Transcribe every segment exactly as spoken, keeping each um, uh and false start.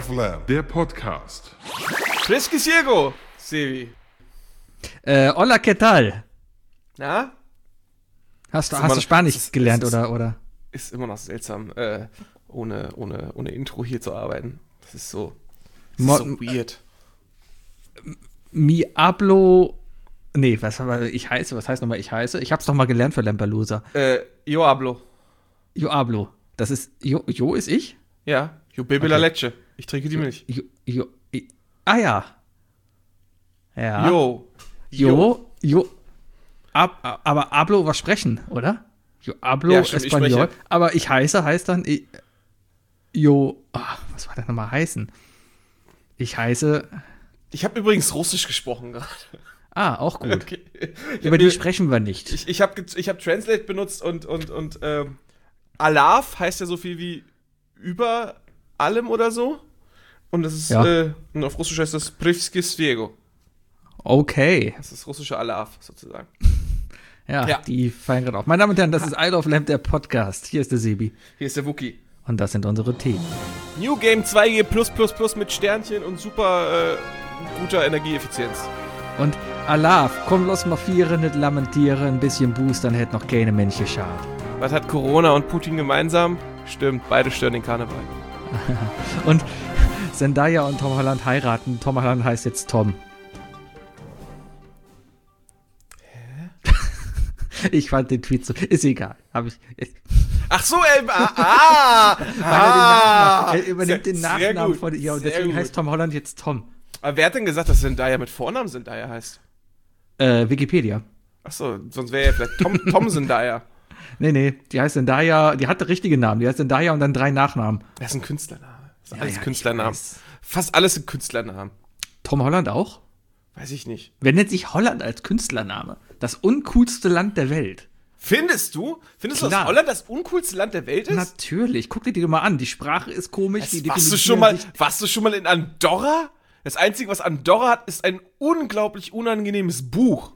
of Lamb, der Podcast. Fresky Ciego, Sevi. Äh, hola, ¿qué tal? Na? Hast, du- Ist hast immer- du Spanisch ist- gelernt ist- oder, oder? Ist immer noch seltsam, äh, ohne, ohne, ohne Intro hier zu arbeiten. Das ist so, das Mo- ist so weird. Mi hablo. Nee, was aber ich heiße, was heißt nochmal ich heiße? Ich hab's doch mal gelernt für Lampalooza. Äh, yo hablo. Yo hablo. Das ist. Jo, jo ist ich? Ja, yo bebe la Okay. leche. Ich trinke die Milch. Jo, jo, i, ah ja. Ja. Yo. Jo, jo. Ab, aber hablo was sprechen, oder? Yo hablo Ja, stimmt, ich Espanol. spreche. Aber ich heiße heißt dann. Ich, jo. Ah, was war das nochmal heißen? Ich heiße. Ich habe übrigens Russisch gesprochen gerade. Ah, auch gut. Okay. Ich Über hab die mir- sprechen wir nicht. Ich, ich habe ich hab Translate benutzt und, und, und ähm, Alaf heißt ja so viel wie über allem oder so. Und das ist, Ja. äh, und auf Russisch heißt das Privsky Sviego. Okay. Das ist russische Alaf sozusagen. Ja, Ja. die fallen gerade auf. Meine Damen und Herren, das ist Isle of Lamp, der Podcast. Hier ist der Sebi. Hier ist der Wookie. Und das sind unsere Themen. New Game zwei G plus plus plus mit Sternchen und super äh, guter Energieeffizienz. Und Alaf, komm, lass mal vieren, nicht lamentieren, ein bisschen boostern, hätte noch keine Mensch geschadet. Was hat Corona und Putin gemeinsam? Stimmt, beide stören den Karneval. Und Zendaya und Tom Holland heiraten. Tom Holland heißt jetzt Tom. Hä? Ich fand den Tweet so. Ist egal. Hab ich. ich Ach so, äh, ah, ah, ah, er übernimmt sehr- den sehr Nachnamen gut, von ihr und sehr deswegen gut. heißt Tom Holland jetzt Tom. Aber wer hat denn gesagt, dass Zendaya mit Vornamen Zendaya heißt? Äh, Wikipedia. Ach so, sonst wäre ja vielleicht Tom, Tom Zendaya. Nee, nee, die heißt Zendaya, die hat den richtigen Namen. Die heißt Zendaya und dann drei Nachnamen. Das ist ein Künstlername. Das ist Ja, alles ja, ich Künstlernamen. weiß. Fast alles sind Künstlernamen. Tom Holland auch? Weiß ich nicht. Wer nennt sich Holland als Künstlername? Das uncoolste Land der Welt. Findest du? Findest du, Klar. dass Holland das uncoolste Land der Welt ist? Natürlich. Guck dir die mal an. Die Sprache ist komisch. Die warst, du definieren schon mal, sich- warst du schon mal in Andorra? Das Einzige, was Andorra hat, ist ein unglaublich unangenehmes Buch.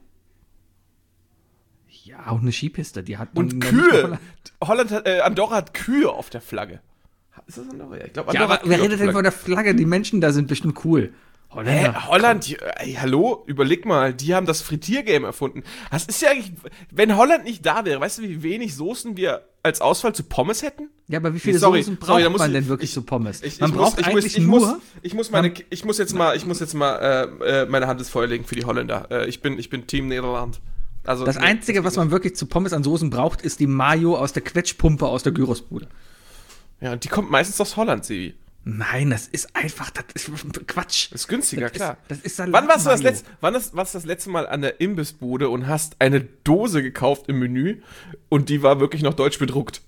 Ja, auch eine Skipiste. Die hat man Und noch nicht Kühe. in Holland. Holland hat, äh, Andorra hat Kühe auf der Flagge. Ist das Andorra? Ja, ich glaube, Ja, Andorra aber hat wer Kühe auf redet der denn von Flagge. der Flagge? Die Menschen da sind bestimmt cool. Hä, Holländer. Holland, die, ey, hallo, überleg mal, die haben das Frittiergame erfunden. Das ist ja eigentlich, wenn Holland nicht da wäre, weißt du, wie wenig Soßen wir als Auswahl zu Pommes hätten? Ja, aber wie viele Sorry, Soßen sorry, braucht da muss man ich- denn wirklich ich- zu Pommes? Ich, man ich braucht muss, ich eigentlich muss, ich nur... muss, ich muss meine, ich muss jetzt mal, ich muss jetzt mal äh, äh, meine Hand ins Feuer legen für die Holländer. Äh, ich bin, ich bin Team Niederland. Also das nee, Einzige, geht was man wirklich zu Pommes an Soßen braucht, ist die Mayo aus der Quetschpumpe aus der Gyrosbude. nicht. Ja, und die kommt meistens aus Holland, Sevi. Nein, das ist einfach, das ist Quatsch. Das ist günstiger, Das klar. Ist, das ist Salat Wann warst du das Mayo. letzte, wann das, warst du das letzte Mal an der Imbissbude und hast eine Dose gekauft im Menü und die war wirklich noch deutsch bedruckt?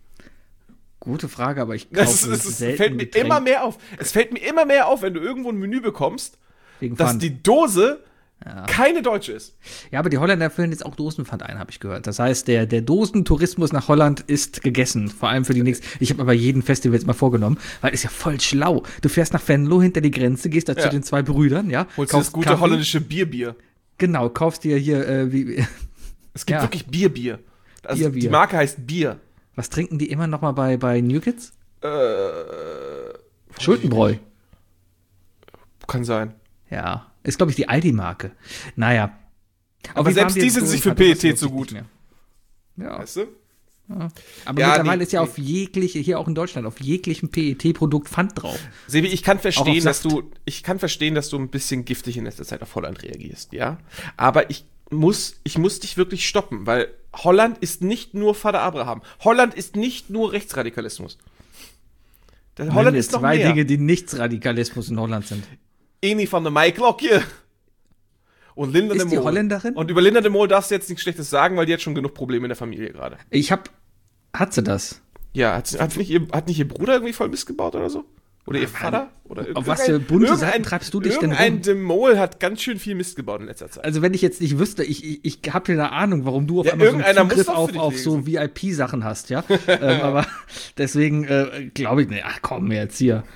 Gute Frage, aber ich Das, kaufe ist, das selten fällt mir Getränk immer mehr auf. Es fällt mir immer mehr auf, wenn du irgendwo ein Menü bekommst, wegen dass Pfand. die Dose keine deutsche ist. Ja, aber die Holländer füllen jetzt auch Dosenpfand ein, habe ich gehört. Das heißt, der, der Dosentourismus nach Holland ist gegessen. Vor allem für die nächsten. Ich habe aber jeden Festival jetzt mal vorgenommen, weil ist ja voll schlau. Du fährst nach Venlo hinter die Grenze, gehst da Ja. zu den zwei Brüdern, ja. Holst du das gute Kaffee. holländische Bierbier. Genau, kaufst dir hier, äh, wie, Es gibt Ja. wirklich Bierbier. Also Bier, Bier. die Marke heißt Bier. was trinken die immer noch mal bei, bei New Kids? Äh, Schuldenbräu. Kann sein. Ja, ist, glaube ich, die Aldi-Marke. Naja. Aber Auf jeden Fall selbst haben die jetzt sind sich für Dosenpfand, das P E T lohnt zu sich gut. nicht mehr. Ja, Weißt du? aber Ja, mittlerweile nee, ist ja nee. auf jegliche, hier auch in Deutschland, auf jeglichem P E T-Produkt Pfand drauf. Sebi, ich kann Auch verstehen, auf dass Saft. du, ich kann verstehen, dass du ein bisschen giftig in letzter Zeit auf Holland reagierst, ja. Aber ich muss, ich muss dich wirklich stoppen, weil Holland ist nicht nur Vater Abraham. Holland ist nicht nur Rechtsradikalismus. Der Holland Nenn mir ist noch zwei mehr. Dinge, die nichts Radikalismus in Holland sind. Eni van der Maiklokje. Und Linda Ist de die Mol. Holländerin? Und über Linda de Mol darfst du jetzt nichts Schlechtes sagen, weil die hat schon genug Probleme in der Familie gerade. Ich hab, hat sie das? Ja, hat, hat, nicht ihr, hat nicht ihr Bruder irgendwie voll Mist gebaut oder so? Oder ihr Vater? Oder Auf was für bunte Seiten treibst du dich denn Irgendein rum? Demol hat ganz schön viel Mist gebaut in letzter Zeit. Also wenn ich jetzt nicht wüsste, ich, ich, ich habe hier eine Ahnung, warum du auf Ja, einmal so einen irgendeiner muss Zugriff doch für auf, dich auf lesen. so V I P-Sachen hast, ja? ähm, aber deswegen äh, glaube ich, ne, ach komm jetzt hier.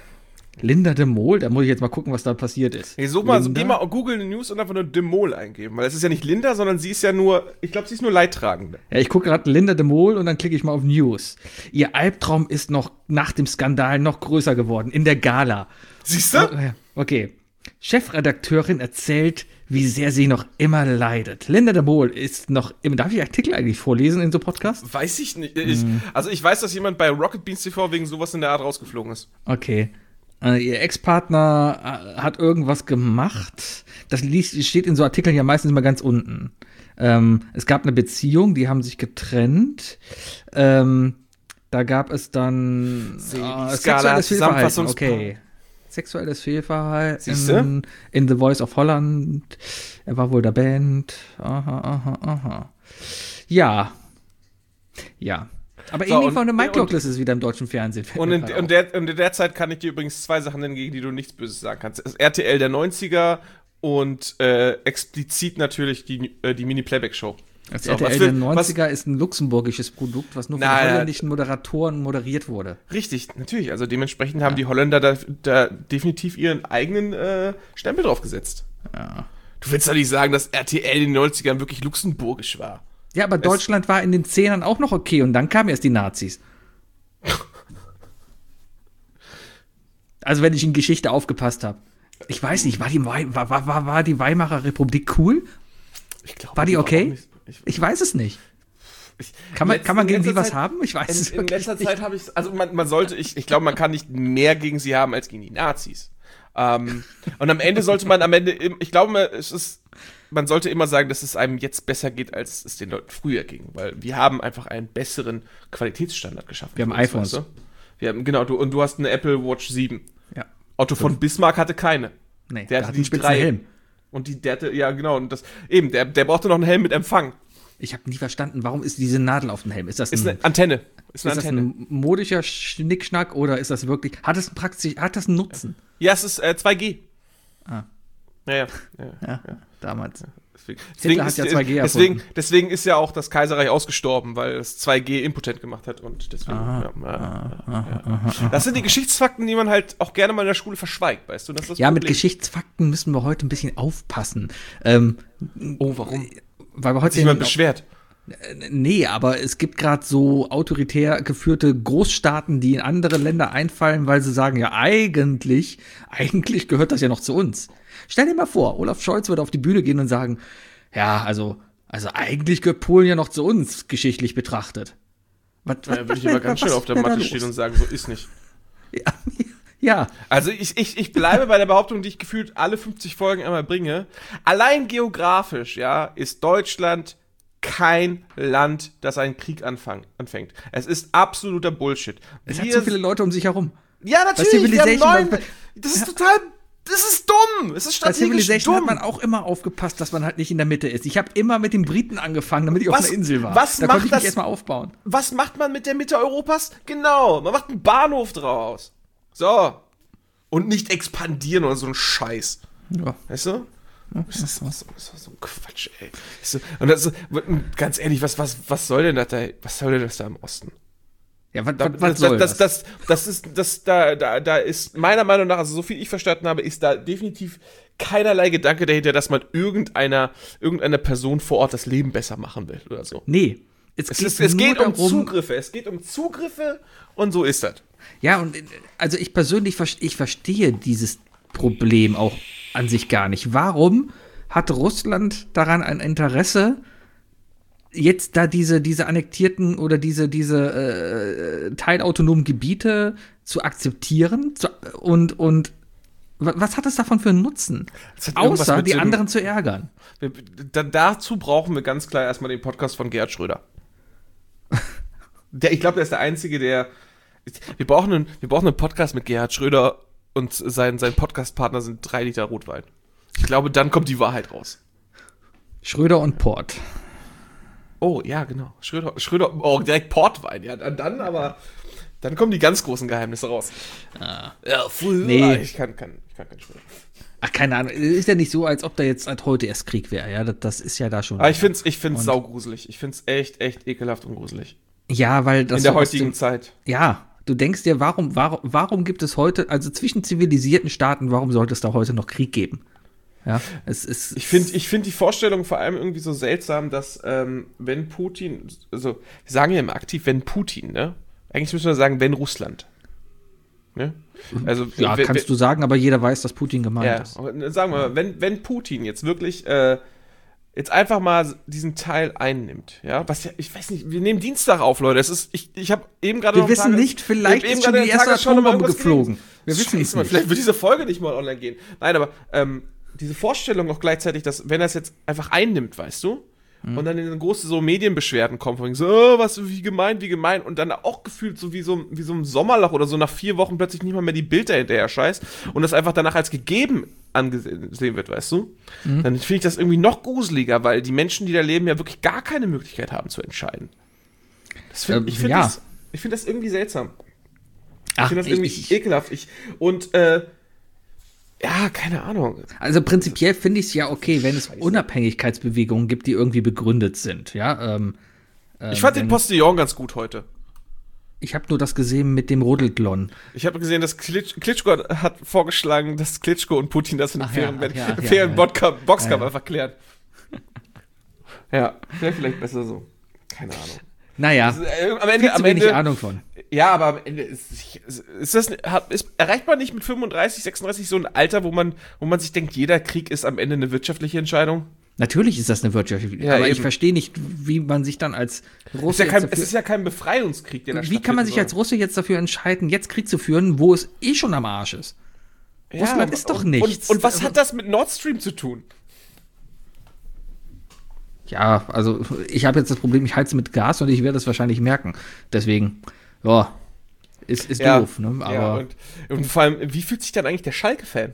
Linda de Mol, da muss ich jetzt mal gucken, was da passiert ist. Hey, so mal, so, Linda? geh mal Google News und einfach nur de Mol eingeben, weil es ist ja nicht Linda, sondern sie ist ja nur, ich glaube, sie ist nur Leidtragende. Ja, ich gucke gerade Linda de Mol und dann klicke ich mal auf News. Ihr Albtraum ist noch nach dem Skandal noch größer geworden, in der Gala. Siehst du? Okay. Chefredakteurin erzählt, wie sehr sie noch immer leidet. Linda de Mol ist noch immer. Darf ich Artikel eigentlich vorlesen in so Podcasts? Weiß ich nicht. Ich, also ich weiß, dass jemand bei Rocket Beans T V wegen sowas in der Art rausgeflogen ist. Okay. Äh, ihr Ex-Partner äh, hat irgendwas gemacht. Das liest, steht in so Artikeln ja meistens immer ganz unten. Ähm, es gab eine Beziehung, die haben sich getrennt. Ähm, da gab es dann Skala, äh, sexuelles Fehlverhalten. Zusammenfassungs- Okay. Sexuelles Fehlverhalten Siehste? in The Voice of Holland. Er war wohl der Band. Aha, aha, aha. Ja. Ja. Aber So, irgendwie und- von der Mike und- Douglas ist wieder im deutschen Fernsehen. Fällt Und mir in, gerade und, auf. der, und in der Zeit kann ich dir übrigens zwei Sachen nennen, gegen die du nichts Böses sagen kannst. Das R T L der neunziger und äh, explizit natürlich die, äh, die Mini-Playback-Show. Das So, R T L was der will- neunziger ist ein luxemburgisches Produkt, was nur von Nein, holländischen Moderatoren moderiert wurde. Richtig, natürlich. Also dementsprechend haben die Holländer da, da definitiv ihren eigenen äh, Stempel drauf gesetzt. Ja. Du willst doch nicht sagen, dass R T L in den neunzigern wirklich luxemburgisch war. Ja, aber Deutschland war in den Zehnern auch noch okay und dann kamen erst die Nazis. Also wenn ich in Geschichte aufgepasst habe. Ich weiß nicht, war die, Wei- war, war, war, war die Weimarer Republik cool? Ich glaub, War die auch okay? nicht- Ich, Ich weiß es nicht. ich, Kann man, in kann man gegen letzter die was Zeit- haben? Ich weiß es In, in wirklich letzter nicht. Zeit habe ich also man, man sollte, ich, ich glaube, man kann nicht mehr gegen sie haben als gegen die Nazis. Ähm, und am Ende sollte man am Ende, im- ich glaube, es ist, man sollte immer sagen, dass es einem jetzt besser geht, als es den Leuten früher ging, weil wir haben einfach einen besseren Qualitätsstandard geschaffen. Wir haben für uns, iPhones. weißt du? Wir haben, genau, du, und du hast eine Apple Watch sieben. Ja. Otto von Bismarck hatte keine. Nee, Der der hatte hat die einen spitzen drei. Helm. Und die, der hatte, ja genau, und das, eben, der, der brauchte noch einen Helm mit Empfang. Ich habe nie verstanden, warum ist diese Nadel auf dem Helm? Ist das ein, Ist eine Antenne. Ist eine ist das Antenne. ein modischer Schnickschnack oder ist das wirklich, hat es praktisch, hat das einen Nutzen? Ja, es ist äh, zwei G. Ah. Ja, ja. ja, Ja, ja. damals. Deswegen, Hitler deswegen, hat ist, ja zwei G deswegen, erfunden. deswegen ist ja auch das Kaiserreich ausgestorben, weil es zwei G impotent gemacht hat und deswegen. Aha, ja, ja, ja, ja. Das sind die Geschichtsfakten, die man halt auch gerne mal in der Schule verschweigt, weißt du? Das ist das Ja, mit Problem. Geschichtsfakten müssen wir heute ein bisschen aufpassen. Ähm, Oh, warum? weil wir Hat heute sich jemand beschwert? Nee, aber es gibt gerade so autoritär geführte Großstaaten, die in andere Länder einfallen, weil sie sagen, ja, eigentlich, eigentlich gehört das ja noch zu uns. Stell dir mal vor, Olaf Scholz würde auf die Bühne gehen und sagen, ja, also, also eigentlich gehört Polen ja noch zu uns, geschichtlich betrachtet. Was, Da würde ich aber ganz schnell auf der wär da Matte los? stehen und sagen, so ist nicht. Ja, ja. Also ich, ich, ich bleibe bei der Behauptung, die ich gefühlt alle fünfzig Folgen einmal bringe. Allein geografisch, ja, ist Deutschland kein Land, das einen Krieg anfang, anfängt. Es ist absoluter Bullshit. Es hat Wir- so viele Leute um sich herum. Ja, Bei natürlich. Wir haben Civilization neun, war- das ist total, das ist dumm. Es ist Bei strategisch Civilization hat dumm. man auch immer aufgepasst, dass man halt nicht in der Mitte ist. Ich habe immer mit den Briten angefangen, damit ich auf Was- einer Insel war. was da macht konnte ich das- mich erstmal aufbauen. Was macht man mit der Mitte Europas? Genau, man macht einen Bahnhof draus. So. Und nicht expandieren oder so ein Scheiß. Ja. Weißt du? Das ist, was, das ist so ein Quatsch, ey. Weißt du? Und das ist, ganz ehrlich, was, was, was soll denn das da, was soll denn das da im Osten? Ja, was, Da, was, was das, soll das, das? das, das ist, das, da, da, da ist meiner Meinung nach, also so viel ich verstanden habe, ist da definitiv keinerlei Gedanke dahinter, dass man irgendeiner, irgendeiner Person vor Ort das Leben besser machen will oder so. Nee. Es, Es, geht, ist, es nur geht um darum, Zugriffe, es geht um Zugriffe und so ist das. Ja, und äh, also ich persönlich vers- ich verstehe dieses Problem auch an sich gar nicht. Warum hat Russland daran ein Interesse, jetzt da diese, diese annektierten oder diese, diese äh, teilautonomen Gebiete zu akzeptieren zu, und, und wa- was hat es davon für einen Nutzen? Das hat irgendwas Außer mit die dem- anderen zu ärgern. Wir, da, dazu brauchen wir ganz klar erstmal den Podcast von Gerhard Schröder. Der, ich glaube, der ist der Einzige, der. Wir brauchen einen, wir brauchen einen Podcast mit Gerhard Schröder und sein, sein Podcast-Partner sind drei Liter Rotwein. Ich glaube, dann kommt die Wahrheit raus. Schröder und Port. Oh, ja, genau. Schröder, Schröder, oh, direkt Portwein. Ja, dann, dann aber, dann kommen die ganz großen Geheimnisse raus. Ah. Ja, früher. Nee. Ich kann, kann, ich kann keinen Schröder. Ach, keine Ahnung. Ist ja nicht so, als ob da jetzt seit heute erst Krieg wäre. Ja, das, das ist ja da schon. Aber ich find's, ich find's Und- saugruselig. Ich find's echt, echt ekelhaft und gruselig. Ja, weil das In der so aus heutigen dem- Zeit. Ja, Du denkst dir, warum, warum, warum gibt es heute, also zwischen zivilisierten Staaten, warum sollte es da heute noch Krieg geben? Ja, es ist. Ich finde ich find die Vorstellung vor allem irgendwie so seltsam, dass, ähm, wenn Putin, also, wir sagen ja immer aktiv, wenn Putin, ne? Eigentlich müssen wir sagen, wenn Russland. Ne? Also, Ja, wenn, kannst wenn, du sagen, aber jeder weiß, dass Putin gemeint ja, ist. sagen wir mal, wenn, wenn Putin jetzt wirklich, äh, jetzt einfach mal diesen Teil einnimmt, ja, was ja, ich weiß nicht, wir nehmen Dienstag auf, Leute, es ist, ich, ich habe eben gerade Wir noch wissen Tages- nicht, vielleicht ich hab ist schon gerade die den erste Tagesschau noch mal Atombombe irgendwas geflogen. gelesen. Wir wissen Scheiße, es Mann, nicht. vielleicht wird diese Folge nicht mal online gehen. Nein, aber ähm, diese Vorstellung auch gleichzeitig, dass, wenn er es jetzt einfach einnimmt, weißt du, Mhm. und dann in große so Medienbeschwerden kommen, von wegen so, oh, was, wie gemein, wie gemein, und dann auch gefühlt so wie so, wie so ein Sommerloch oder so nach vier Wochen plötzlich nicht mal mehr die Bilder hinterher scheißt und das einfach danach als gegeben angesehen wird, weißt du, Mhm. dann finde ich das irgendwie noch gruseliger, weil die Menschen, die da leben, ja wirklich gar keine Möglichkeit haben zu entscheiden. Das find, Ähm, ich finde ja. das, ich find das irgendwie seltsam. Ich Ach, finde das ich- irgendwie ich- ekelhaft. Ich, und, äh, ja, keine Ahnung. Also prinzipiell finde ich es ja okay, wenn es Unabhängigkeitsbewegungen gibt, die irgendwie begründet sind. Ja, ähm, ähm, Ich fand den wenn- Postillon ganz gut heute. Ich habe nur das gesehen mit dem Rodeltlon. Ich habe gesehen, dass Klitsch, Klitschko hat vorgeschlagen, dass Klitschko und Putin das in einem Ach ja, fairen, ach ja, ach ja, fairen ja. Bodka- Boxkampf Ja, ja. einfach klären. Ja, wäre vielleicht besser so. Keine Ahnung. Naja, Also, äh, am viel Ende, zu am wenig Ende, Ahnung von. ja, aber am Ende ist, ist das, hat, ist, erreicht man nicht mit fünfunddreißig, sechsunddreißig so ein Alter, wo man, wo man sich denkt, jeder Krieg ist am Ende eine wirtschaftliche Entscheidung? Natürlich ist das eine wirtschaftliche, Ja, aber ich eben. verstehe nicht, wie man sich dann als Es Russe ist ja kein, jetzt es ist ja kein Befreiungskrieg, der da wie kann man sich als stattfinden Russe jetzt dafür entscheiden, jetzt Krieg zu führen, wo es eh schon am Arsch ist? soll. Russland ist doch und, nichts. Und, und was Also- hat das mit Nord Stream zu tun? Ja, also ich habe jetzt das Problem, ich heize mit Gas und ich werde es wahrscheinlich merken. Deswegen, ja, ist, ist Ja, doof, ne? Aber ja, und, und vor allem, wie fühlt sich dann eigentlich der Schalke-Fan?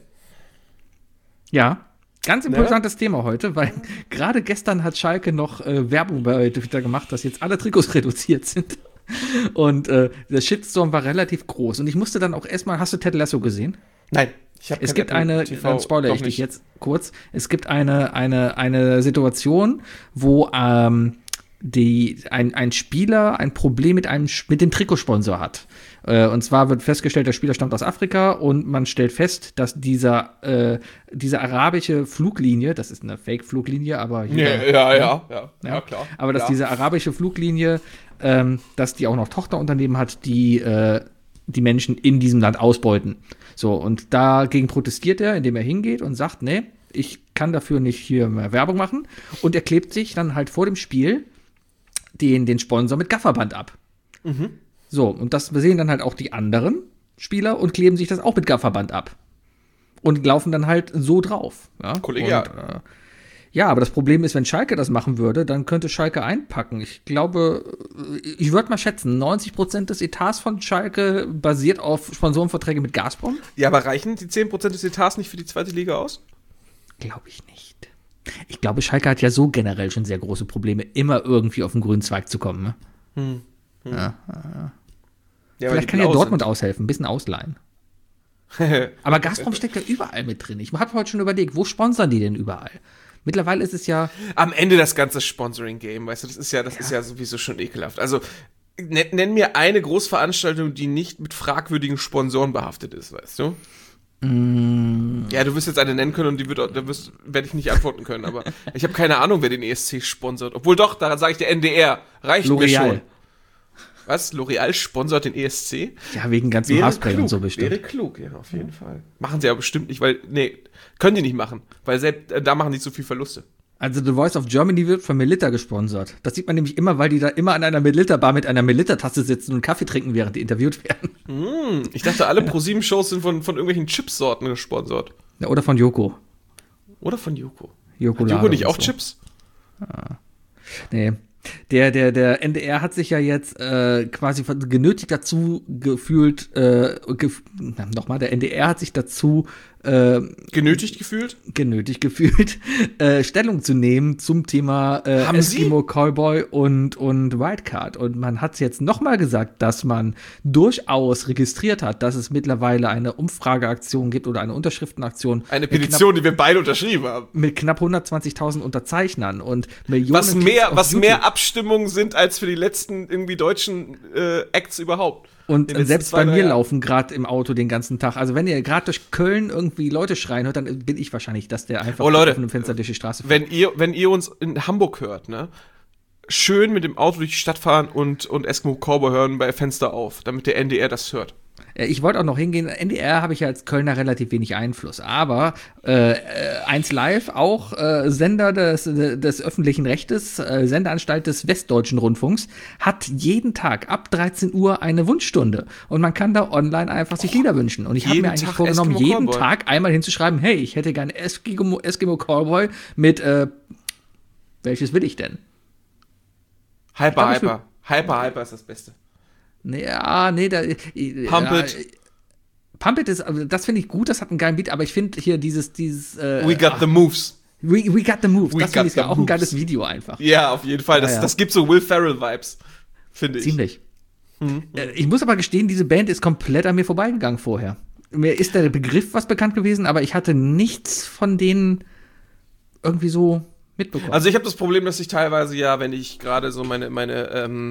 ja, ganz Ne? imposantes Thema heute, weil gerade gestern hat Schalke noch äh, Werbung bei Twitter gemacht, dass jetzt alle Trikots reduziert sind. Und äh, der Shitstorm war relativ groß. Und ich musste dann auch erstmal, hast du Ted Lasso gesehen? Nein, ich habe Es gibt eine, dann spoilere ich dich jetzt kurz, es gibt eine, eine, eine Situation, wo ähm, die, ein, ein Spieler ein Problem mit einem mit dem Trikotsponsor hat. Äh, und zwar wird festgestellt, der Spieler stammt aus Afrika und man stellt fest, dass dieser, äh, diese arabische Fluglinie, das ist eine Fake-Fluglinie, aber Ja, hier, ja, ja, ja, ja, ja, klar. aber dass ja. diese arabische Fluglinie, ähm, dass die auch noch Tochterunternehmen hat, die äh, die Menschen in diesem Land ausbeuten. So, und dagegen protestiert er, indem er hingeht und sagt, nee, ich kann dafür nicht hier mehr Werbung machen. Und er klebt sich dann halt vor dem Spiel den, den Sponsor mit Gafferband ab. Mhm. So, und das sehen dann halt auch die anderen Spieler und kleben sich das auch mit Gafferband ab. Und laufen dann halt so drauf. Ja? Kollegial. Und, äh, ja, aber das Problem ist, wenn Schalke das machen würde, dann könnte Schalke einpacken. Ich glaube, ich würde mal schätzen, neunzig Prozent des Etats von Schalke basiert auf Sponsorenverträge mit Gazprom. Ja, aber reichen die zehn Prozent des Etats nicht für die zweite Liga aus? Glaube ich nicht. Ich glaube, Schalke hat ja so generell schon sehr große Probleme, immer irgendwie auf den grünen Zweig zu kommen. Ne? Hm. Hm. Ja, Ja, vielleicht kann ja Dortmund aushelfen, ein bisschen ausleihen. Aber Gazprom steckt ja überall mit drin. Ich habe heute schon überlegt, wo sponsern die denn überall? Mittlerweile ist es ja. Am Ende das ganze Sponsoring-Game, weißt du, das ist ja, das ja. ist ja sowieso schon ekelhaft. Also, nenn, nenn mir eine Großveranstaltung, die nicht mit fragwürdigen Sponsoren behaftet ist, weißt du? Mm, Ja, du wirst jetzt eine nennen können und die wird, da wirst, werde ich nicht antworten können, aber ich habe keine Ahnung, wer den E S C sponsert. Obwohl doch, daran sage ich der N D R. Reicht mir L'Oreal. schon. Was? L'Oreal sponsert den E S C? Ja, wegen ganzen Haarspray und so bestimmt. Wäre klug, ja, auf jeden Fall. Machen sie aber bestimmt nicht, weil, nee, können die nicht machen, weil selbst äh, da machen die zu viel Verluste. Also The Voice of Germany wird von Melitta gesponsert. Das sieht man nämlich immer, weil die da immer an einer Melitta-Bar mit einer Melitta-Tasse sitzen und Kaffee trinken, während die interviewt werden. Hm, ich dachte, alle ProSieben-Shows sind von, von irgendwelchen Chipsorten gesponsert. Ja, oder von Joko. Oder von Joko. Joko, Hat Joko nicht und auch so. Chips? Nee. Der, der, der N D R hat sich ja jetzt äh, quasi genötigt dazu gefühlt, äh, gef na, nochmal, der N D R hat sich dazu äh, Genötigt gefühlt? genötigt gefühlt, äh, Stellung zu nehmen zum Thema äh, Haben Sie? Eskimo Cowboy und, und Wildcard. Und man hat jetzt nochmal gesagt, dass man durchaus registriert hat, dass es mittlerweile eine Umfrageaktion gibt oder eine Unterschriftenaktion Eine mit knapp, Petition, die wir beide unterschrieben haben. mit knapp hundertzwanzigtausend Unterzeichnern und Millionen Was mehr, Klicks auf was YouTube. mehr Abstimmungen sind als für die letzten irgendwie deutschen äh, Acts überhaupt. Und letzten selbst zwei, bei drei mir Jahren. laufen gerade im Auto den ganzen Tag. Also wenn ihr gerade durch Köln irgendwie Leute schreien hört, dann bin ich wahrscheinlich, dass der einfach Oh, Leute, auf einem Fenster durch die Straße fährt. Wenn ihr, wenn ihr uns in Hamburg hört, ne, schön mit dem Auto durch die Stadt fahren und, und Eskimo Cowboy hören bei Fenster auf, damit der N D R das hört. Ich wollte auch noch hingehen. N D R habe ich ja als Kölner relativ wenig Einfluss. Aber äh, eins Live, auch äh, Sender des, des öffentlichen Rechtes, äh, Sendeanstalt des Westdeutschen Rundfunks, hat jeden Tag ab dreizehn Uhr eine Wunschstunde. Und man kann da online einfach sich Lieder wünschen. Und ich habe Jeden mir eigentlich Tag vorgenommen, Eskimo jeden Cowboy. Tag einmal hinzuschreiben, hey, ich hätte gerne Eskimo, Eskimo Cowboy mit, äh, welches will ich denn? Hyper, glaub, ich Hyper. Hyper, Hyper ist das Beste. Nee, ja, nee, da. Pump ja, It. Pump It ist, also das finde ich gut, das hat einen geilen Beat, aber ich finde hier dieses, dieses. Äh, We got the moves. We, we got the moves. We Das finde got ich ja the auch ein moves. geiles Video einfach. Ja, auf jeden Fall. Das, Ja, ja. das gibt so Will Ferrell-Vibes, finde ich. Ziemlich. Äh, Ich muss aber gestehen, diese Band ist komplett an mir vorbeigegangen vorher. Mir ist der Begriff was bekannt gewesen, aber ich hatte nichts von denen irgendwie so mitbekommen. Also ich habe das Problem, dass ich teilweise ja, wenn ich gerade so meine, meine, ähm,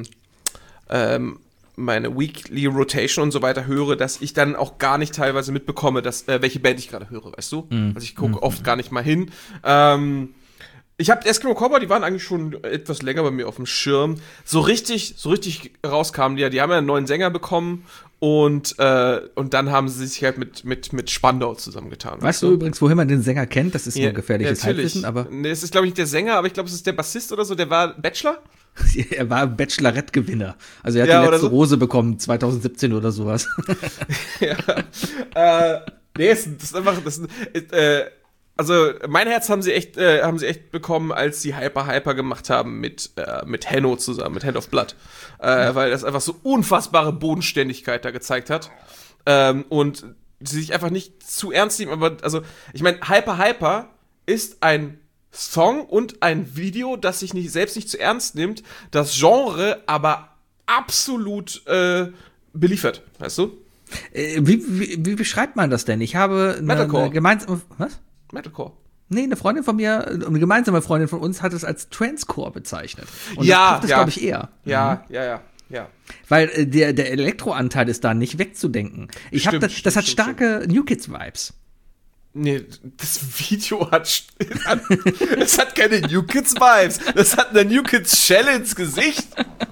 ähm, meine Weekly Rotation und so weiter höre, dass ich dann auch gar nicht teilweise mitbekomme, dass, äh, welche Band ich gerade höre, weißt du? Mhm. Also ich gucke oft gar nicht mal hin. Ähm, ich habe Eskimo Cowboy, die waren eigentlich schon etwas länger bei mir auf dem Schirm. So richtig, so richtig rauskamen die ja, die haben ja einen neuen Sänger bekommen und, äh, und dann haben sie sich halt mit, mit, mit Spandau zusammengetan. weißt du übrigens, woher man den Sänger kennt? Das ist Ja, nur gefährliches natürlich. Halbwissen, aber Nee, es ist, glaube ich, nicht der Sänger, aber ich glaube, es ist der Bassist oder so, der war Bachelor. er war Bachelorette-Gewinner. Also er hat Ja, die oder letzte so. Rose bekommen, zwanzig siebzehn oder sowas. ja. äh, nee, es, das ist einfach, das ist, äh, also mein Herz haben sie echt, äh, haben sie echt bekommen, als sie Hyper Hyper gemacht haben mit, äh, mit Henno zusammen, mit Hand of Blood. Äh, weil das einfach so unfassbare Bodenständigkeit da gezeigt hat. Ähm, und sie sich einfach nicht zu ernst nehmen, aber, also, ich meine, Hyper Hyper ist ein Song und ein Video, das sich nicht, selbst nicht zu ernst nimmt, das Genre aber absolut äh, beliefert, weißt du? Äh, wie, wie, wie beschreibt man das denn? Ich habe eine, Metalcore. eine gemeinsame. Was? Metalcore. Nee, eine Freundin von mir, eine gemeinsame Freundin von uns hat es als Transcore bezeichnet. Und Ja, das trifft es, ja. glaube ich, eher. Ja, ja, ja, ja. Weil äh, der, der Elektroanteil ist da nicht wegzudenken. Ich habe Stimmt, das, das stimmt, hat stimmt, starke New Kids Vibes. Nee, das Video hat, hat es hat keine New Kids Vibes. Das hat eine New Kids Shell ins Gesicht.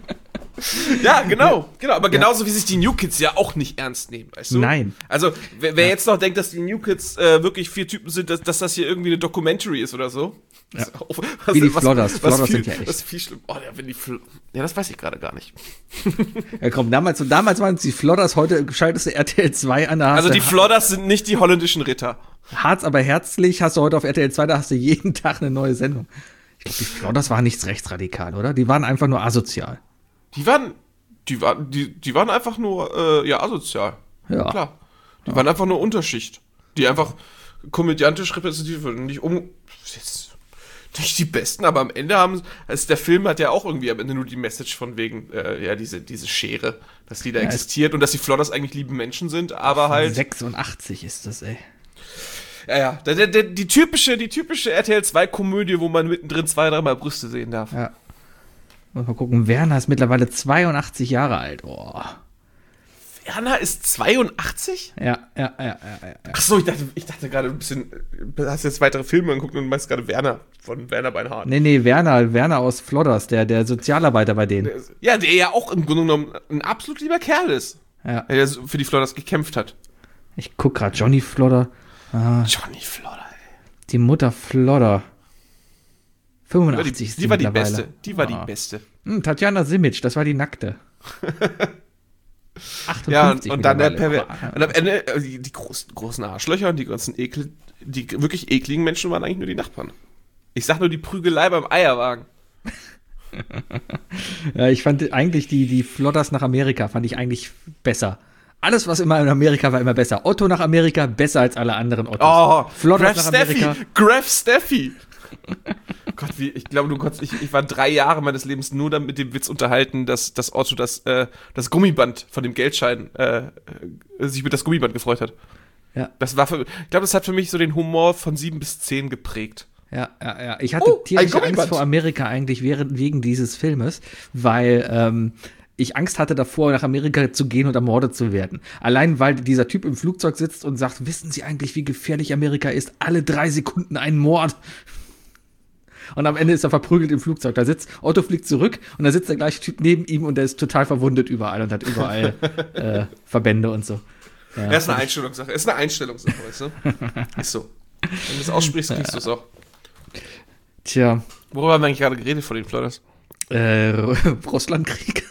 Ja, genau, genau. Aber genauso wie sich die New Kids ja auch nicht ernst nehmen, weißt du? Nein. Also, wer, wer jetzt noch denkt, dass die New Kids äh, wirklich vier Typen sind, dass, dass das hier irgendwie eine Documentary ist oder so. Ja. Was, Wie die Flodders. Flodders viel, sind ja echt. Was viel schlimm. Oh, ja, wenn die Fl ja, das weiß ich gerade gar nicht. Ja, komm, damals, damals waren es die Flodders, heute schaltest du R T L zwei an. Da hast Also du die Flodders sind nicht die holländischen Ritter. Harz, aber herzlich hast du heute auf R T L zwei, da hast du jeden Tag eine neue Sendung. Ich glaube, die Flodders waren nichts rechtsradikal, oder? Die waren einfach nur asozial. Die waren, die waren, die, die waren einfach nur, äh, ja, asozial. Ja. Klar. Die waren einfach nur Unterschicht. Die einfach komödiantisch repräsentativ waren. Nicht um, jetzt, nicht die Besten, aber am Ende haben, also der Film hat ja auch irgendwie am Ende nur die Message von wegen, äh, ja, diese, diese Schere, dass die da Ja, existiert und dass die Flodders eigentlich liebe Menschen sind, aber halt. sechsundachtzig ist das, ey. Ja, ja. Der, der, der, die typische, die typische R T L zwei Komödie, wo man mittendrin zwei, dreimal Brüste sehen darf. Ja. Muss mal gucken, Werner ist mittlerweile zweiundachtzig Jahre alt. Oh. Werner ist zweiundachtzig? Ja, ja, ja, ja, ja. Ach so, ich dachte, ich dachte gerade ein bisschen, du hast jetzt weitere Filme angeguckt und meinst gerade Werner von Werner Beinhardt. Nee, nee, Werner, Werner aus Flodders, der, der Sozialarbeiter bei denen. Ja, der ja auch im Grunde genommen ein absolut lieber Kerl ist. Ja. Der so für die Flodders gekämpft hat. Ich guck grad, Johnny Flodder. Ah, Johnny Flodder, ey. die Mutter Flodder. Die war fünfundachtzig die, ist die war die mittlerweile. Beste. Die war Ah. die Beste. Hm, Tatjana Simic, das war die Nackte. achtundfünfzig Ja, und, und dann der mittlerweile. Perver. Und am Ende, äh, die, die großen, großen Arschlöcher und die ganzen Ekel, die wirklich ekligen Menschen waren eigentlich nur die Nachbarn. Ich sag nur die Prügelei beim Eierwagen. Ja, ich fand eigentlich die, die Flodders nach Amerika, fand ich eigentlich besser. Alles, was immer in Amerika war, immer besser. Otto nach Amerika, besser als alle anderen Ottos. Oh, Flodders Graf nach Amerika. Steffi, Graf Steffi. Gott, wie, ich glaube, du konntest, ich, ich war drei Jahre meines Lebens nur dann mit dem Witz unterhalten, dass, dass Otto das, äh, das Gummiband von dem Geldschein, äh, äh, sich mit das Gummiband gefreut hat. Ja. Das war für, ich glaube, das hat für mich so den Humor von sieben bis zehn geprägt. Ja, ja, ja. Ich hatte Oh, ein tierische Gummiband. Angst vor Amerika eigentlich während, wegen dieses Filmes, weil ähm, ich Angst hatte davor, nach Amerika zu gehen und ermordet zu werden. Allein, weil dieser Typ im Flugzeug sitzt und sagt, wissen Sie eigentlich, wie gefährlich Amerika ist? Alle drei Sekunden ein Mord. Und am Ende ist er verprügelt im Flugzeug. Da sitzt, Otto fliegt zurück und da sitzt der gleiche Typ neben ihm und der ist total verwundet überall und hat überall äh, Verbände und so. Ja, das ist eine Einstellungssache. Ist eine Einstellungssache, weißt du? Ist so. Wenn du das aussprichst, kriegst du es auch. Tja. Worüber haben wir eigentlich gerade geredet vor den Flodders? Äh, Russlandkrieg.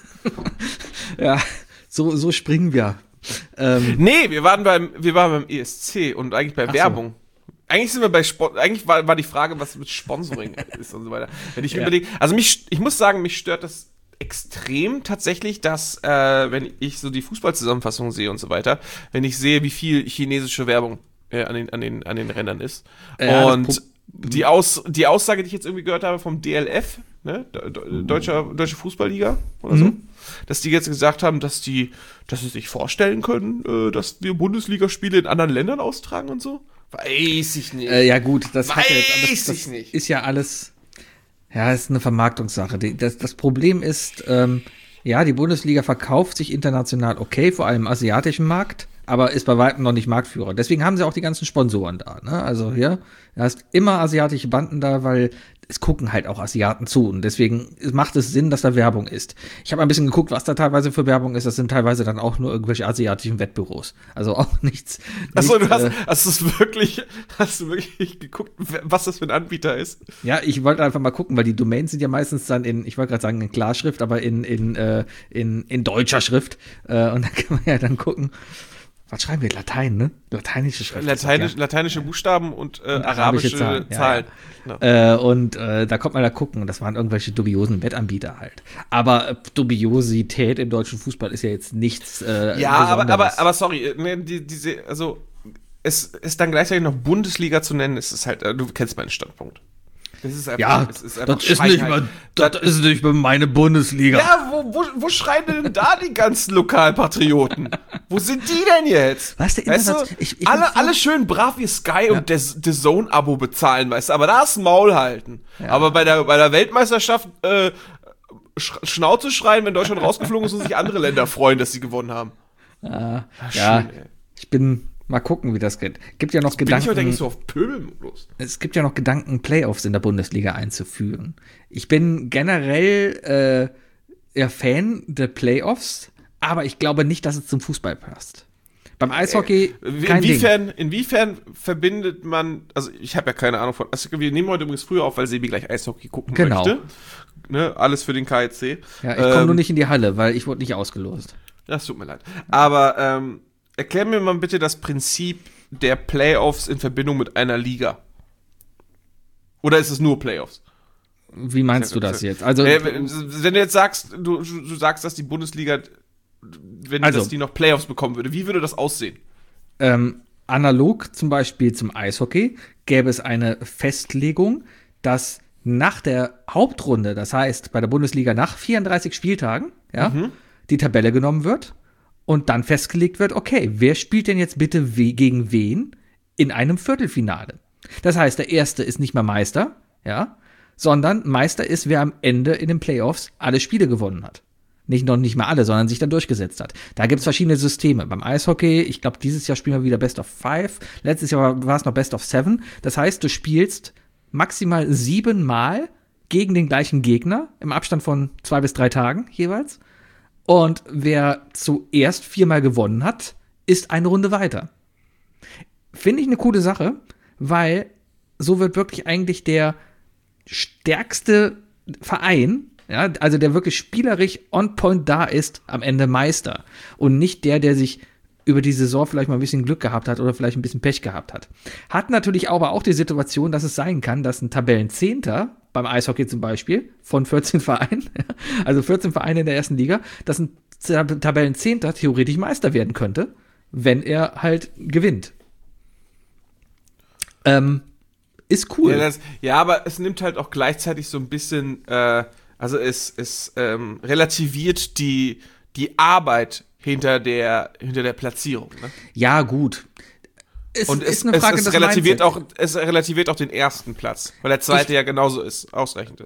Ja, so, so springen wir. Ähm, nee, wir waren beim, wir waren beim E S C und eigentlich bei Ach Werbung. So. Eigentlich sind wir bei Spon- eigentlich war, war die Frage, was mit Sponsoring ist und so weiter. Wenn ich Ja. überlege, also mich, ich muss sagen, mich stört das extrem tatsächlich, dass, äh, wenn ich so die Fußballzusammenfassung sehe und so weiter, wenn ich sehe, wie viel chinesische Werbung äh, an, den, an, den, an den Rändern ist. Ja, das und Pro- die, Aus, die Aussage, die ich jetzt irgendwie gehört habe vom D L F, ne, Deutscher, Deutsche Fußballliga oder so, Mhm. dass die jetzt gesagt haben, dass die, dass sie sich vorstellen können, äh, dass wir Bundesligaspiele in anderen Ländern austragen und so. Weiß ich nicht. Äh, ja gut, das hat ja jetzt Weiß alles, das ich nicht. ist ja alles, ja, ist eine Vermarktungssache. Die, das, das Problem ist, ähm, ja, die Bundesliga verkauft sich international okay, vor allem im asiatischen Markt, aber ist bei weitem noch nicht Marktführer. Deswegen haben sie auch die ganzen Sponsoren da, ne? Also hier, du hast immer asiatische Banden da, weil es gucken halt auch Asiaten zu und deswegen macht es Sinn, dass da Werbung ist. Ich habe ein bisschen geguckt, was da teilweise für Werbung ist. Das sind teilweise dann auch nur irgendwelche asiatischen Wettbüros. Also auch nichts. Achso, nichts, du hast, äh, hast, du's wirklich, hast du wirklich geguckt, was das für ein Anbieter ist? Ja, ich wollte einfach mal gucken, weil die Domains sind ja meistens dann in, ich wollte gerade sagen in Klarschrift, aber in, in, äh, in, in deutscher Schrift. Äh, und da kann man ja dann gucken. Was schreiben wir? Latein, ne? Lateinische Schrift. Lateinisch, ja. lateinische Buchstaben und, äh, Und arabische, arabische Zahlen. Zahlen, ja, ja. Äh, und äh, da kommt man da gucken. Das waren irgendwelche dubiosen Wettanbieter halt. Aber äh, Dubiosität im deutschen Fußball ist ja jetzt nichts äh, Ja, aber, Besonderes. aber, aber sorry, äh, ne, die, diese, also, es ist dann gleichzeitig noch Bundesliga zu nennen, ist es halt, äh, du kennst meinen Standpunkt. Das ist einfach, ja, es ist einfach das ist nicht Schweinheit. mal, das ist nicht mal meine Bundesliga. Ja, wo, wo, wo schreien denn da die ganzen Lokalpatrioten? Wo sind die denn jetzt? Was, der weißt du, Internet- ich- ich alle, bin voll- alle schön brav wie Sky und das The Zone-Abo bezahlen, weißt du, aber da ist Maul halten. Ja. Aber bei der, bei der Weltmeisterschaft äh, sch Schnauze schreien, wenn Deutschland rausgeflogen ist und sich andere Länder freuen, dass sie gewonnen haben. Ja, Ach, ja, schön, ey. ich bin, mal gucken, wie das geht. Gibt ja noch Bin ich heute Gedanken, eigentlich so auf Pöbelmodus? es gibt ja noch Gedanken, Playoffs in der Bundesliga einzuführen. Ich bin generell äh, ja Fan der Playoffs, aber ich glaube nicht, dass es zum Fußball passt. Beim Eishockey Äh, kein Ding. Inwiefern, inwiefern verbindet man, also ich habe ja keine Ahnung von, also wir nehmen heute übrigens früher auf, weil Sebi gleich Eishockey gucken Genau. möchte. Ne, alles für den K E C. Ja, ich komme Ähm, nur nicht in die Halle, weil ich wurde nicht ausgelost. Das tut mir leid. Aber ähm, erklär mir mal bitte das Prinzip der Playoffs in Verbindung mit einer Liga. Oder ist es nur Playoffs? Wie meinst du das jetzt? Also, äh, wenn du jetzt sagst, du, du sagst, dass die Bundesliga, wenn Also- dass die noch Playoffs bekommen würde, wie würde das aussehen? ähm, analog zum Beispiel zum Eishockey gäbe es eine Festlegung, dass nach der Hauptrunde, das heißt bei der Bundesliga nach vierunddreißig Spieltagen, ja, die Tabelle genommen wird und dann festgelegt wird, okay, wer spielt denn jetzt bitte we gegen wen in einem Viertelfinale? Das heißt, der Erste ist nicht mehr Meister, ja, sondern Meister ist, wer am Ende in den Playoffs alle Spiele gewonnen hat. Nicht noch nicht mal alle, sondern sich dann durchgesetzt hat. Da gibt es verschiedene Systeme. Beim Eishockey, ich glaube, dieses Jahr spielen wir wieder Best of Five. Letztes Jahr war es noch Best of Seven. Das heißt, du spielst maximal siebenmal gegen den gleichen Gegner im Abstand von zwei bis drei Tagen jeweils. Und wer zuerst viermal gewonnen hat, ist eine Runde weiter. Finde ich eine coole Sache, weil so wird wirklich eigentlich der stärkste Verein, ja, also der wirklich spielerisch on point da ist, am Ende Meister. Und nicht der, der sich über die Saison vielleicht mal ein bisschen Glück gehabt hat oder vielleicht ein bisschen Pech gehabt hat. Hat natürlich aber auch die Situation, dass es sein kann, dass ein Tabellenzehnter, beim Eishockey zum Beispiel, von vierzehn Vereinen, also vierzehn Vereine in der ersten Liga, dass ein Tabellenzehnter theoretisch Meister werden könnte, wenn er halt gewinnt. Ähm, ist cool. Ja, das, ja, aber es nimmt halt auch gleichzeitig so ein bisschen, äh, also es, es ähm, relativiert die, die Arbeit hinter der, hinter der Platzierung. Ne? Ja, gut. Es Und es, ist eine Frage es, es, des relativiert Mindsets. auch, es relativiert auch den ersten Platz, weil der zweite Ich- ja genauso ist, ausreichend ist.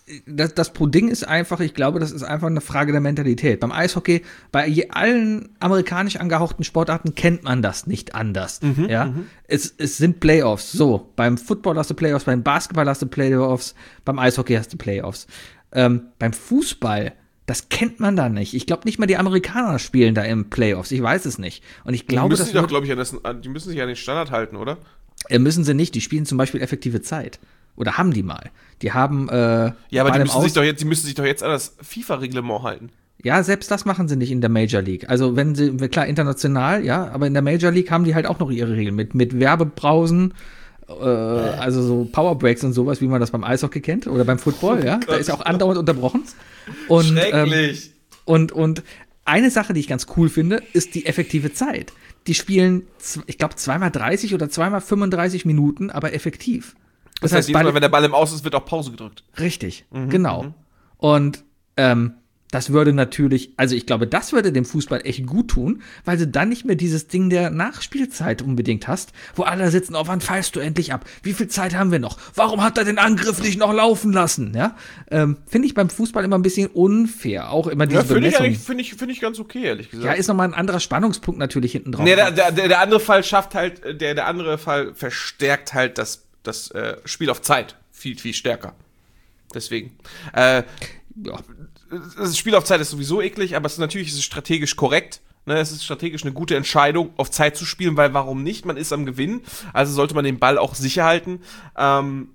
das, das Ding ist einfach, ich glaube, das ist einfach eine Frage der Mentalität. Beim Eishockey, bei je, allen amerikanisch angehauchten Sportarten kennt man das nicht anders. Mhm, ja? Mhm. Es, es sind Playoffs. So, beim Football hast du Playoffs, beim Basketball hast du Playoffs, beim Eishockey hast du Playoffs. Ähm, beim Fußball, das kennt man da nicht. Ich glaube, nicht mal die Amerikaner spielen da im Playoffs. Ich weiß es nicht. Und ich glaube, die müssen das sich doch, glaube ich, an das, die müssen sich an den Standard halten, oder? Äh, müssen sie nicht. Die spielen zum Beispiel effektive Zeit. Oder haben die mal. Die haben, äh, Ja, aber die müssen, sich doch jetzt, die müssen sich doch jetzt an das FIFA-Reglement halten. Ja, selbst das machen sie nicht in der Major League. Also wenn sie, klar, international, ja, aber in der Major League haben die halt auch noch ihre Regeln. Mit, mit Werbebrausen, äh, also so Powerbreaks und sowas, wie man das beim Eishockey kennt. Oder beim Football, ja. Da ist ja auch andauernd unterbrochen. Und, Schrecklich. Ähm, und, und eine Sache, die ich ganz cool finde, ist die effektive Zeit. Die spielen, ich glaube, zweimal dreißig oder zweimal fünfunddreißig Minuten, aber effektiv. Das, das heißt, jedes Mal, wenn der Ball im Aus ist, wird auch Pause gedrückt. Richtig, mhm, genau. Mhm. Und ähm, das würde natürlich, also ich glaube, das würde dem Fußball echt gut tun, weil du dann nicht mehr dieses Ding der Nachspielzeit unbedingt hast, wo alle sitzen, oh, wann pfeifst du endlich ab? Wie viel Zeit haben wir noch? Warum hat er den Angriff nicht noch laufen lassen? Ja, ähm, finde ich beim Fußball immer ein bisschen unfair. Auch immer diese ja, finde Bemessung. ich, find ich, find ich ganz okay, ehrlich gesagt. Ja, ist nochmal ein anderer Spannungspunkt natürlich hinten drauf. Nee, der, der, der andere Fall schafft halt, der, der andere Fall verstärkt halt das, das äh, Spiel auf Zeit viel, viel stärker. Deswegen. Äh, ja. Das Spiel auf Zeit ist sowieso eklig, aber es ist natürlich ist es strategisch korrekt. Ne? Es ist strategisch eine gute Entscheidung, auf Zeit zu spielen, weil warum nicht? Man ist am Gewinn, also sollte man den Ball auch sicher halten. Ähm,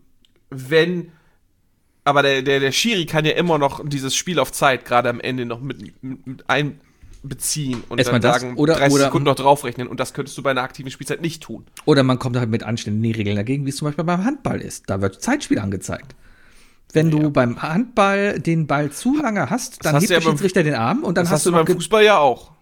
wenn, aber der, der, der Schiri kann ja immer noch dieses Spiel auf Zeit gerade am Ende noch mit, mit, mit einbeziehen und Erstmal dann das, sagen, oder, dreißig oder, Sekunden noch draufrechnen und das könntest du bei einer aktiven Spielzeit nicht tun. Oder man kommt halt mit anständigen Regeln dagegen, wie es zum Beispiel beim Handball ist. Da wird Zeitspiel angezeigt. Wenn du ja. beim Handball den Ball zu lange hast, dann hast hebt ja der Schiedsrichter den Arm und dann das hast, hast du du beim ge- Fußball ja auch.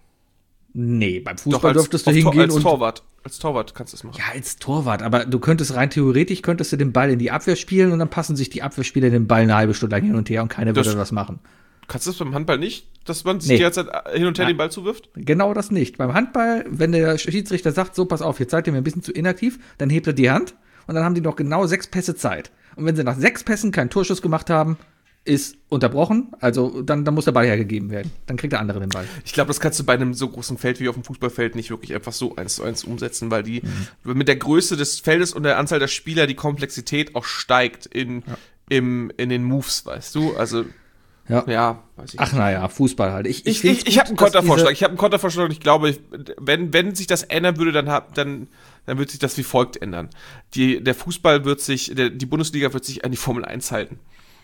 Nee, beim Fußball Doch, als, dürftest du auf, hingehen als und Torwart. Als Torwart kannst du es machen. Ja, als Torwart, aber du könntest rein theoretisch könntest du den Ball in die Abwehr spielen und dann passen sich die Abwehrspieler den Ball eine halbe Stunde lang hin und her und keiner das, würde was machen. Kannst du das beim Handball nicht, dass man sich nee. die ganze Zeit hin und her Nein. den Ball zuwirft? Genau das nicht. Beim Handball, wenn der Schiedsrichter sagt, so pass auf, jetzt seid ihr mir ein bisschen zu inaktiv, dann hebt er die Hand und dann haben die noch genau sechs Pässe Zeit. Und wenn sie nach sechs Pässen keinen Torschuss gemacht haben, ist unterbrochen, also dann, dann muss der Ball hergegeben werden. Dann kriegt der andere den Ball. Ich glaube, das kannst du bei einem so großen Feld wie auf dem Fußballfeld nicht wirklich einfach so eins zu eins umsetzen, weil die mhm. mit der Größe des Feldes und der Anzahl der Spieler die Komplexität auch steigt in, ja. im, in den Moves, weißt du? Also, ja, ja weiß ich Ach naja, Fußball halt. Ich, ich, ich, ich, ich habe einen Kontervorschlag. Ich habe einen Kontervorschlag und ich glaube, wenn, wenn sich das ändern würde, dann, hab, dann, dann wird sich das wie folgt ändern. Die, der Fußball wird sich, der, die Bundesliga wird sich an die Formel eins halten.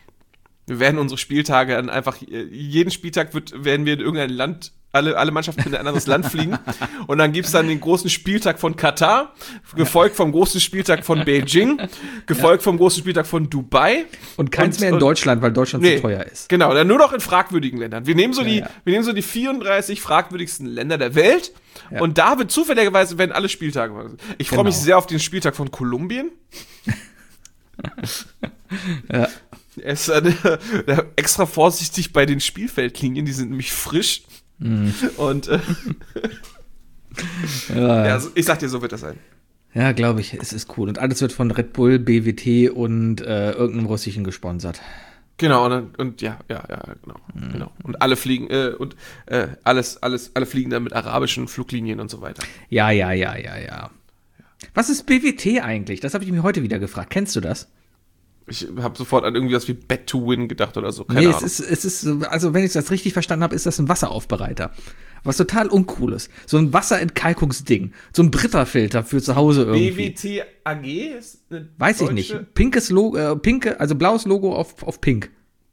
Wir werden unsere Spieltage dann einfach, jeden Spieltag wird, werden wir in irgendein Land, alle, alle Mannschaften in ein anderes Land fliegen. Und dann gibt's dann den großen Spieltag von Katar, gefolgt vom großen Spieltag von Beijing, gefolgt ja. vom großen Spieltag von Dubai. Und keins und, mehr in Deutschland, weil Deutschland nee, zu teuer ist. Genau, dann nur noch in fragwürdigen Ländern. Wir nehmen so, ja, die, ja. wir nehmen so die vierunddreißig fragwürdigsten Länder der Welt. Ja. Und da wird zufälligerweise werden alle Spieltage. Ich freue genau. mich sehr auf den Spieltag von Kolumbien. ja. Er ist äh, extra vorsichtig bei den Spielfeldlinien, die sind nämlich frisch. Mm. Und äh, ja, ja so, ich sag dir, so wird das sein. Ja, glaube ich, es ist cool. Und alles wird von Red Bull, B W T und äh, irgendeinem Russischen gesponsert. Genau, und, und ja, ja, ja, genau, mm. genau. Und alle fliegen, äh, und äh, alles, alles, alle fliegen dann mit arabischen Fluglinien und so weiter. Ja, ja, ja, ja, ja. Was ist B W T eigentlich? Das habe ich mir heute wieder gefragt. Kennst du das? Ich habe sofort an irgendwie was wie Bet to Win gedacht oder so. Keine nee, Ahnung. es ist, es ist, also wenn ich das richtig verstanden habe, ist das ein Wasseraufbereiter. Was total uncooles. So ein Wasserentkalkungsding. So ein Brita-Filter für zu Hause irgendwie. B W T A G ist eine Weiß deutsche? ich nicht. Pinkes Logo, äh, pinke, also blaues Logo auf, auf pink.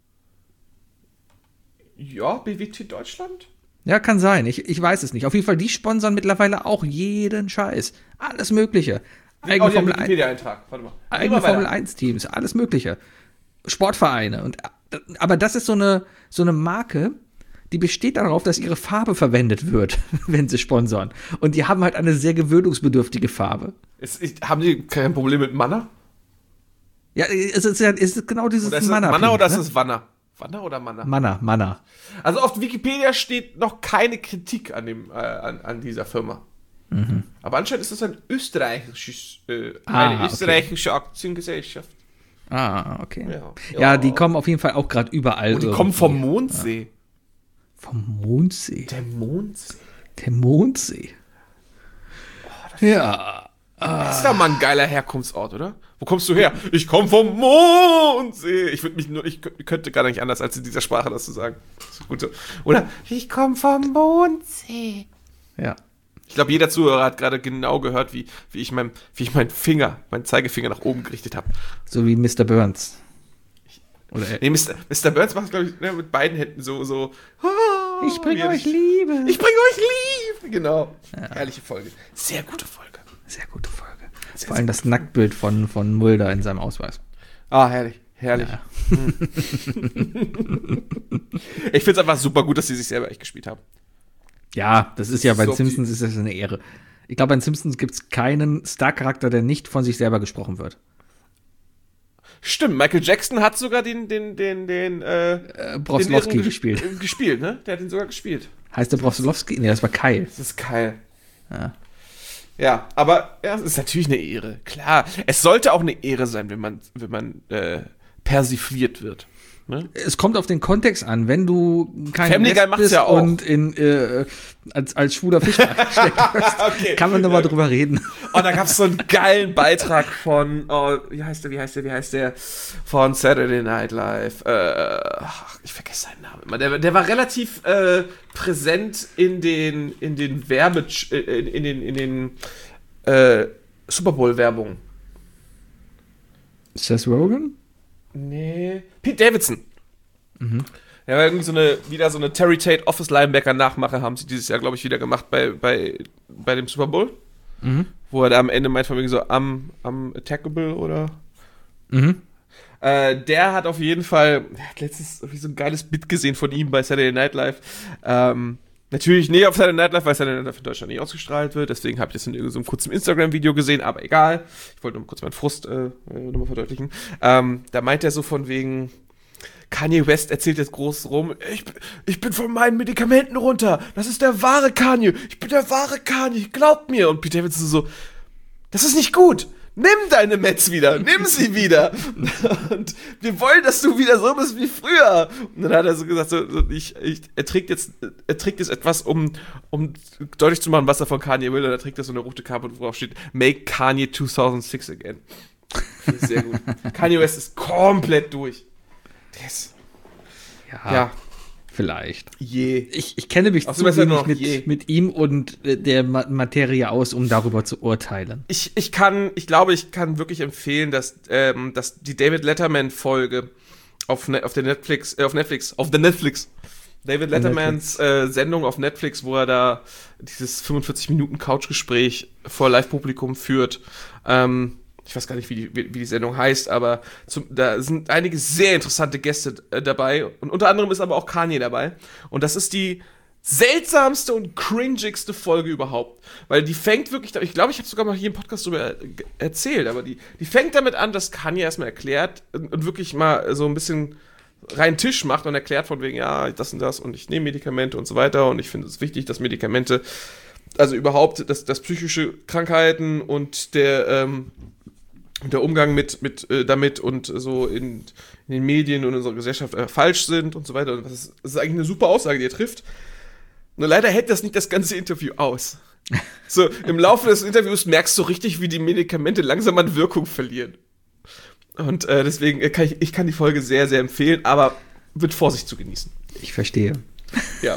Ja, B W T Deutschland? Ja, kann sein. Ich, ich weiß es nicht. Auf jeden Fall, die sponsern mittlerweile auch jeden Scheiß. Alles Mögliche. Eigene Formel Wikipedia-Eintrag. Warte mal. Eigene Formel eins Teams, alles Mögliche. Sportvereine. Und, aber das ist so eine, so eine Marke, die besteht darauf, dass ihre Farbe verwendet wird, wenn sie sponsern. Und die haben halt eine sehr gewöhnungsbedürftige Farbe. Ist, ist, haben die kein Problem mit Manna? Ja, es ist, ja, es ist genau dieses oder ist Manna. Es Manna oder ne? ist es Wanna? Wanna oder Manna? Manna, Manna. Also auf Wikipedia steht noch keine Kritik an, dem, äh, an, an dieser Firma. Mhm. Aber anscheinend ist das ein österreichisches, äh, ah, eine österreichische okay. Aktiengesellschaft. Ah, okay. Ja, Ja. ja die kommen auf jeden Fall auch gerade überall. Und die irgendwie. kommen vom Mondsee. Ja. Vom Mondsee. Der Mondsee. Der Mondsee. Oh, ja. Das ist doch mal ein geiler Herkunftsort, oder? Wo kommst du her? Ich komme vom Mondsee. Ich würde mich nur, ich könnte gar nicht anders, als in dieser Sprache das zu sagen. Das ist gut so. Oder ich komme vom Mondsee. Ja. Ich glaube, jeder Zuhörer hat gerade genau gehört, wie, wie ich mein, wie ich meinen Finger, meinen Zeigefinger nach oben gerichtet habe. So wie Mister Burns. Oder Nee, Mister Mister Burns macht, glaube ich, ne, mit beiden Händen so, so. Ich bringe wie euch er- Liebe. Ich bringe euch Liebe. Genau. Ja. Herrliche Folge. Sehr gute Folge. Sehr gute Folge. Sehr, Vor allem sehr das Nacktbild von, von Mulder in seinem Ausweis. Ah, herrlich. Herrlich. Ja. Ich finde es einfach super gut, dass sie sich selber echt gespielt haben. Ja, das ist ja bei So den Simpsons ist das eine Ehre. Ich glaube, bei den Simpsons gibt es keinen Star-Charakter, der nicht von sich selber gesprochen wird. Stimmt, Michael Jackson hat sogar den, den, den, den, äh, Äh, Broslowski den Irren gespielt. ges- äh, Gespielt, ne? Der hat ihn sogar gespielt. Heißt der Broslowski? Nee, das war Kyle. Das ist geil. Ja. Ja, aber ja, es ist natürlich eine Ehre. Klar, es sollte auch eine Ehre sein, wenn man, wenn man äh, persifliert wird. Ne? Es kommt auf den Kontext an. Wenn du kein Family Guy Lesb macht's bist ja auch. und in, äh, als, als schwuler Fisch steckt, Okay. kann man da mal drüber reden. Oh, da gab es so einen geilen Beitrag von, oh, wie heißt der, wie heißt der, wie heißt der, von Saturday Night Live. Äh, ach, ich vergesse seinen Namen immer. Der, der war relativ äh, präsent in den, in den Werbe, in, in den, in den äh, Super Bowl-Werbungen. Seth Rogen? Nee. Pete Davidson. Ja, irgendwie so eine, wieder so eine Terry Tate Office Linebacker Nachmache haben sie dieses Jahr, glaube ich, wieder gemacht bei, bei, bei dem Super Bowl. Mhm. Wo er da am Ende meint von wegen so am, am attackable oder. Mhm. Äh, der hat auf jeden Fall, er hat letztens irgendwie so ein geiles Bit gesehen von ihm bei Saturday Night Live. Ähm, natürlich nicht auf Saturday Night Live, weil Saturday Night Live in Deutschland nicht ausgestrahlt wird. Deswegen habe ich das in irgendeinem so einem kurzen Instagram-Video gesehen, aber egal. Ich wollte nur kurz meinen Frust äh, nochmal verdeutlichen. Ähm, da meint er so von wegen, Kanye West erzählt jetzt groß rum, ich, ich bin von meinen Medikamenten runter. Das ist der wahre Kanye. Ich bin der wahre Kanye. Glaubt mir. Und Pete Davidson so, das ist nicht gut. Nimm deine Meds wieder. Nimm sie wieder. Und wir wollen, dass du wieder so bist wie früher. Und dann hat er so gesagt, so, so, ich, ich, er trägt jetzt, er trägt jetzt etwas, um, um deutlich zu machen, was er von Kanye will. Und er trägt das so eine rote Kappe, worauf steht, Make Kanye zweitausendsechs again. Das ist sehr gut. Kanye West ist komplett durch. Der ist, Ja, ja, vielleicht. je. Ich, ich kenne mich Außerdem zu ist er nur wenig noch je. mit, mit ihm und äh, der Ma- Materie aus, um darüber zu urteilen. Ich, ich kann, ich glaube, ich kann wirklich empfehlen, dass, ähm, dass die David Letterman-Folge auf, ne, auf der Netflix, äh, auf Netflix, auf der Netflix, David Lettermans äh, Sendung auf Netflix, wo er da dieses fünfundvierzig Minuten Couchgespräch vor Live-Publikum führt. Ähm, ich weiß gar nicht, wie die, wie, wie die Sendung heißt, aber zum, da sind einige sehr interessante Gäste äh, dabei. Und unter anderem ist aber auch Kanye dabei. Und das ist die seltsamste und cringigste Folge überhaupt. Weil die fängt wirklich, ich glaube, ich habe sogar mal hier im Podcast darüber erzählt, aber die, die fängt damit an, dass Kanye erstmal erklärt und, und wirklich mal so ein bisschen reinen Tisch macht und erklärt von wegen, ja, das und das und ich nehme Medikamente und so weiter und ich finde es wichtig, dass Medikamente, also überhaupt, dass, dass psychische Krankheiten und der, ähm, der Umgang mit, mit äh, damit und so in, in den Medien und in unserer Gesellschaft äh, falsch sind und so weiter. Und das ist, das ist eigentlich eine super Aussage, die er trifft. Nur leider hält das nicht das ganze Interview aus. So, im Laufe des Interviews merkst du richtig, wie die Medikamente langsam an Wirkung verlieren. Und äh, deswegen äh, kann ich, ich kann die Folge sehr, sehr empfehlen, aber mit Vorsicht zu genießen. Ich verstehe. Ja.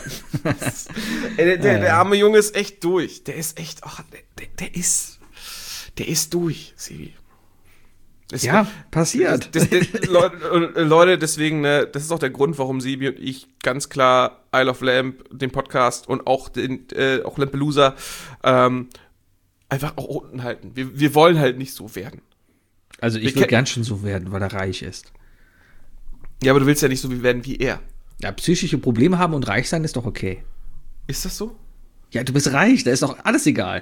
Ey, der, der, der arme Junge ist echt durch. Der ist echt, ach, der, der, der ist, der ist durch, Sebi. Das- Ja, passiert. Das, das, das, Leute, äh, Leute, deswegen, ne, das ist auch der Grund, warum Sebi und ich ganz klar Isle of Lamp, den Podcast und auch den, äh, auch Lampelusa, ähm, einfach auch unten halten. Wir, wir wollen halt nicht so werden. Also Wir ich will ke- gern schon so werden, weil er reich ist. Ja, aber du willst ja nicht so wie werden wie er. Ja, psychische Probleme haben und reich sein ist doch okay. Ist das so? Ja, du bist reich, da ist doch alles egal.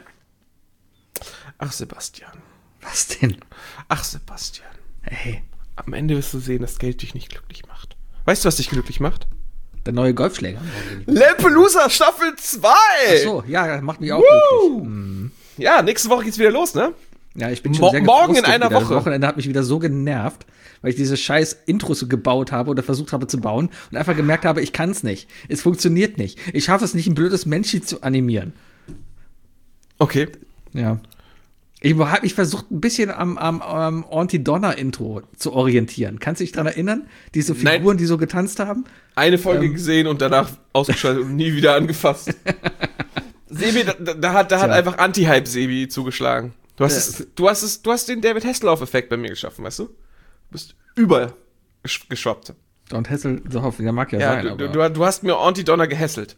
Ach, Sebastian. Was denn? Ach, Sebastian. Hey, Am Ende wirst du sehen, dass Geld dich nicht glücklich macht. Weißt du, was dich glücklich macht? der neue Golfschläger. Lampelusa Staffel zwei! Ach so, ja, das macht mich auch Woo! glücklich. Hm. Ja, nächste Woche geht's wieder los, ne? Ja, ich bin schon Mo- sehr morgen in gefrustet einer wieder. Woche. Das Wochenende hat mich wieder so genervt, weil ich diese scheiß Intros gebaut habe oder versucht habe zu bauen und einfach gemerkt habe, ich kann es nicht. Es funktioniert nicht. Ich schaffe es nicht, ein blödes Menschchen zu animieren. Okay. Ja. Ich habe mich versucht, ein bisschen am, am, am Auntie-Donna-Intro zu orientieren. Kannst du dich daran erinnern? Diese Figuren, Nein. die so getanzt haben? Eine Folge Ähm. gesehen und danach ausgeschaltet und nie wieder angefasst. Sebi, da, da hat, da hat Tja. einfach Anti-Hype-Sebi zugeschlagen. Du hast, Äh. es, du, hast es, du hast den David Hasselhoff-Effekt bei mir geschaffen, weißt du? Du bist über gesch- geschwappt. Don Hessel, so hoffe der mag ja, Ja, sein, du, aber. du, du hast mir Auntie-Donna gehässelt.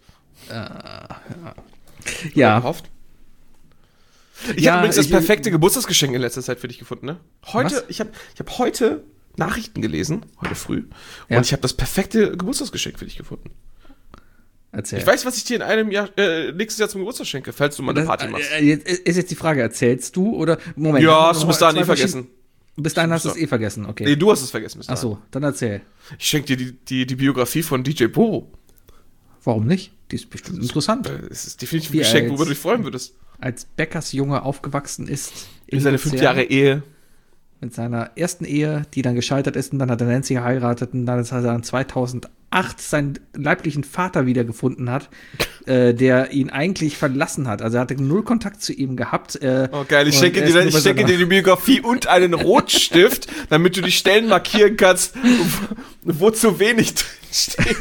ja, Gehofft. Ich Ja, habe übrigens das ich- perfekte Geburtstagsgeschenk in letzter Zeit für dich gefunden, ne? Heute, Was? ich habe ich hab heute Nachrichten gelesen, heute früh, Ja. und ich habe das perfekte Geburtstagsgeschenk für dich gefunden. erzähl. Ich weiß, was ich dir in einem Jahr, äh, nächstes Jahr zum Geburtstag schenke, falls du mal eine das, Party machst. äh, jetzt, ist jetzt die Frage, erzählst du oder Moment? Ja, haben wir hast du noch bis dahin zwei eh vergessen. verschieden- Bis dahin hast du bis es eh vergessen, okay. Nee, du hast es vergessen. bis Ach dahin. so, dann erzähl. Ich schenke dir die, die, die Biografie von D J Bobo. Warum nicht? Die ist bestimmt interessant. Äh, Es ist definitiv ein Wie Geschenk, als- worüber du dich freuen würdest. Als Bäckersjunge aufgewachsen ist. In seine fünf Jahre Ehe. Mit seiner ersten Ehe, die dann gescheitert ist, und dann hat er Nancy geheiratet und dann hat er dann zweitausendacht seinen leiblichen Vater wiedergefunden hat, äh, der ihn eigentlich verlassen hat. Also er hatte null Kontakt zu ihm gehabt. Äh, Oh geil, ich und schenke, er dir, ist nur ich bei schenke seiner- dir die Biografie und einen Rotstift, damit du die Stellen markieren kannst, wo, wo zu wenig drin steht.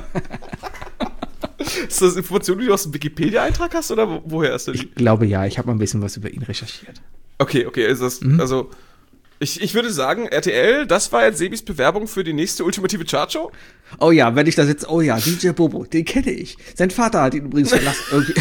Ist das Information, die du aus dem Wikipedia-Eintrag hast, oder wo, woher hast du die? Ich glaube ja, ich habe mal ein bisschen was über ihn recherchiert. Okay, okay, ist das, also, ich, ich würde sagen, R T L, das war jetzt Sebis Bewerbung für die nächste ultimative Chartshow. Oh ja, wenn ich da sitze, oh ja, D J Bobo, den kenne ich. Sein Vater hat ihn übrigens verlassen. Irgendwie.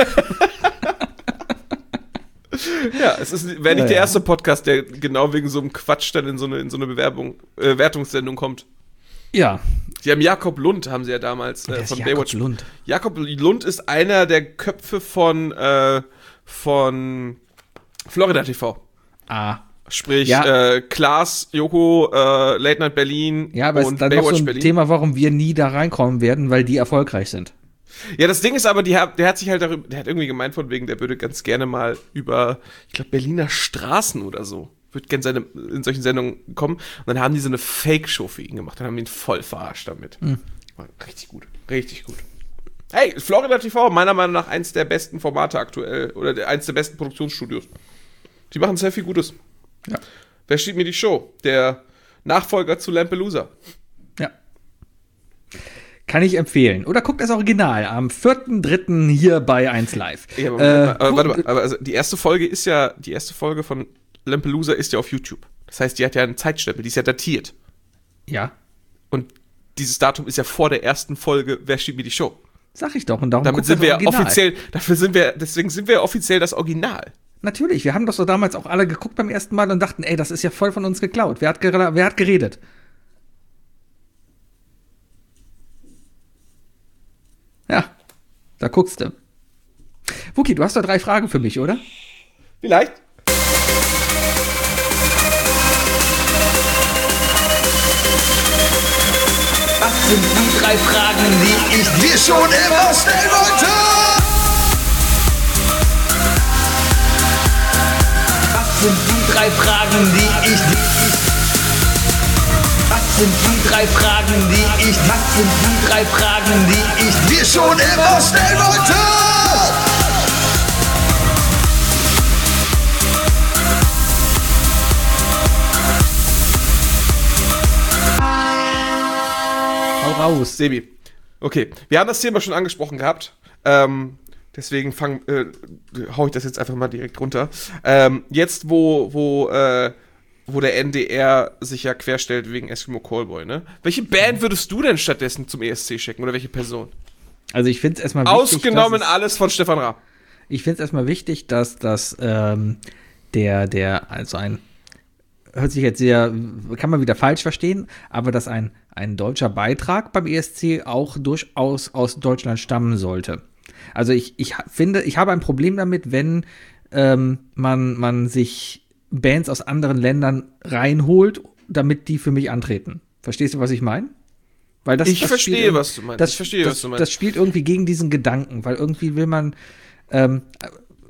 Ja, es ist, wäre nicht Ja, der ja. erste Podcast, der genau wegen so einem Quatsch dann in so eine, in so eine Bewerbung, äh, Wertungssendung kommt. Ja, Die haben Jakob Lund, haben sie ja damals Wer äh, ist von Jakob Baywatch. Lund? Jakob Lund ist einer der Köpfe von, äh, von Florida T V. ah. Sprich, Ja. äh, Klaas, Joko, äh, Late Night Berlin Ja, aber es und ist dann noch so Baywatch ein Berlin. Thema, warum wir nie da reinkommen werden, weil die erfolgreich sind. Ja, das Ding ist aber, die, hat- der hat sich halt darüber, der hat irgendwie gemeint von wegen, der würde ganz gerne mal über, ich glaube, Berliner Straßen oder so, würde gerne seine, in solchen Sendungen kommen. Und dann haben die so eine Fake-Show für ihn gemacht und haben ihn voll verarscht damit. War richtig gut, richtig gut. Hey, Florida T V, meiner Meinung nach eins der besten Formate aktuell, oder der, eins der besten Produktionsstudios. Die machen sehr viel Gutes. Ja. Wer steht mir die Show? Der Nachfolger zu Lampelusa. Ja. Kann ich empfehlen. Oder guckt das Original am vierten dritten hier bei eins Live. Ja, aber, Äh, Moment mal, aber guck- warte mal, aber also die erste Folge ist ja, die erste Folge von Lampelusa ist ja auf YouTube. Das heißt, die hat ja einen Zeitstempel, die ist ja datiert. Ja, Und dieses Datum ist ja vor der ersten Folge Wer steht mir die Show? sag ich doch. Und darum Damit guckt sind das wir ja Original. offiziell, dafür sind wir, deswegen sind wir offiziell das Original. Natürlich, wir haben doch so damals auch alle geguckt beim ersten Mal und dachten, ey, das ist ja voll von uns geklaut. Wer hat, gere- wer hat geredet? Ja, da guckst du. Wookie, du hast doch drei Fragen für mich, oder? Vielleicht? Was sind die drei Fragen, die ich dir schon immer stellen wollte? Was sind die drei Fragen, die ich dir... Was sind die drei Fragen, die ich... Was sind die drei Fragen, die ich dir schon immer stellen wollte? Hau raus. Sebi. Okay, wir haben das Thema schon angesprochen gehabt. Ähm, deswegen fang, äh, hau ich das jetzt einfach mal direkt runter. Ähm, jetzt, wo, wo, äh, wo der N D R sich ja querstellt wegen Eskimo Callboy, ne? Welche Band würdest du denn stattdessen zum E S C schicken oder welche Person? Also ich finde es erstmal wichtig, Ausgenommen dass es- alles von Stefan Raab. Ich finde es erstmal wichtig, dass das ähm, der, der, also ein, hört sich jetzt sehr, kann man wieder falsch verstehen, aber dass ein, ein deutscher Beitrag beim E S C auch durchaus aus Deutschland stammen sollte. Also ich, ich ha- finde, ich habe ein Problem damit, wenn ähm, man, man sich Bands aus anderen Ländern reinholt, damit die für mich antreten. Verstehst du, was ich meine? Weil das, Ich das verstehe, spielt irg- was du meinst. Das, Ich verstehe, das, was du meinst. Das spielt irgendwie gegen diesen Gedanken, weil irgendwie will man ähm,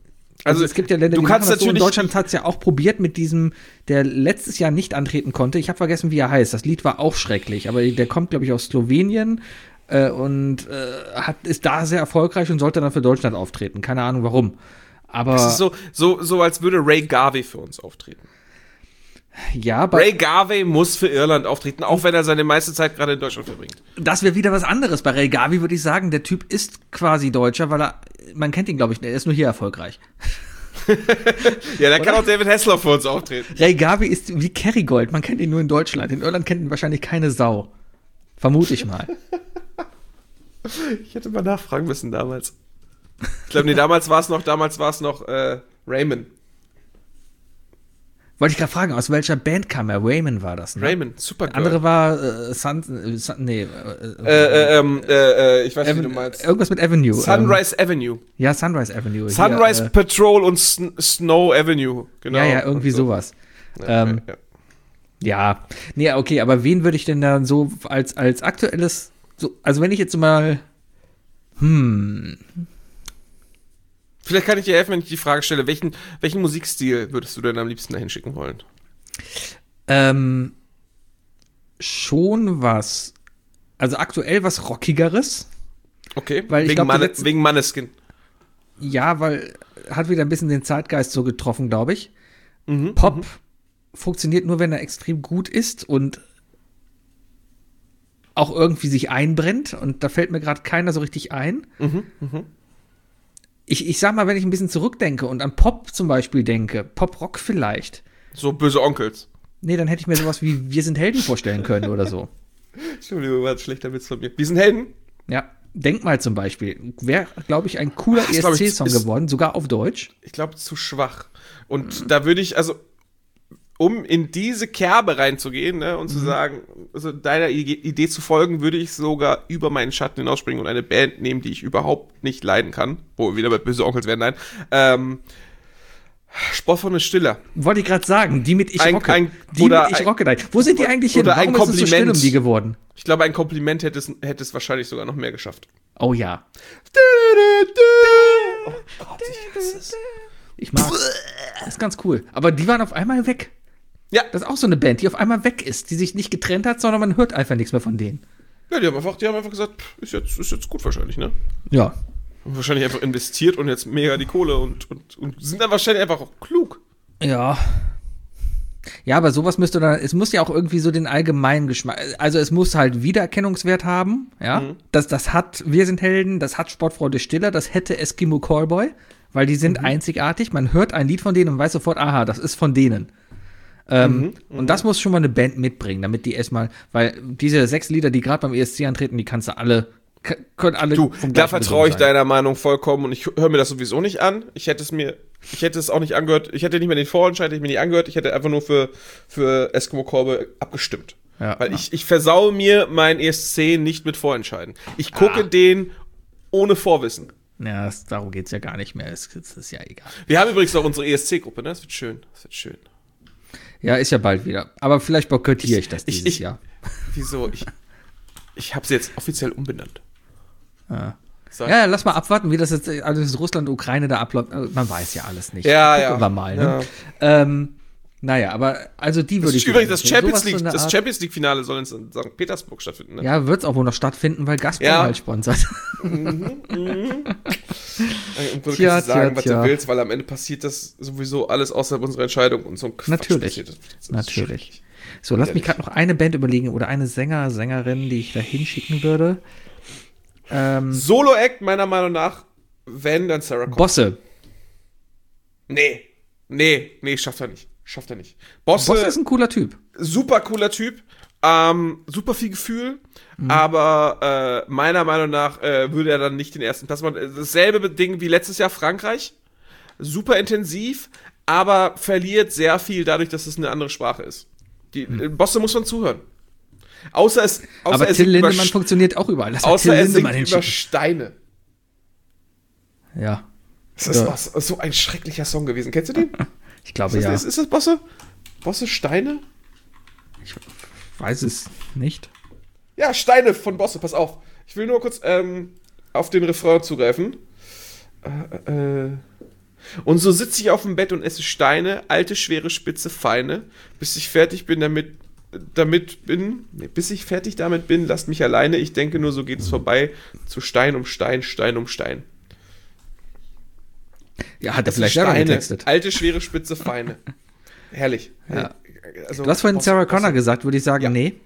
Also, es gibt ja Länder, du die kannst machen das so. In natürlich- Deutschland hat es ja auch probiert mit diesem, der letztes Jahr nicht antreten konnte. Ich habe vergessen, wie er heißt. Das Lied war auch schrecklich, aber der kommt, glaube ich, aus Slowenien äh, und äh, hat, ist da sehr erfolgreich und sollte dann für Deutschland auftreten. Keine Ahnung warum. Aber Das ist so, so, so, als würde Ray Garvey für uns auftreten. ja, bei, Ray Garvey muss für Irland auftreten, auch wenn er seine meiste Zeit gerade in Deutschland verbringt. das wäre wieder was anderes. Bei Ray Garvey würde ich sagen, der Typ ist quasi Deutscher, weil er, man kennt ihn, glaube ich, er ist nur hier erfolgreich. Ja, da kann auch David Hasselhoff für uns auftreten. Ray Garvey ist wie Kerrygold, man kennt ihn nur in Deutschland. In Irland kennt ihn wahrscheinlich keine Sau. Vermute ich mal. Ich hätte mal nachfragen müssen damals. Ich glaube, nee, damals war es noch, damals war es noch äh, Raymond. Wollte ich gerade fragen, aus welcher Band kam er? Raymond war das, ne? Raymond, super Der andere war äh, Sun, äh, Sun, nee, äh, Äh, äh, ähm, äh, äh, ich weiß nicht, wie Aven- du meinst. irgendwas mit Avenue. Sunrise Avenue. Ähm, ja, Sunrise Avenue. Sunrise Hier, Patrol und Sn Snow Avenue. Genau. äh, ja, ja, irgendwie Und so. sowas. Ja, ähm, ja. Ja, nee, okay, aber wen würde ich denn dann so als, als aktuelles, so, also wenn ich jetzt mal, hm, Vielleicht kann ich dir helfen, wenn ich die Frage stelle, welchen, welchen Musikstil würdest du denn am liebsten dahin schicken wollen? ähm, schon was, also aktuell was Rockigeres. Okay, Weil ich wegen, glaub, die Manne, letzten- wegen Manneskin. Ja, weil hat wieder ein bisschen den Zeitgeist so getroffen, glaube ich. Mhm, Pop funktioniert nur, wenn er extrem gut ist und auch irgendwie sich einbrennt. Und da fällt mir gerade keiner so richtig ein. Mhm, mhm. Ich, ich sag mal, wenn ich ein bisschen zurückdenke und an Pop zum Beispiel denke, Pop-Rock vielleicht. So böse Onkels. Nee, dann hätte ich mir sowas wie Wir sind Helden vorstellen können oder so. Entschuldigung, war ein schlechter Witz von mir. Wir sind Helden. Ja, Denkmal zum Beispiel. Wäre, glaube ich, ein cooler Das, glaub ich, E S C-Song ist- geworden, sogar auf Deutsch. Ich glaube, zu schwach. Und da würde ich, also, um in diese Kerbe reinzugehen, ne, und zu sagen, also deiner I- Idee zu folgen, würde ich sogar über meinen Schatten hinausspringen und eine Band nehmen, die ich überhaupt nicht leiden kann. Wo wir wieder bei böse Onkels werden, nein. Ähm, Sportfreunde Stiller. Wollte ich gerade sagen, die mit Ich Ein- rocke. ein- die oder mit Ich ein- rocke. Nein. Wo sind die eigentlich hin? oder ein Warum ist es so still um Kompliment. die geworden? Ich glaube, ein Kompliment hätte es, hätte es wahrscheinlich sogar noch mehr geschafft. Oh ja. Oh Gott, ich hasse es. Ich mag. Das ist ganz cool. Aber die waren auf einmal weg. Ja. Das ist auch so eine Band, die auf einmal weg ist, die sich nicht getrennt hat, sondern man hört einfach nichts mehr von denen. Ja, die haben einfach, die haben einfach gesagt, pff, ist jetzt, ist jetzt gut wahrscheinlich, ne? Ja. Und wahrscheinlich einfach investiert und jetzt mega die Kohle und, und, und sind dann wahrscheinlich einfach auch klug. Ja. Ja, aber sowas müsste dann, es muss ja auch irgendwie so den allgemeinen Geschmack, also es muss halt Wiedererkennungswert haben, ja. Mhm. Das, das hat Wir sind Helden, das hat Sportfreunde Stiller, das hätte Eskimo Callboy, weil die sind einzigartig. Man hört ein Lied von denen und weiß sofort, aha, das ist von denen. Ähm, und das muss schon mal eine Band mitbringen, damit die erstmal, weil diese sechs Lieder, die gerade beim E S C antreten, die kannst du alle, k- können alle Du, vom da gleichen vertraue ich Gesang sein. deiner Meinung vollkommen und ich höre mir das sowieso nicht an. Ich hätte es mir, ich hätte es auch nicht angehört, ich hätte nicht mehr den Vorentscheid, hätte ich mir nicht angehört, ich hätte einfach nur für, für Eskimo Callboy abgestimmt. Ja, Weil ja. ich, ich versaue mir mein E S C nicht mit Vorentscheiden. Ich gucke Ah. den ohne Vorwissen. Ja, das, darum geht's ja gar nicht mehr, es, es ist ja egal. Wir haben übrigens auch unsere E S C-Gruppe, ne? Das wird schön, das wird schön. Ja, ist ja bald wieder. Aber vielleicht boykottiere ich das ich- dieses ich- Jahr. Wieso? Ich, ich habe sie jetzt offiziell umbenannt. Ja. Sag- Ja, lass mal abwarten, wie das jetzt alles Russland, Ukraine da abläuft. Man weiß ja alles nicht. Ja, Gucken ja. wir mal, ne? Ja. Ähm, naja, aber also die Das würde ist ich. übrigens das sowas Champions so League, eine das Art- Champions League Finale soll in Sankt Petersburg stattfinden. Ne? Ja, wird es auch wohl noch stattfinden, weil Gazprom Ja. halt sponsert. Und du Tja, kannst sagen, tja, was tja. du willst, weil am Ende passiert das sowieso alles außerhalb unserer Entscheidung und so ein Quatsch Natürlich. passiert. Das, das ist Natürlich. schrecklich. So, lass mich Ehrlich. gerade noch eine Band überlegen oder eine Sänger, Sängerin, die ich da hinschicken würde. Ähm, Solo-Act meiner Meinung nach, wenn, dann Sarah Connor. Bosse. Nee, nee, nee, schafft er nicht. Schafft er nicht. Bosse, Bosse ist ein cooler Typ. super cooler Typ, ähm, super viel Gefühl, Mhm. aber äh, meiner Meinung nach äh, würde er dann nicht den ersten Platz machen. Dasselbe Ding wie letztes Jahr Frankreich, super intensiv, aber verliert sehr viel dadurch, dass es eine andere Sprache ist. Die äh, Bosse muss man zuhören. Außer es, außer Aber er Till singt über Lindemann Sch- funktioniert auch überall. Lass mal außer Till er Lindemann singt über hinschicken. Steine. Ja, Das ist Ja. was, so ein schrecklicher Song gewesen. Kennst du den? ich glaube Ist das, ja. ist, ist das Bosse? Bosse Steine? Weiß es nicht. Ja, Steine von Bosse, pass auf. Ich will nur kurz ähm, auf den Refrain zugreifen. Äh, äh, Und so sitze ich auf dem Bett und esse Steine, alte, schwere, spitze, feine, bis ich fertig bin damit, damit bin, nee, bis ich fertig damit bin, lasst mich alleine, ich denke nur, so geht es vorbei, zu Stein um Stein, Stein um Stein. Ja, hat er Das vielleicht sind selber Steine, getextet. alte, schwere, spitze, feine. Herrlich. Ja. Also, Du hast vorhin aus- Sarah aus- Connor gesagt, würde ich sagen, Ja. nee.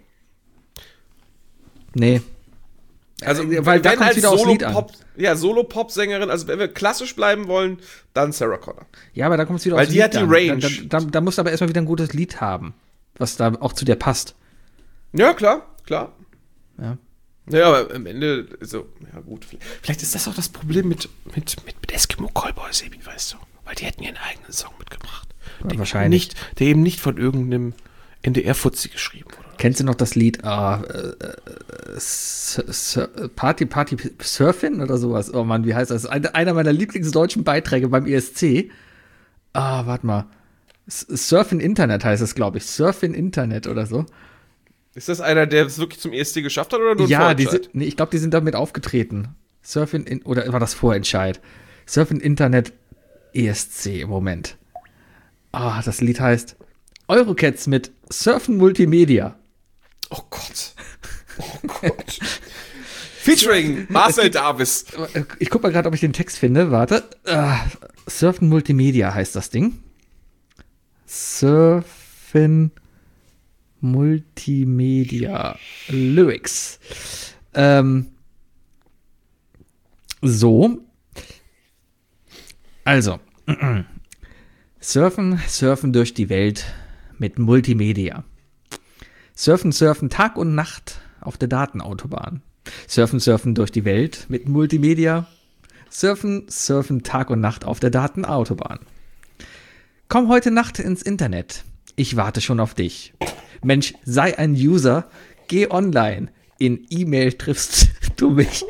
Nee. Also, Äh, weil da wenn kommt's als wieder aufs Lied an. Solo-Pop, ja, Solo-Pop-Sängerin, also wenn wir klassisch bleiben wollen, dann Sarah Connor. Ja, aber da kommt es wieder Weil aufs die Lied hat die an. Range. Da, da, da, da musst du aber erstmal wieder ein gutes Lied haben, was da auch zu dir passt. Ja, klar, klar. Ja. Ja, aber am Ende, so, ja gut. Vielleicht ist das auch das Problem mit, mit, mit, mit Eskimo Callboys, eben, weißt du. Weil die hätten ihren eigenen Song mitgebracht. Ja, Der wahrscheinlich. Nicht, der eben nicht von irgendeinem N D R-Fuzzi geschrieben wurde. Kennst du noch das Lied ah, äh, äh, S- S- Party Party Surfing oder sowas? Oh Mann, wie heißt das? Eine, einer meiner Lieblingsdeutschen Beiträge beim E S C. Ah, warte mal. S- Surfing Internet heißt es, glaube ich. Surfing Internet oder so. Ist das einer, der es wirklich zum E S C geschafft hat oder nur ein Ja, die Vorentscheid? sind, nee, ich glaube, die sind damit aufgetreten. Surfing in, oder war das Vorentscheid? Surfing Internet E S C im Moment. Ah, das Lied heißt Eurocats mit Surfen Multimedia. Oh Gott. Oh Gott. Featuring Marcel Davis. Ich guck mal gerade, ob ich den Text finde. Warte. Ah, Surfen Multimedia heißt das Ding. Surfen Multimedia Lyrics. Ähm, so. Also. Surfen, surfen durch die Welt mit Multimedia. Surfen, surfen Tag und Nacht auf der Datenautobahn. Surfen, surfen durch die Welt mit Multimedia. Surfen, surfen Tag und Nacht auf der Datenautobahn. Komm heute Nacht ins Internet. Ich warte schon auf dich. Mensch, sei ein User. Geh online. In E-Mail triffst du mich.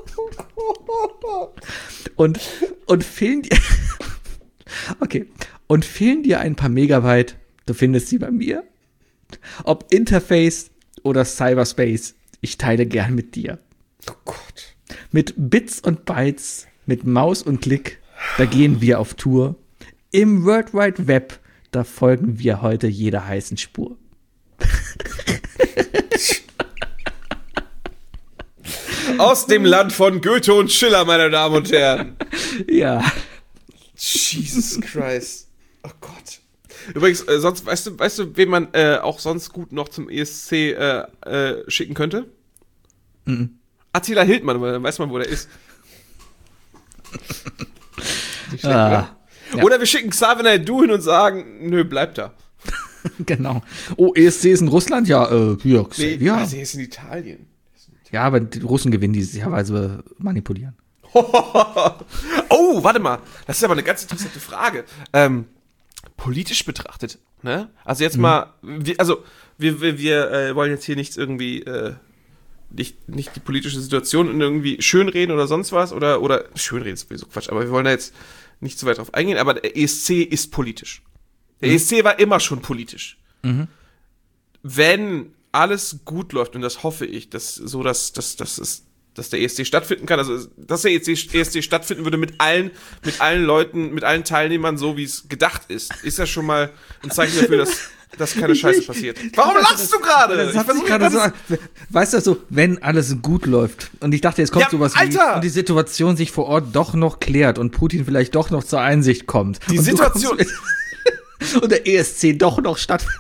Und, und fehlen dir, okay, und fehlen dir ein paar Megabyte, du findest sie bei mir. Ob Interface oder Cyberspace, ich teile gern mit dir. Oh Gott. Mit Bits und Bytes, mit Maus und Klick, da gehen wir auf Tour. Im World Wide Web, da folgen wir heute jeder heißen Spur. Aus dem Land von Goethe und Schiller, meine Damen und Herren. Ja. Jesus Christ. Oh Gott. Übrigens, äh, sonst, weißt du, weißt du, wen man äh, auch sonst gut noch zum E S C äh, äh, schicken könnte? Mhm. Attila Hildmann, weil dann weiß man, wo der ist. Nicht schlecht, Ah, oder? ja. Oder wir schicken Xavier Naidoo hin und sagen, nö, bleib da. Genau. Oh, E S C ist in Russland? Ja, äh, ja, Nee, ja. also er ist in Italien. Ja, aber die Russen gewinnen dieses Jahr, weil sie manipulieren. Oh, warte mal. Das ist aber eine ganz interessante Frage. Ähm, politisch betrachtet, ne? Also jetzt mal, wir, also wir, wir, wir äh, wollen jetzt hier nichts irgendwie, äh, nicht, nicht die politische Situation irgendwie schönreden oder sonst was, oder, oder schönreden ist sowieso Quatsch, aber wir wollen da jetzt nicht zu weit drauf eingehen, aber der E S C ist politisch. Der E S C war immer schon politisch. Mhm. Wenn alles gut läuft, und das hoffe ich, dass so, dass, dass, dass, dass, dass der E S C stattfinden kann, also dass der E S C stattfinden würde mit allen, mit allen Leuten, mit allen Teilnehmern, so wie es gedacht ist, ist ja schon mal ein Zeichen dafür, dass, dass keine Scheiße passiert. Warum lachst du gerade? Das hat sich versuche gerade so, ganz- weißt du, so, wenn alles gut läuft. Und ich dachte, jetzt kommt Ja, sowas Alter! wie, und die Situation sich vor Ort doch noch klärt und Putin vielleicht doch noch zur Einsicht kommt. Die und du Situation- kommst mit- und der E S C doch noch stattfindet.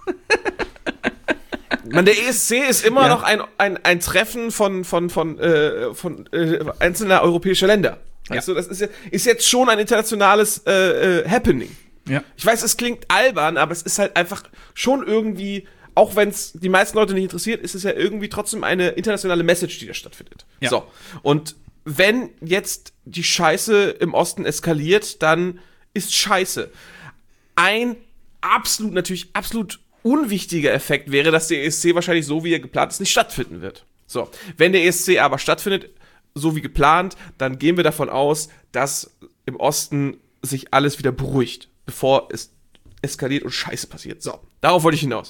Man, der E S C ist immer Ja. noch ein, ein, ein Treffen von, von, von, äh, von äh, einzelner europäischer Länder. Weißt du, das ist, ja, ist jetzt schon ein internationales äh, äh, Happening. Ja. Ich weiß, es klingt albern, aber es ist halt einfach schon irgendwie, auch wenn es die meisten Leute nicht interessiert, ist es ja irgendwie trotzdem eine internationale Message, die da stattfindet. Ja. So. Und wenn jetzt die Scheiße im Osten eskaliert, dann ist Scheiße. Ein absolut, natürlich absolut unwichtiger Effekt wäre, dass der E S C wahrscheinlich so, wie er geplant ist, nicht stattfinden wird. So. Wenn der E S C aber stattfindet, so wie geplant, dann gehen wir davon aus, dass im Osten sich alles wieder beruhigt, bevor es eskaliert und Scheiße passiert. So, darauf wollte ich hinaus.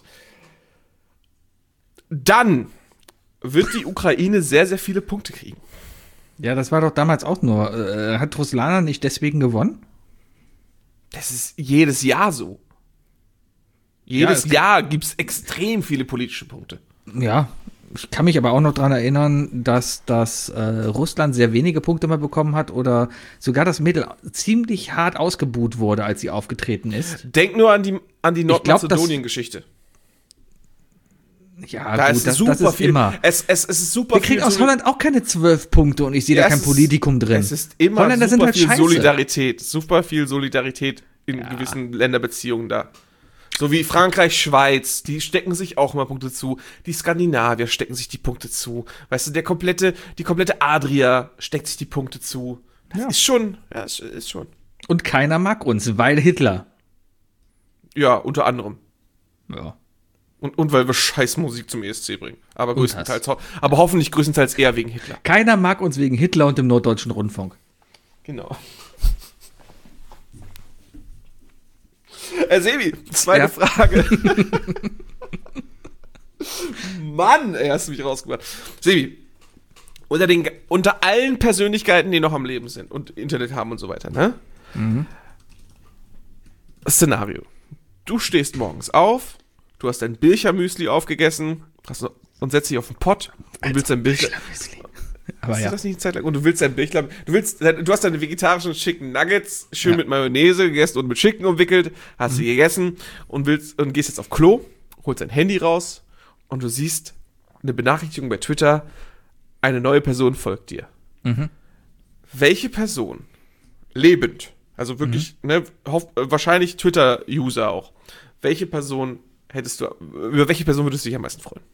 Dann wird die Ukraine sehr, sehr viele Punkte kriegen. Ja, das war doch damals auch nur. Äh, hat Ruslana nicht deswegen gewonnen? Das ist jedes Jahr so. Jedes Ja, Jahr gibt es extrem viele politische Punkte. Ja, ich kann mich aber auch noch daran erinnern, dass das äh, Russland sehr wenige Punkte mal bekommen hat oder sogar das Mädel ziemlich hart ausgebuht wurde, als sie aufgetreten ist. Denk nur an die, an die Ich glaub, Nordmazedonien-Geschichte. Ja, Da gut, ist das, super das ist viel. immer. Es, es, es ist super Wir kriegen viel aus Soli- Holland auch keine zwölf Punkte und ich sehe Ja, da kein es ist- Politikum drin. Es ist immer Holländer super sind halt viel scheiße. Solidarität. Super viel Solidarität in gewissen Länderbeziehungen da. So wie Frankreich, Schweiz, die stecken sich auch immer Punkte zu. Die Skandinavier stecken sich die Punkte zu. Weißt du, der komplette, die komplette Adria steckt sich die Punkte zu. Das Ja. ist schon, ja, ist, ist schon. Und keiner mag uns, weil Hitler. Ja, unter anderem. Ja. Und, und weil wir scheiß Musik zum E S C bringen. Aber Und größtenteils, ho- aber hoffentlich größtenteils eher wegen Hitler. Keiner mag uns wegen Hitler und dem Norddeutschen Rundfunk. Genau. Äh, Sebi, zweite Ja. Frage. Mann, ey, hast du mich rausgebracht. Sebi, unter, den, unter allen Persönlichkeiten, die noch am Leben sind und Internet haben und so weiter, ne? Mhm. Szenario. Du stehst morgens auf, du hast dein Birchermüsli aufgegessen hast noch, und setzt dich auf den Pott und willst dein Bircher... Aber Hast ja. du das nicht eine Zeit lang? Und du willst dein Birchler, du willst, du hast deine vegetarischen Chicken Nuggets schön Ja. mit Mayonnaise gegessen und mit Chicken umwickelt, hast sie gegessen und willst und gehst jetzt auf Klo, holst dein Handy raus und du siehst eine Benachrichtigung bei Twitter, eine neue Person folgt dir. Mhm. Welche Person, lebend, also wirklich, ne, hoff, wahrscheinlich Twitter-User auch, welche Person hättest du, über welche Person würdest du dich am meisten freuen?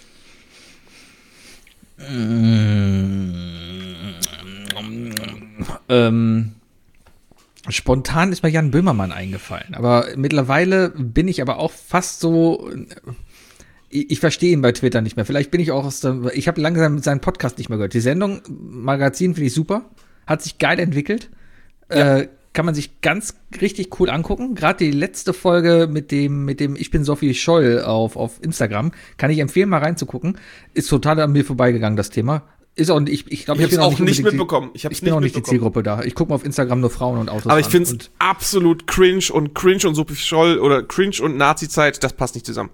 Ähm, spontan ist mir Jan Böhmermann eingefallen. Aber mittlerweile bin ich aber auch fast so. Ich, ich verstehe ihn bei Twitter nicht mehr. Vielleicht bin ich auch aus der. Ich habe langsam seinen Podcast nicht mehr gehört. Die Sendung, Magazin finde ich super. Hat sich geil entwickelt. Äh, kann man sich ganz richtig cool angucken. Gerade die letzte Folge mit dem, mit dem Ich bin Sophie Scholl auf, auf Instagram. Kann ich empfehlen, mal reinzugucken. Ist total an mir vorbeigegangen, das Thema. Ist auch, ich, ich glaube, Ich ich, bin hab's auch auch nicht unbedingt die- mitbekommen. Ich hab's Ich bin nicht auch nicht die mitbekommen. Zielgruppe da. Ich gucke mal auf Instagram nur Frauen und Autos Aber ich an. finde es Und absolut cringe und cringe und Sophie Scholl oder cringe und Nazi-Zeit, das passt nicht zusammen.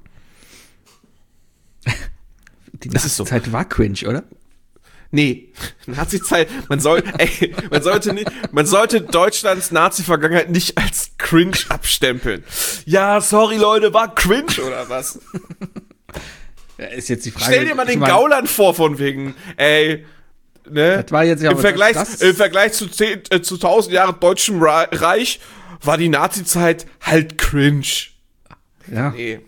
die das ist so. Zeit war cringe, oder? Nee, Nazi-Zeit, man soll, ey, man sollte nicht, man sollte Deutschlands Nazi-Vergangenheit nicht als cringe abstempeln. Ja, sorry Leute, war cringe oder was? Ja, ist jetzt die Frage. Stell dir mal ich den mein, Gauland vor von wegen, ey, ne? Das war jetzt ja Im aber Vergleich, das- im Vergleich zu, zehn, äh, zu tausend Jahren Deutschem Ra- Reich war die Nazi-Zeit halt cringe. Ja. Nee.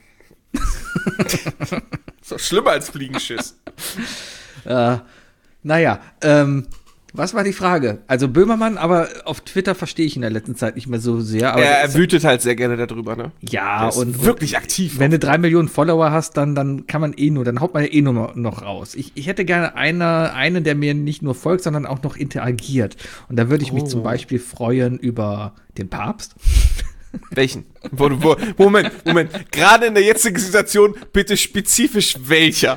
So schlimmer als Fliegenschiss. Äh, naja, ähm, was war die Frage? Also Böhmermann, aber auf Twitter verstehe ich in der letzten Zeit nicht mehr so sehr. Aber Er, der er ist- wütet halt sehr gerne darüber, ne? ja, Der ist und wirklich aktiv. wenn du drei Millionen Follower hast, dann, dann kann man eh nur, dann haut man ja eh nur noch raus. Ich, ich hätte gerne eine, einen, der mir nicht nur folgt, sondern auch noch interagiert. Und da würde ich mich Oh. zum Beispiel freuen über den Papst. Welchen? Wo, du- wo, Moment, Moment. Gerade in der jetzigen Situation bitte spezifisch welcher?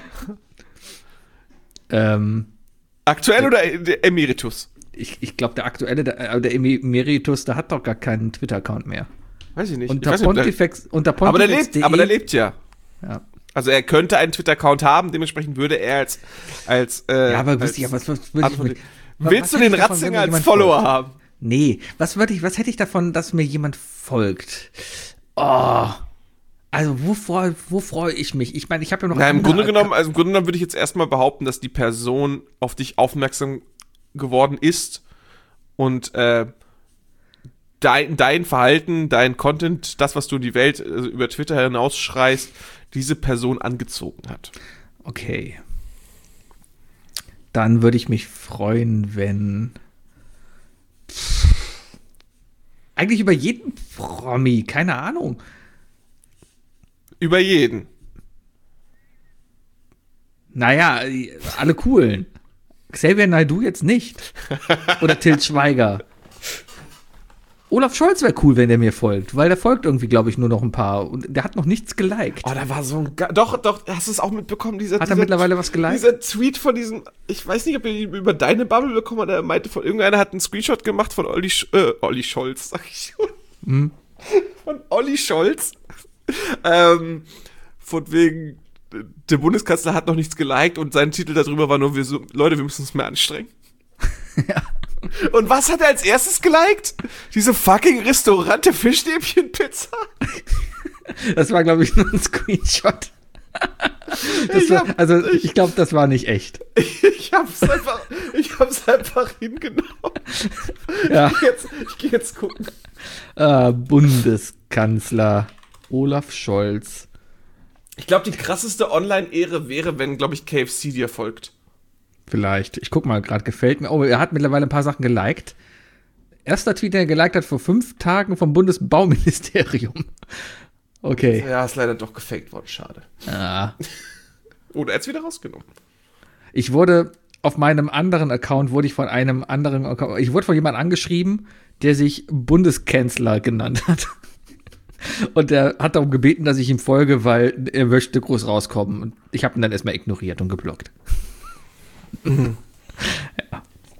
Ähm, Aktuell oder der Emeritus? ich ich glaube, der aktuelle, der, äh, der Emeritus, der hat doch gar keinen Twitter-Account mehr. Weiß ich nicht. Unter ich weiß nicht ob der, Pontifex, unter aber, der Pontifex. lebt, aber der lebt ja. Ja. Also er könnte einen Twitter-Account haben, dementsprechend würde er als als äh, Ja, aber als wusste ich, aber was, was, würde ich Antwort- mit, Willst was du hätte den ich davon, wenn Ratzinger mir als jemand Follower folgt? haben? Nee, was würde ich, was hätte ich davon, dass mir jemand folgt? Oh. Also, wo freue wo freu ich mich? Ich meine, ich habe ja noch Na, im andere Grunde genommen, Acca- also im Grunde genommen würde ich jetzt erstmal behaupten, dass die Person auf dich aufmerksam geworden ist und äh, dein, dein Verhalten, dein Content, das, was du in die Welt äh, über Twitter hinausschreist, diese Person angezogen hat. Okay. Dann würde ich mich freuen, wenn eigentlich über jeden Promi, keine Ahnung. Über jeden. Naja, alle coolen. Xavier Naidoo jetzt nicht. Oder Til Schweiger. Olaf Scholz wäre cool, wenn der mir folgt, weil der folgt irgendwie, glaube ich, nur noch ein paar. Und der hat noch nichts geliked. Oh, da war so ein. Ga doch, doch, hast du es auch mitbekommen? Dieser, Hat er dieser, mittlerweile was geliked? Dieser Tweet von diesem. Ich weiß nicht, ob ihr ihn über deine Bubble bekommen habt. Er meinte, von irgendeiner hat einen Screenshot gemacht von Olli, Sch- äh, Olli Scholz, sag ich schon. Hm. Von Olli Scholz. Ähm, von wegen, der Bundeskanzler hat noch nichts geliked und sein Titel darüber war nur, wir so, Leute, wir müssen uns mehr anstrengen. Ja. Und was hat er als erstes geliked? Diese fucking Restaurante Fischstäbchen-Pizza? Das war, glaube ich, nur ein Screenshot. Das Ich war, hab- also, ich glaube, das war nicht echt. Ich hab's einfach, ich hab's einfach hingenommen. Ja. Ich geh jetzt, ich geh jetzt gucken. Äh, Bundeskanzler Olaf Scholz. Ich glaube, die krasseste Online-Ehre wäre, wenn, glaube ich, K F C dir folgt. Vielleicht. Ich guck mal, gerade gefällt mir. Oh, er hat mittlerweile ein paar Sachen geliked. Erster Tweet, den er geliked hat, vor fünf Tagen vom Bundesbauministerium. Okay. Ja, ist leider doch gefaked worden, schade. Ja. Oder jetzt wieder rausgenommen. Ich wurde auf meinem anderen Account, wurde ich von einem anderen Account, ich wurde von jemandem angeschrieben, der sich Bundeskanzler genannt hat. Und der hat darum gebeten, dass ich ihm folge, weil er möchte groß rauskommen. Und ich habe ihn dann erstmal ignoriert und geblockt. Mhm. Ja.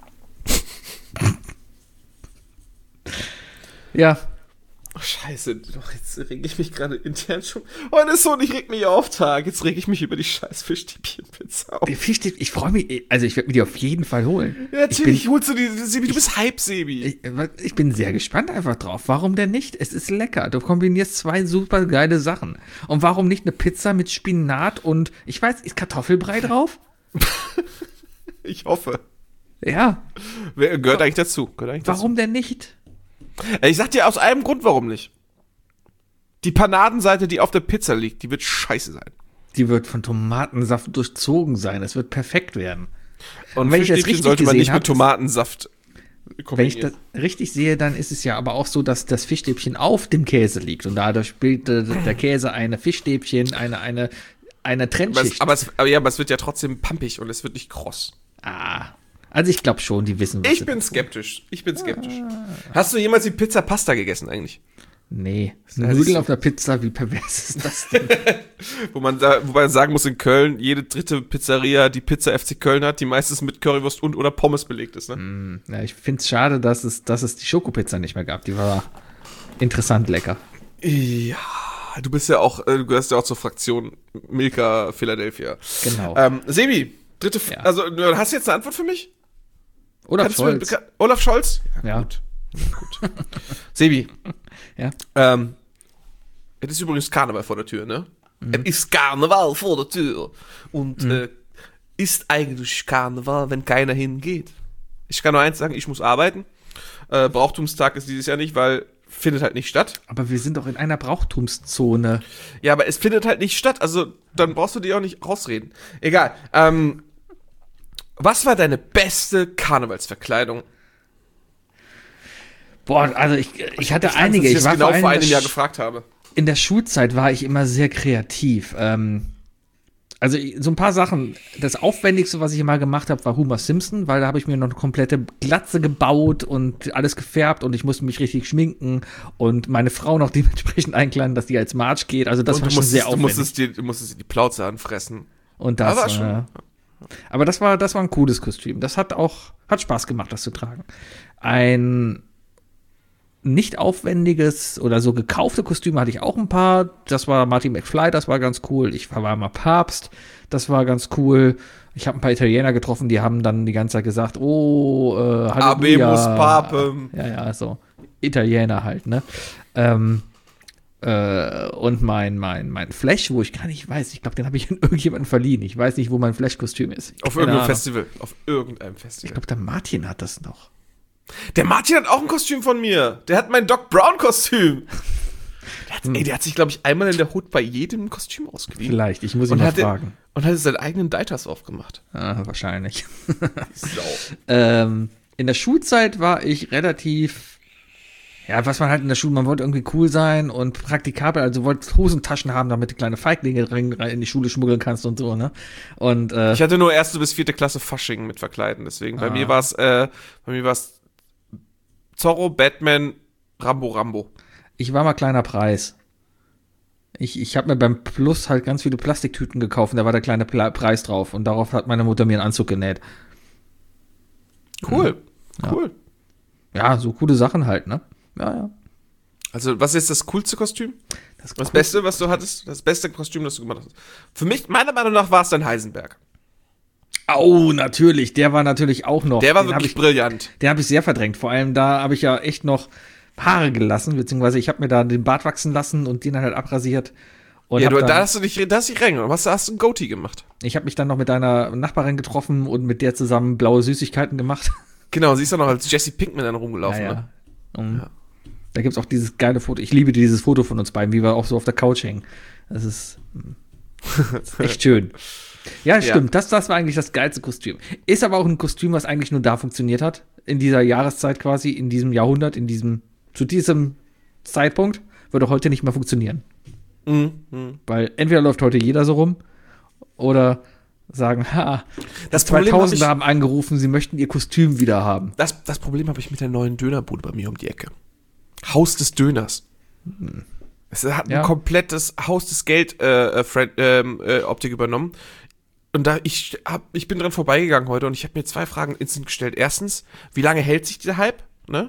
Ja, Oh, scheiße, doch, jetzt reg ich mich gerade intern schon. Heute ist so und ich reg mich auf, Tag. Jetzt reg ich mich über die scheiß Fischstäbchen-Pizza auf. der Fischstäbchen, ich freue mich, also ich werde mir die auf jeden Fall holen. Ja, natürlich holst du die, Sebi, du bist Hype, Sebi. Ich, ich bin sehr gespannt einfach drauf. Warum denn nicht? Es ist lecker. Du kombinierst zwei super geile Sachen. Und warum nicht eine Pizza mit Spinat und, ich weiß, ist Kartoffelbrei drauf? Ich hoffe. Ja. Wer, gehört eigentlich dazu. Gehört eigentlich Warum denn nicht? dazu. Ich sag dir aus einem Grund, warum nicht. Die Panadenseite, die auf der Pizza liegt, die wird scheiße sein. Die wird von Tomatensaft durchzogen sein. Es wird perfekt werden. Und wenn ich das Fischstäbchen richtig sollte man gesehen nicht hab, mit Tomatensaft Wenn ich kombinieren. das richtig sehe, dann ist es ja aber auch so, dass das Fischstäbchen auf dem Käse liegt. Und dadurch spielt äh, der Käse eine Fischstäbchen, eine, eine, eine aber, Trennschicht. es, aber, es, aber ja, aber es wird ja trotzdem pumpig und es wird nicht kross. Ah. Also ich glaube schon, die wissen, was Ich sie bin tun. skeptisch. Ich bin skeptisch. Hast du jemals die Pizza Pasta gegessen eigentlich? Nee, heißt Nudeln so- auf der Pizza, wie pervers ist das denn? Wo man, da, wobei man sagen muss, in Köln, jede dritte Pizzeria, die Pizza F C Köln hat, die meistens mit Currywurst und oder Pommes belegt ist, ne? Ja, ich finde es schade, dass es, dass es die Schokopizza nicht mehr gab. Die war interessant lecker. Ja, du bist ja auch, äh, du gehörst ja auch zur Fraktion Milka Philadelphia. Genau. Ähm, Sebi, dritte, F Ja. also du hast du jetzt eine Antwort für mich? Oder Kannst du mir Scholz. beka- Olaf Scholz? Ja. Gut. Ja, gut. Sebi, Ja. ähm, es ist übrigens Karneval vor der Tür, ne? Es ist Karneval vor der Tür. Und äh, ist eigentlich Karneval, wenn keiner hingeht? Ich kann nur eins sagen, ich muss arbeiten. Äh, Brauchtumstag ist dieses Jahr nicht, weil findet halt nicht statt. Aber wir sind doch in einer Brauchtumszone. Ja, aber es findet halt nicht statt, also dann brauchst du dir auch nicht rausreden. Egal. Ähm, was war deine beste Karnevalsverkleidung? Boah, also ich, ich hatte Angst, dass einige. Ich Ich das war genau vor, vor allem einem in Jahr der Sch- gefragt habe. in der Schulzeit war ich immer sehr kreativ. Ähm, also ich- so ein paar Sachen. Das Aufwendigste, was ich immer gemacht habe, war Homer Simpson, weil da habe ich mir noch eine komplette Glatze gebaut und alles gefärbt und ich musste mich richtig schminken und meine Frau noch dementsprechend einkleiden, dass die als March geht. Also das Und war du schon musstest, sehr du aufwendig. musstest, dir, du musstest dir die Plauze anfressen. Und das, Aber schon. äh, aber das war, das war ein cooles Kostüm. Das hat auch, hat Spaß gemacht, das zu tragen. Ein nicht aufwendiges oder so gekaufte Kostüme hatte ich auch ein paar. Das war Marty McFly, das war ganz cool. Ich war mal Papst, das war ganz cool. Ich habe ein paar Italiener getroffen, die haben dann die ganze Zeit gesagt, oh, äh, Halleluja. Abemus Papem. Ja, ja, so. Italiener halt, ne? Ähm, äh, und mein, mein, mein Flash, wo ich gar nicht weiß, ich glaube, den habe ich an irgendjemanden verliehen. Ich weiß nicht, wo mein Flash-Kostüm ist. Auf Keine irgendeinem Ahnung. Festival. Auf irgendeinem Ich Festival. glaube, der Martin hat das noch. Der Martin hat auch ein Kostüm von mir. Der hat mein Doc Brown-Kostüm. Der hat, ey, der hat sich, glaube ich, einmal in der Hood bei jedem Kostüm ausgeliehen. Vielleicht, ich muss ihn Und mal hat, den, fragen. und hat seinen eigenen Deiters aufgemacht. Ah, wahrscheinlich. Die Sau. ähm, in der Schulzeit war ich relativ, ja, was man halt in der Schule, man wollte irgendwie cool sein und praktikabel, also wollte Hosentaschen haben, damit du kleine Feiglinge rein, rein in die Schule schmuggeln kannst und so, ne? Und, äh, Ich hatte nur erste bis vierte Klasse Fasching mit Verkleiden, deswegen. Bei Ah. mir war es, äh, bei mir war es Zorro, Batman, Rambo, Rambo. ich war mal kleiner Preis. Ich, ich habe mir beim Plus halt ganz viele Plastiktüten gekauft und da war der kleine Pla- Preis drauf und darauf hat meine Mutter mir einen Anzug genäht. Cool, Ja. cool. Ja, so coole Sachen halt, ne? Ja, ja. Also, was ist das coolste Kostüm? Das, Das Beste, was du hattest? Das beste Kostüm, das du gemacht hast? Für mich, meiner Meinung nach, war es dann Heisenberg. Oh, natürlich. Der war natürlich auch noch. Der war den hab wirklich ich, brillant. Den habe ich sehr verdrängt. Vor allem, da habe ich ja echt noch Haare gelassen, beziehungsweise ich habe mir da den Bart wachsen lassen und den dann halt abrasiert. Und Ja, hab du, dann, da hast du dich, da hast du dich reingenommen. Hast, hast du einen Goatee gemacht. ich habe mich dann noch mit deiner Nachbarin getroffen und mit der zusammen blaue Süßigkeiten gemacht. Genau, sie ist doch noch als Jesse Pinkman dann rumgelaufen. Ja, ja. Ne? Um, Ja. Da gibt's auch dieses geile Foto. Ich liebe dieses Foto von uns beiden, wie wir auch so auf der Couch hängen. Das ist, das ist echt schön. Ja, stimmt. Ja. Das, das war eigentlich das geilste Kostüm. Ist aber auch ein Kostüm, was eigentlich nur da funktioniert hat. In dieser Jahreszeit quasi, in diesem Jahrhundert, in diesem, zu diesem Zeitpunkt, würde heute nicht mehr funktionieren. Mhm. Mhm. Weil entweder läuft heute jeder so rum oder sagen, ha, Das die Problem hab zweitausender ich- haben angerufen, sie möchten ihr Kostüm wieder haben. Das, das Problem habe ich mit der neuen Dönerbude bei mir um die Ecke. Haus des Döners. Es hat ein Ja. komplettes Haus des Geld äh, äh, Fred, ähm, äh, Optik übernommen. Und da ich hab, ich bin dran vorbeigegangen heute und ich habe mir zwei Fragen instant gestellt. Erstens, wie lange hält sich der Hype? Ne?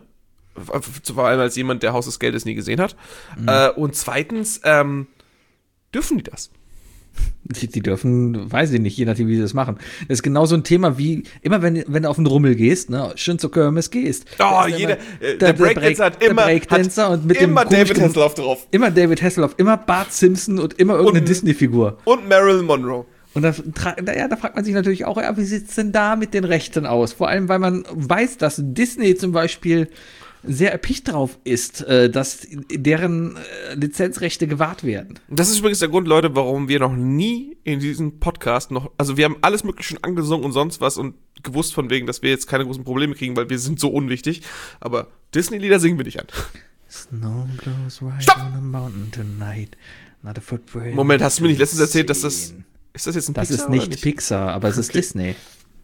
Vor allem als jemand, der Haus des Geldes nie gesehen hat. Mhm. Äh, und zweitens, ähm, dürfen die das? Die, die dürfen, weiß ich nicht, je nachdem, wie sie das machen. Das ist genau so ein Thema wie, immer wenn, wenn du auf den Rummel gehst, ne, schön zur Kirmes gehst. Oh, da ist jeder, immer äh, der Breakdancer hat der immer, Breakdancer hat und mit immer dem David komischen- Hasselhoff drauf. Immer David Hasselhoff, immer Bart Simpson und immer irgendeine Und- Disney-Figur. Und Marilyn Monroe. Und da, tra- da- ja, da fragt man sich natürlich auch, ja, wie sieht's denn da mit den Rechten aus? Vor allem, weil man weiß, dass Disney zum Beispiel sehr erpicht drauf ist, äh, dass deren äh, Lizenzrechte gewahrt werden. Das ist übrigens der Grund, Leute, warum wir noch nie in diesem Podcast noch, also wir haben alles Mögliche schon angesungen und sonst was und gewusst von wegen, dass wir jetzt keine großen Probleme kriegen, weil wir sind so unwichtig, aber Disney-Lieder singen wir nicht an. Snow blows right Stopp! on a mountain tonight. Not a footprint. Moment, hast du mir nicht letztens erzählt, dass das, seen. ist das jetzt ein Das Pixar ist oder nicht Pixar, aber es ist Okay. Disney.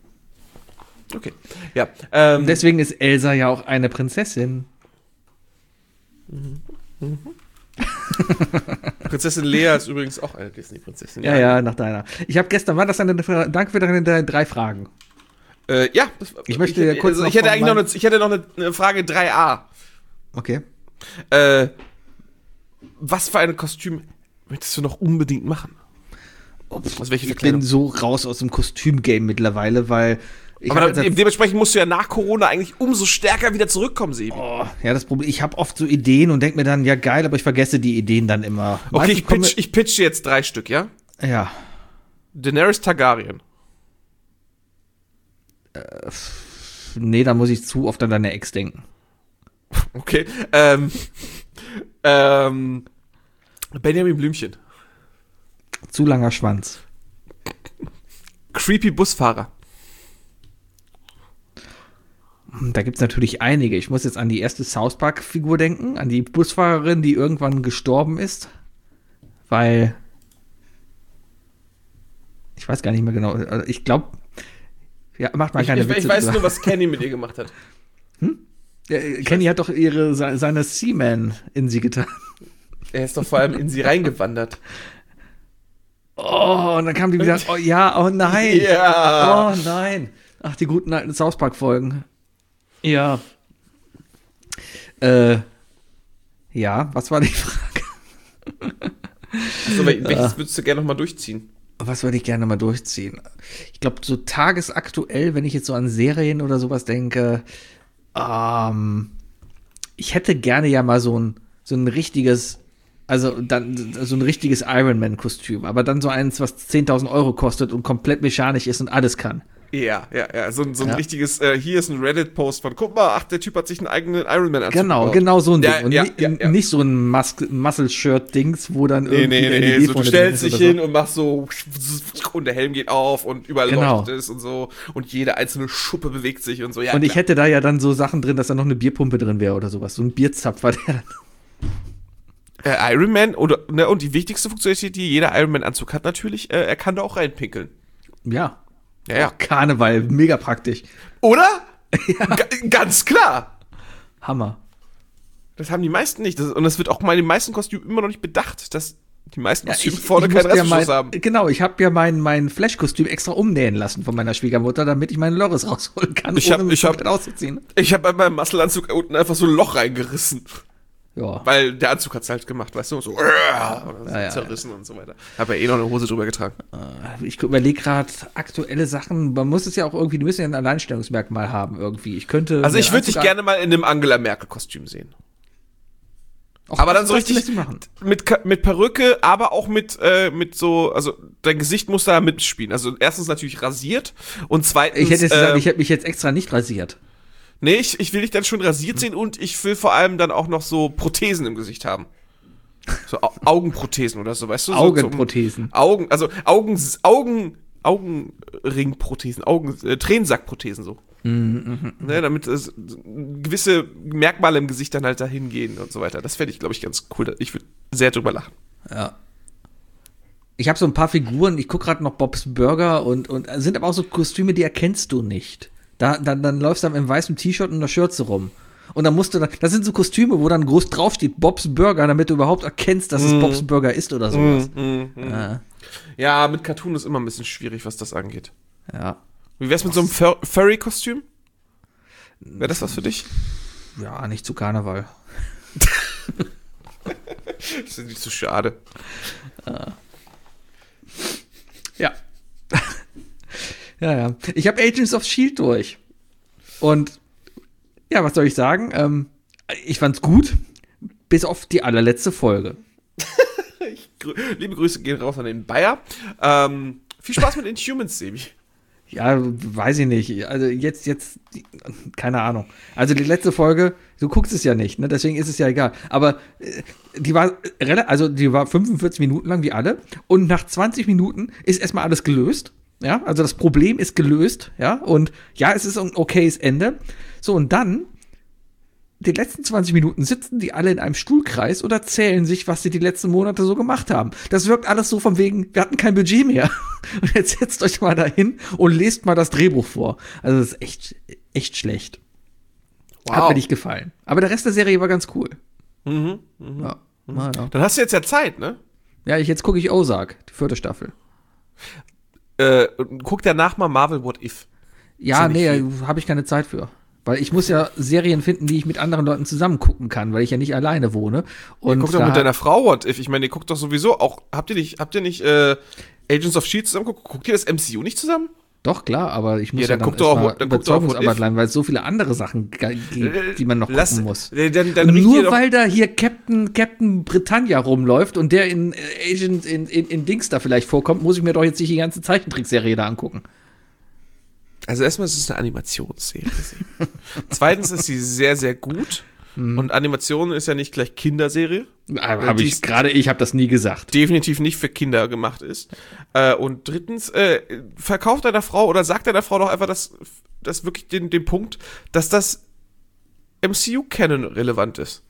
Okay, ja. Ähm, Und deswegen ist Elsa ja auch eine Prinzessin. Prinzessin Lea ist übrigens auch eine Disney-Prinzessin. Ja, ja, nach deiner. Ich habe gestern, war das deine Fra- Danke für deine deine drei Fragen. Äh, ja, das, Ich möchte kurz also noch ich hätte von eigentlich noch meinem- eine, ich hätte noch eine, eine Frage drei a. Okay. Äh, was für ein Kostüm möchtest du noch unbedingt machen? Aus welcher Ich Verkleidung? bin so raus aus dem Kostüm-Game mittlerweile, weil ich Aber hab da, jetzt- dementsprechend musst du ja nach Corona eigentlich umso stärker wieder zurückkommen, Sebi. oh, ja, das Problem, ich habe oft so Ideen und denke mir dann, ja geil, aber ich vergesse die Ideen dann immer. Okay, Meistens ich kommen pitch, ich pitch dir jetzt drei Stück, ja? wir- Ja. Daenerys Targaryen. Nee, da muss ich zu oft an deine Ex denken. Okay. Ähm, ähm, Benjamin Blümchen. Zu langer Schwanz. Creepy Busfahrer. Da gibt's natürlich einige. Ich muss jetzt an die erste South Park-Figur denken, an die Busfahrerin, die irgendwann gestorben ist. Weil. Ich weiß gar nicht mehr genau. Also ich glaube. Ja, macht mal Ich, keine ich, Witze. ich weiß drüber. nur, was Kenny mit ihr gemacht hat. Ja, Kenny hat doch ihre, se- seine Seaman in sie getan. Er ist doch vor allem in sie reingewandert. Oh, und dann kam die wieder. Oh ja, oh nein. Ja. Oh nein. Ach, die guten alten South Park-Folgen. Ja. Äh. Ja, was war die Frage? Also, wel- welches würdest du gerne nochmal durchziehen? Was würde ich gerne mal durchziehen? Ich glaube, so tagesaktuell, wenn ich jetzt so an Serien oder sowas denke, ähm, ich hätte gerne ja mal so ein, so ein richtiges, also dann so ein richtiges Iron Man-Kostüm, aber dann so eins, was zehntausend Euro kostet und komplett mechanisch ist und alles kann. Ja, ja, ja. So, ein- so ein Ja. richtiges, äh, hier ist ein Reddit-Post von, guck mal, ach, der Typ hat sich einen eigenen Iron Man-Anzug Genau, gebaut. genau so ein Ja, Ding. Und ja, ni- ja, ja. nicht so ein Mus- Muscle-Shirt-Dings, wo dann Nee, irgendwie nee, der nee, L E D nee. So, du vorne drin stellst ist dich oder hin und machst so und der Helm geht auf und überall Genau. leuchtet es und so und jede einzelne Schuppe bewegt sich und so. Ja, Und ich klar. hätte da ja dann so Sachen drin, dass da noch eine Bierpumpe drin wäre oder sowas. So ein Bierzapfer, der dann Äh, Iron Man, oder, ne, und die wichtigste Funktionalität, die jeder Iron Man-Anzug hat, natürlich, äh, er kann da auch reinpinkeln. ja. Ja, ja. Karneval, mega praktisch. Oder? Ga- ganz klar. Hammer. Das haben die meisten nicht. Das, und das wird auch bei den meisten Kostümen immer noch nicht bedacht, dass die meisten Ja, Kostüme ich, vorne ich keinen musste ja Reißverschluss mein, haben. Genau, ich habe ja mein, mein Flash-Kostüm extra umnähen lassen von meiner Schwiegermutter, damit ich meinen Loris rausholen kann, Ich hab- ohne mich ich hab- komplett auszuziehen. Ich habe bei meinem Muskelanzug unten einfach so ein Loch reingerissen. Ja. Weil der Anzug hat's halt gemacht, weißt du, so, oder so Ja, ja, zerrissen und so weiter. Hab ja eh noch eine Hose drüber getragen. Ich überlege gerade aktuelle Sachen. Man muss es ja auch irgendwie, die müssen ja ein Alleinstellungsmerkmal haben irgendwie. Ich könnte. Also mir ich einen würde dich Anzug gerne mal in einem Angela Merkel-Kostüm sehen. Auch Aber dann das so lässt richtig sich machen. mit, Ka- mit Perücke, aber auch mit, äh, mit so, also dein Gesicht muss da mitspielen. Also erstens natürlich rasiert und zweitens. Ich hätte jetzt gesagt, ähm, ich hätte mich jetzt extra nicht rasiert. Nee, ich, ich will dich dann schon rasiert sehen und ich will vor allem dann auch noch so Prothesen im Gesicht haben. So Au- Augenprothesen oder so, weißt du? So, Augenprothesen. So Augen, also Augen, Augen, Augenringprothesen, Augen, äh, Tränensackprothesen so. Mhm, Ne, damit es gewisse Merkmale im Gesicht dann halt dahin gehen und so weiter. Das fände ich, glaube ich, ganz cool. Ich würde sehr drüber lachen. Ja. Ich habe so ein paar Figuren, ich gucke gerade noch Bob's Burger und, und sind aber auch so Kostüme, die erkennst du nicht. Da, dann, dann läufst du dann im weißen T-Shirt und einer Schürze rum. Und dann musst du, da, das sind so Kostüme, wo dann groß draufsteht, Bob's Burger, damit du überhaupt erkennst, dass es Mm. Bob's Burger ist oder sowas. Mm, mm, mm. Ja. Ja, mit Cartoon ist immer ein bisschen schwierig, was das angeht. Ja. Wie wär's mit so einem Fur- Furry-Kostüm? Wäre das was für dich? Ja, nicht zu Karneval. Das ist nicht so schade. Ja. ja, ja. Ich habe Agents of S H I E L D durch. Und ja, was soll ich sagen? Ähm, ich fand's gut, bis auf die allerletzte Folge. Grü- Liebe Grüße gehen raus an den Bayer. Ähm, viel Spaß mit Inhumans, Sebi. Ja, weiß ich nicht. Also jetzt, jetzt, keine Ahnung. Also die letzte Folge, du guckst es ja nicht, ne? Deswegen ist es ja egal. Aber äh, die war rela- also die war fünfundvierzig Minuten lang wie alle. Und nach zwanzig Minuten ist erstmal alles gelöst. Ja, also das Problem ist gelöst, ja. Und ja, es ist ein okayes Ende. So, und dann, die letzten zwanzig Minuten sitzen die alle in einem Stuhlkreis und erzählen sich, was sie die letzten Monate so gemacht haben. Das wirkt alles so von wegen, wir hatten kein Budget mehr. Und jetzt setzt euch mal dahin und lest mal das Drehbuch vor. Also das ist echt, echt schlecht. Hat mir nicht gefallen. Aber der Rest der Serie war ganz cool. Mhm, mhm. Ja, ja. Dann hast du jetzt ja Zeit, ne? ja ich, jetzt gucke ich Ozark, die vierte Staffel. Äh, guck danach mal Marvel What If. Ja, Ist ja nee, nicht habe ich keine Zeit für. Weil ich muss ja Serien finden, die ich mit anderen Leuten zusammen gucken kann, weil ich ja nicht alleine wohne. Und Guck doch da- mit deiner Frau What If. Ich meine, ihr guckt doch sowieso auch. Habt ihr nicht, habt ihr nicht äh, Agents of S H I E L D zusammen? Guckt, guckt ihr das M C U nicht zusammen? Doch, klar, aber ich muss Ja, ja, dann dann, guck doch auch- erst mal dann guck doch auch What Überzeugungsarbeit If. leisten, weil es so viele andere Sachen ge- gibt, die man noch Lass- gucken muss. äh, Dann, dann Und richt ihr nur doch, weil da hier Captain, Captain Britannia rumläuft und der in äh, Agent in, in, in Dings da vielleicht vorkommt, muss ich mir doch jetzt nicht die ganze Zeichentrickserie da angucken. Also erstmal ist es eine Animationsserie. Zweitens ist sie sehr, sehr gut. Und Animation ist ja nicht gleich Kinderserie. Habe die ich ist- gerade, ich habe das nie gesagt. Definitiv nicht für Kinder gemacht ist. Äh, und drittens, äh, verkauft deiner Frau oder sagt deiner Frau doch einfach das, das wirklich den, den Punkt, dass das M C U-Canon relevant ist.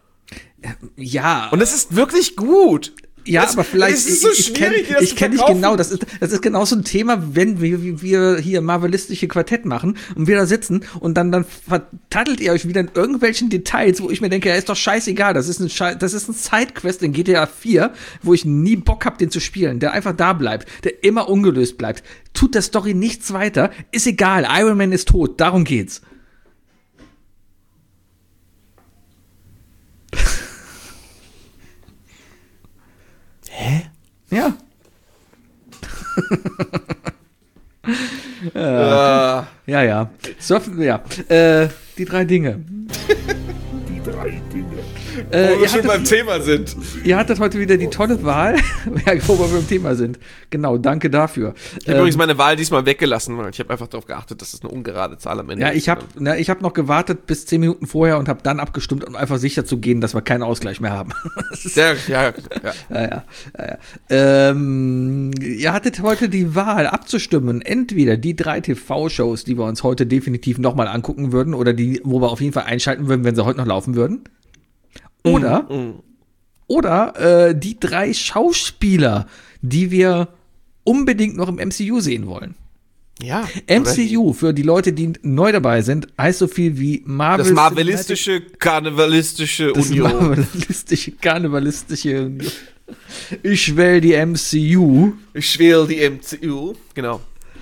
Ja, Und es ist wirklich gut. ja, es, aber vielleicht, es ist so ich, ich kenne schwierig, das ich zu kenn nicht verkaufen. genau, das ist, das ist genau so ein Thema, wenn wir, wie wir hier marvelistische Quartett machen und wir da sitzen und dann, dann vertattelt ihr euch wieder in irgendwelchen Details, wo ich mir denke, ja, ist doch scheißegal, das ist ein, Schei- das ist ein Sidequest in G T A vier, wo ich nie Bock hab, den zu spielen, der einfach da bleibt, der immer ungelöst bleibt. Tut der Story nichts weiter, ist egal, Iron Man ist tot, darum geht's. Hä? Ja. Äh, Ja, ja. Surfen, ja. Äh, die drei Dinge. Die drei Dinge. Äh, wo wir ihr, schon beim hattet, Thema sind. ihr hattet heute wieder die tolle Wahl, ja, wo wir beim Thema sind. Genau, danke dafür. Ich habe übrigens meine Wahl diesmal weggelassen, weil ich habe einfach darauf geachtet, dass es eine ungerade Zahl am Ende ja, ist. ich habe ich hab noch gewartet bis zehn Minuten vorher und habe dann abgestimmt, um einfach sicher zu gehen, dass wir keinen Ausgleich mehr haben. Das ist- Ja, ja, ja. ja, ja, ja, ja. Ähm, ihr hattet heute die Wahl abzustimmen, entweder die drei T V-Shows, die wir uns heute definitiv nochmal angucken würden, oder die, wo wir auf jeden Fall einschalten würden, wenn sie heute noch laufen würden. Oder, Mm. oder äh, die drei Schauspieler, die wir unbedingt noch im M C U sehen wollen. Ja. M C U, für die Leute, die neu dabei sind, heißt so viel wie Marvel. Das marvelistische, karnevalistische Das Union. marvelistische, karnevalistische Union. Ich will die M C U. Ich will die M C U. Genau.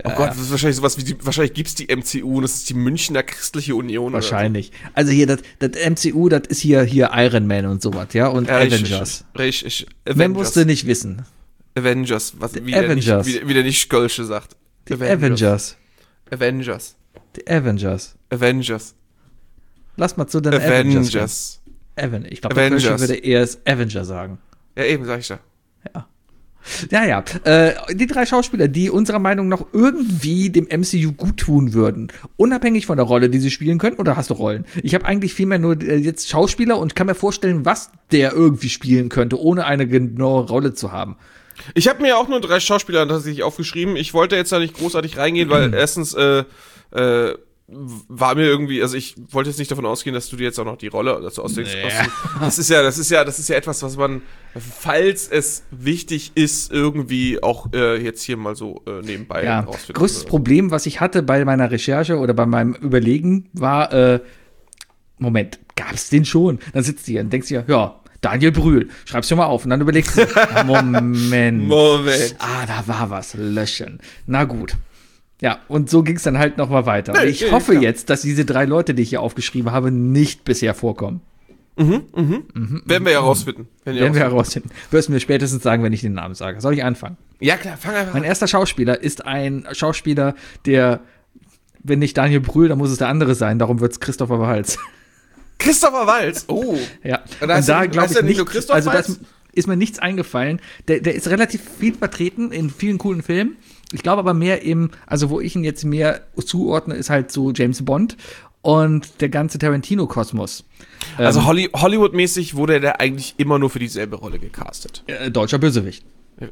Oh Gott, das ist wahrscheinlich sowas wie die, wahrscheinlich gibt's die M C U und das ist die Münchner Christliche Union. Wahrscheinlich. Also hier, das, das M C U, das ist hier, hier Iron Man und sowas, ja, und ja, Avengers. Richtig, richtig. Mehr musst du nicht wissen. Avengers, was, wie, Avengers. Der nicht, wie, wie der nicht Skölsche sagt. Die Avengers. Avengers. Die Avengers. Avengers. Lass mal zu den Avengers. Avengers. Aven ich glaube, der Kölsche würde eher das Avenger sagen. Ja, eben, sag ich da. Ja. Ja, ja. Äh, die drei Schauspieler, die unserer Meinung nach irgendwie dem M C U gut tun würden, unabhängig von der Rolle, die sie spielen könnten, oder hast du Rollen? Ich habe eigentlich vielmehr nur äh, jetzt Schauspieler und kann mir vorstellen, was der irgendwie spielen könnte, ohne eine genaue Rolle zu haben. Ich habe mir auch nur drei Schauspieler tatsächlich aufgeschrieben. Ich wollte jetzt da nicht großartig reingehen, weil erstens äh, äh, war mir irgendwie, also ich wollte jetzt nicht davon ausgehen, dass du dir jetzt auch noch die Rolle dazu ausdenkst. Nee. Das ist ja, das ist ja, das ist ja etwas, was man, falls es wichtig ist, irgendwie auch äh, jetzt hier mal so äh, nebenbei Ja, rausfinden. größtes Problem, was ich hatte bei meiner Recherche oder bei meinem Überlegen, war, äh, Moment, gab's den schon? Dann sitzt du hier und denkst dir, ja, Daniel Brühl, schreib's dir mal auf. Und dann überlegst du, Moment. Moment. Ah, da war was, löschen. Na gut. Ja, und so ging's dann halt noch mal weiter. Und Nee, ich nee, hoffe klar. jetzt, dass diese drei Leute, die ich hier aufgeschrieben habe, nicht bisher vorkommen. Werden wir ja rausfinden. Werden Werden wir rausfinden. herausfinden. Wirst du mir spätestens sagen, wenn ich den Namen sage. Soll ich anfangen? Ja, klar, fang einfach Mein an. erster Schauspieler ist ein Schauspieler, der, wenn nicht Daniel Brühl, dann muss es der andere sein. Darum wird's Christopher Waltz. Christopher Waltz. Oh. Ja. Und da heißt er nicht- glaub heißt er nicht nur nicht, Christoph also das Waltz? ist mir nichts eingefallen. Der, der ist relativ viel vertreten in vielen coolen Filmen. Ich glaube aber mehr im, also wo ich ihn jetzt mehr zuordne, ist halt so James Bond und der ganze Tarantino-Kosmos. Also Ähm, Holly, Hollywood-mäßig wurde der eigentlich immer nur für dieselbe Rolle gecastet. äh, deutscher Bösewicht.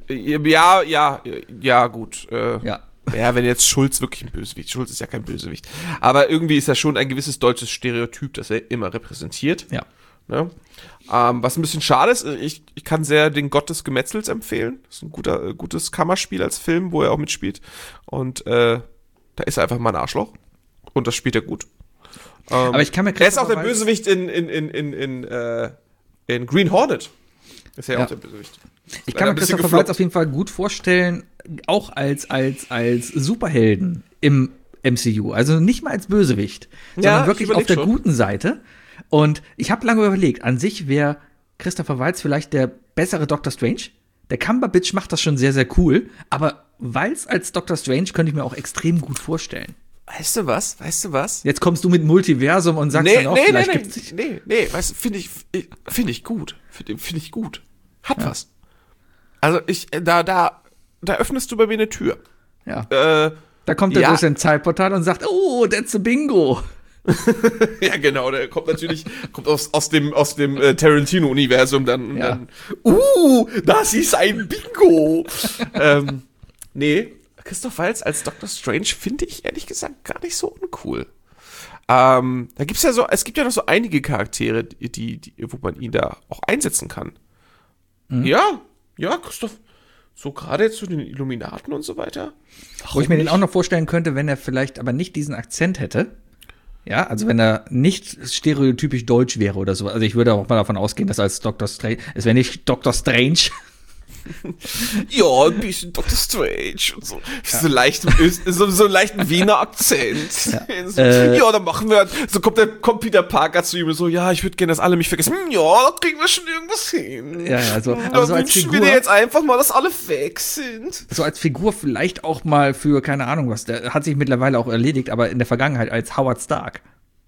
Ja, ja, ja, gut. Äh, Ja. Ja, wenn jetzt Schulz wirklich ein Bösewicht. Schulz ist ja kein Bösewicht. Aber irgendwie ist er schon ein gewisses deutsches Stereotyp, das er immer repräsentiert. Ja. Ne? Ähm, was ein bisschen schade ist, ich, ich kann sehr den Gott des Gemetzels empfehlen. Das ist ein guter, äh, gutes Kammerspiel als Film, wo er auch mitspielt. Und äh, da ist er einfach mal ein Arschloch. Und das spielt er gut. Ähm, Aber ich kann mir er ist auch der Christopher Waltz- Bösewicht in, in, in, in, in, äh, in Green Hornet. Ist er ja Ja. auch der Bösewicht. Ich Leider kann ein mir bisschen Christopher Waltz gefloppt. auf jeden Fall gut vorstellen, auch als, als, als Superhelden im M C U. Also nicht mal als Bösewicht, Ja, sondern ich wirklich überleg auf der schon. guten Seite. Und ich habe lange überlegt, an sich wäre Christopher Waltz vielleicht der bessere Doctor Strange. Der Cumberbatch macht das schon sehr, sehr cool. Aber Waltz als Doctor Strange könnte ich mir auch extrem gut vorstellen. Weißt du was? Weißt du was? Jetzt kommst du mit Multiversum und sagst Nee, dann auch, nee, nee, vielleicht nee, gibt's nicht. nee, nee, weißt du, finde ich, finde ich gut. Finde find ich gut. Hat was. Also ich, da, da, da öffnest du bei mir eine Tür. Ja. Äh, Da kommt er ja. durch sein Zeitportal und sagt, oh, that's a bingo. ja, genau, der kommt natürlich, kommt aus, aus dem, aus dem äh, Tarantino-Universum dann, und Ja. dann, uh, das ist ein Bingo. ähm, nee, Christoph Waltz als Doctor Strange finde ich ehrlich gesagt gar nicht so uncool. Ähm, da gibt's ja so, es gibt ja noch so einige Charaktere, die, die, die wo man ihn da auch einsetzen kann. Ja, ja, Christoph, so gerade jetzt zu den Illuminaten und so weiter. Wo ich mir den auch noch vorstellen könnte, wenn er vielleicht aber nicht diesen Akzent hätte. Ja, also wenn er nicht stereotypisch deutsch wäre oder so. Also ich würde auch mal davon ausgehen, dass als Doctor Strange, es wäre nicht Doctor Strange. Ja, ein bisschen Doctor Strange und so. So, leicht, so, so einen leichten Wiener Akzent. Ja, so, Äh, ja dann machen wir, so kommt, der, kommt Peter Parker zu ihm und so, ja, ich würde gerne, dass alle mich vergessen. Hm, ja, da kriegen wir schon irgendwas hin. Ja, ja, so. Da Aber so als wünschen wir Figur, dir jetzt einfach mal, dass alle weg sind. so als Figur vielleicht auch mal für, keine Ahnung was, der hat sich mittlerweile auch erledigt, aber in der Vergangenheit als Howard Stark.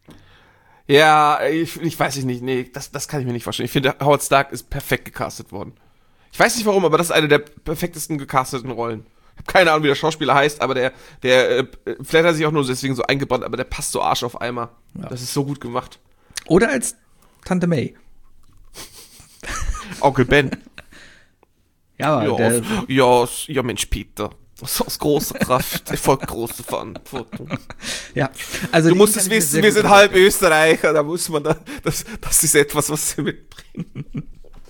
Ja, ich, ich weiß nicht, nee, das, das kann ich mir nicht vorstellen. Ich finde, Howard Stark ist perfekt gecastet worden. Ich weiß nicht warum, aber das ist eine der perfektesten gecasteten Rollen. Ich habe keine Ahnung, wie der Schauspieler heißt, aber der, der, äh, vielleicht hat er sich auch nur deswegen so eingebrannt, aber der passt so Arsch auf Eimer. Ja. Das ist so gut gemacht. Oder als Tante May. Onkel Ben. Ja, aber Ja, der, ja, s- ja, Mensch, Peter. Das ist aus großer Kraft, erfolgt große Verantwortung. ja. Also Du die musst kann es ich mir wissen, sehr wir gut sind halb Österreicher, da muss man da, das, das ist etwas, was wir mitbringen.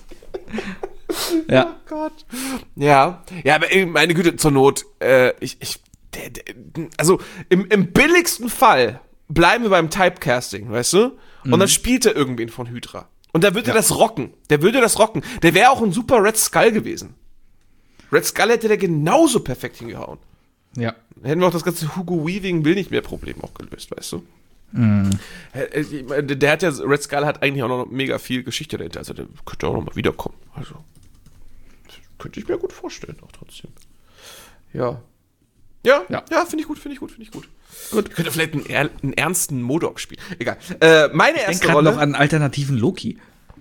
Ja. Oh Gott. Ja, ja, aber ey, meine Güte, zur Not, äh, ich, ich, der, der, also im, im billigsten Fall bleiben wir beim Typecasting, weißt du? Und dann spielt er irgendwen von Hydra. Und der würde das rocken. Der würde das rocken. Der wäre auch ein super Red Skull gewesen. Red Skull hätte der genauso perfekt hingehauen. Ja. Hätten wir auch das ganze Hugo Weaving will nicht mehr Problem auch gelöst, weißt du? Mm. Der, der hat ja, Red Skull hat eigentlich auch noch mega viel Geschichte dahinter, also der könnte auch noch mal wiederkommen. Also, das könnte ich mir gut vorstellen, auch trotzdem. Ja. Ja, ja, ja finde ich gut, finde ich gut, finde ich gut. Gut. Ich könnte vielleicht einen, er, einen ernsten Modok spielen. Egal. Äh, meine Ich erste denke Rolle. noch an alternativen Loki.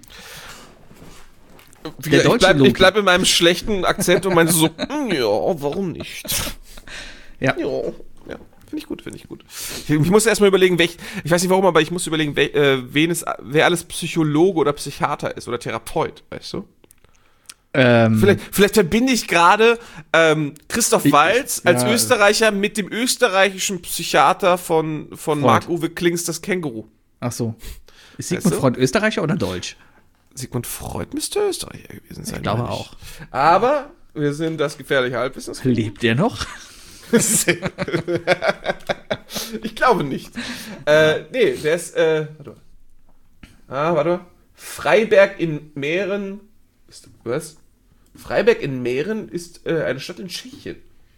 Wie der gesagt, deutsche ich bleib, Loki. ich bleib in meinem schlechten Akzent und meine so, "Mm, ja, warum nicht? Ja. Ja, ja. Finde ich gut, finde ich gut. Ich, ich muss erstmal überlegen, welch, ich weiß nicht warum, aber ich muss überlegen, wel, äh, wen es, wer alles Psychologe oder Psychiater ist oder Therapeut, weißt du? Ähm, Vielleicht, vielleicht verbinde ich gerade ähm, Christoph Ich- Waltz als ja. Österreicher mit dem österreichischen Psychiater von, von Freud. Marc-Uwe Klings, das Känguru. Ach so. Ist Sigmund Weißt du? Freud Österreicher oder Deutsch? Sigmund Freud müsste Österreicher gewesen sein. Ich glaube meine auch. Aber wir sind das gefährliche Halbwissen. Lebt der noch? Ich glaube nicht. Äh, nee, der ist, äh, warte mal. Ah, warte mal. Freiberg in Mähren. Ist, was? Freiberg in Mähren ist äh, eine Stadt in Tschechien.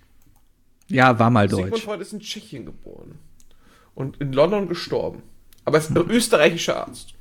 Ja, war mal Sigmund Deutsch. Freud ist in Tschechien geboren. Und in London gestorben. Aber er ist ein österreichischer Arzt.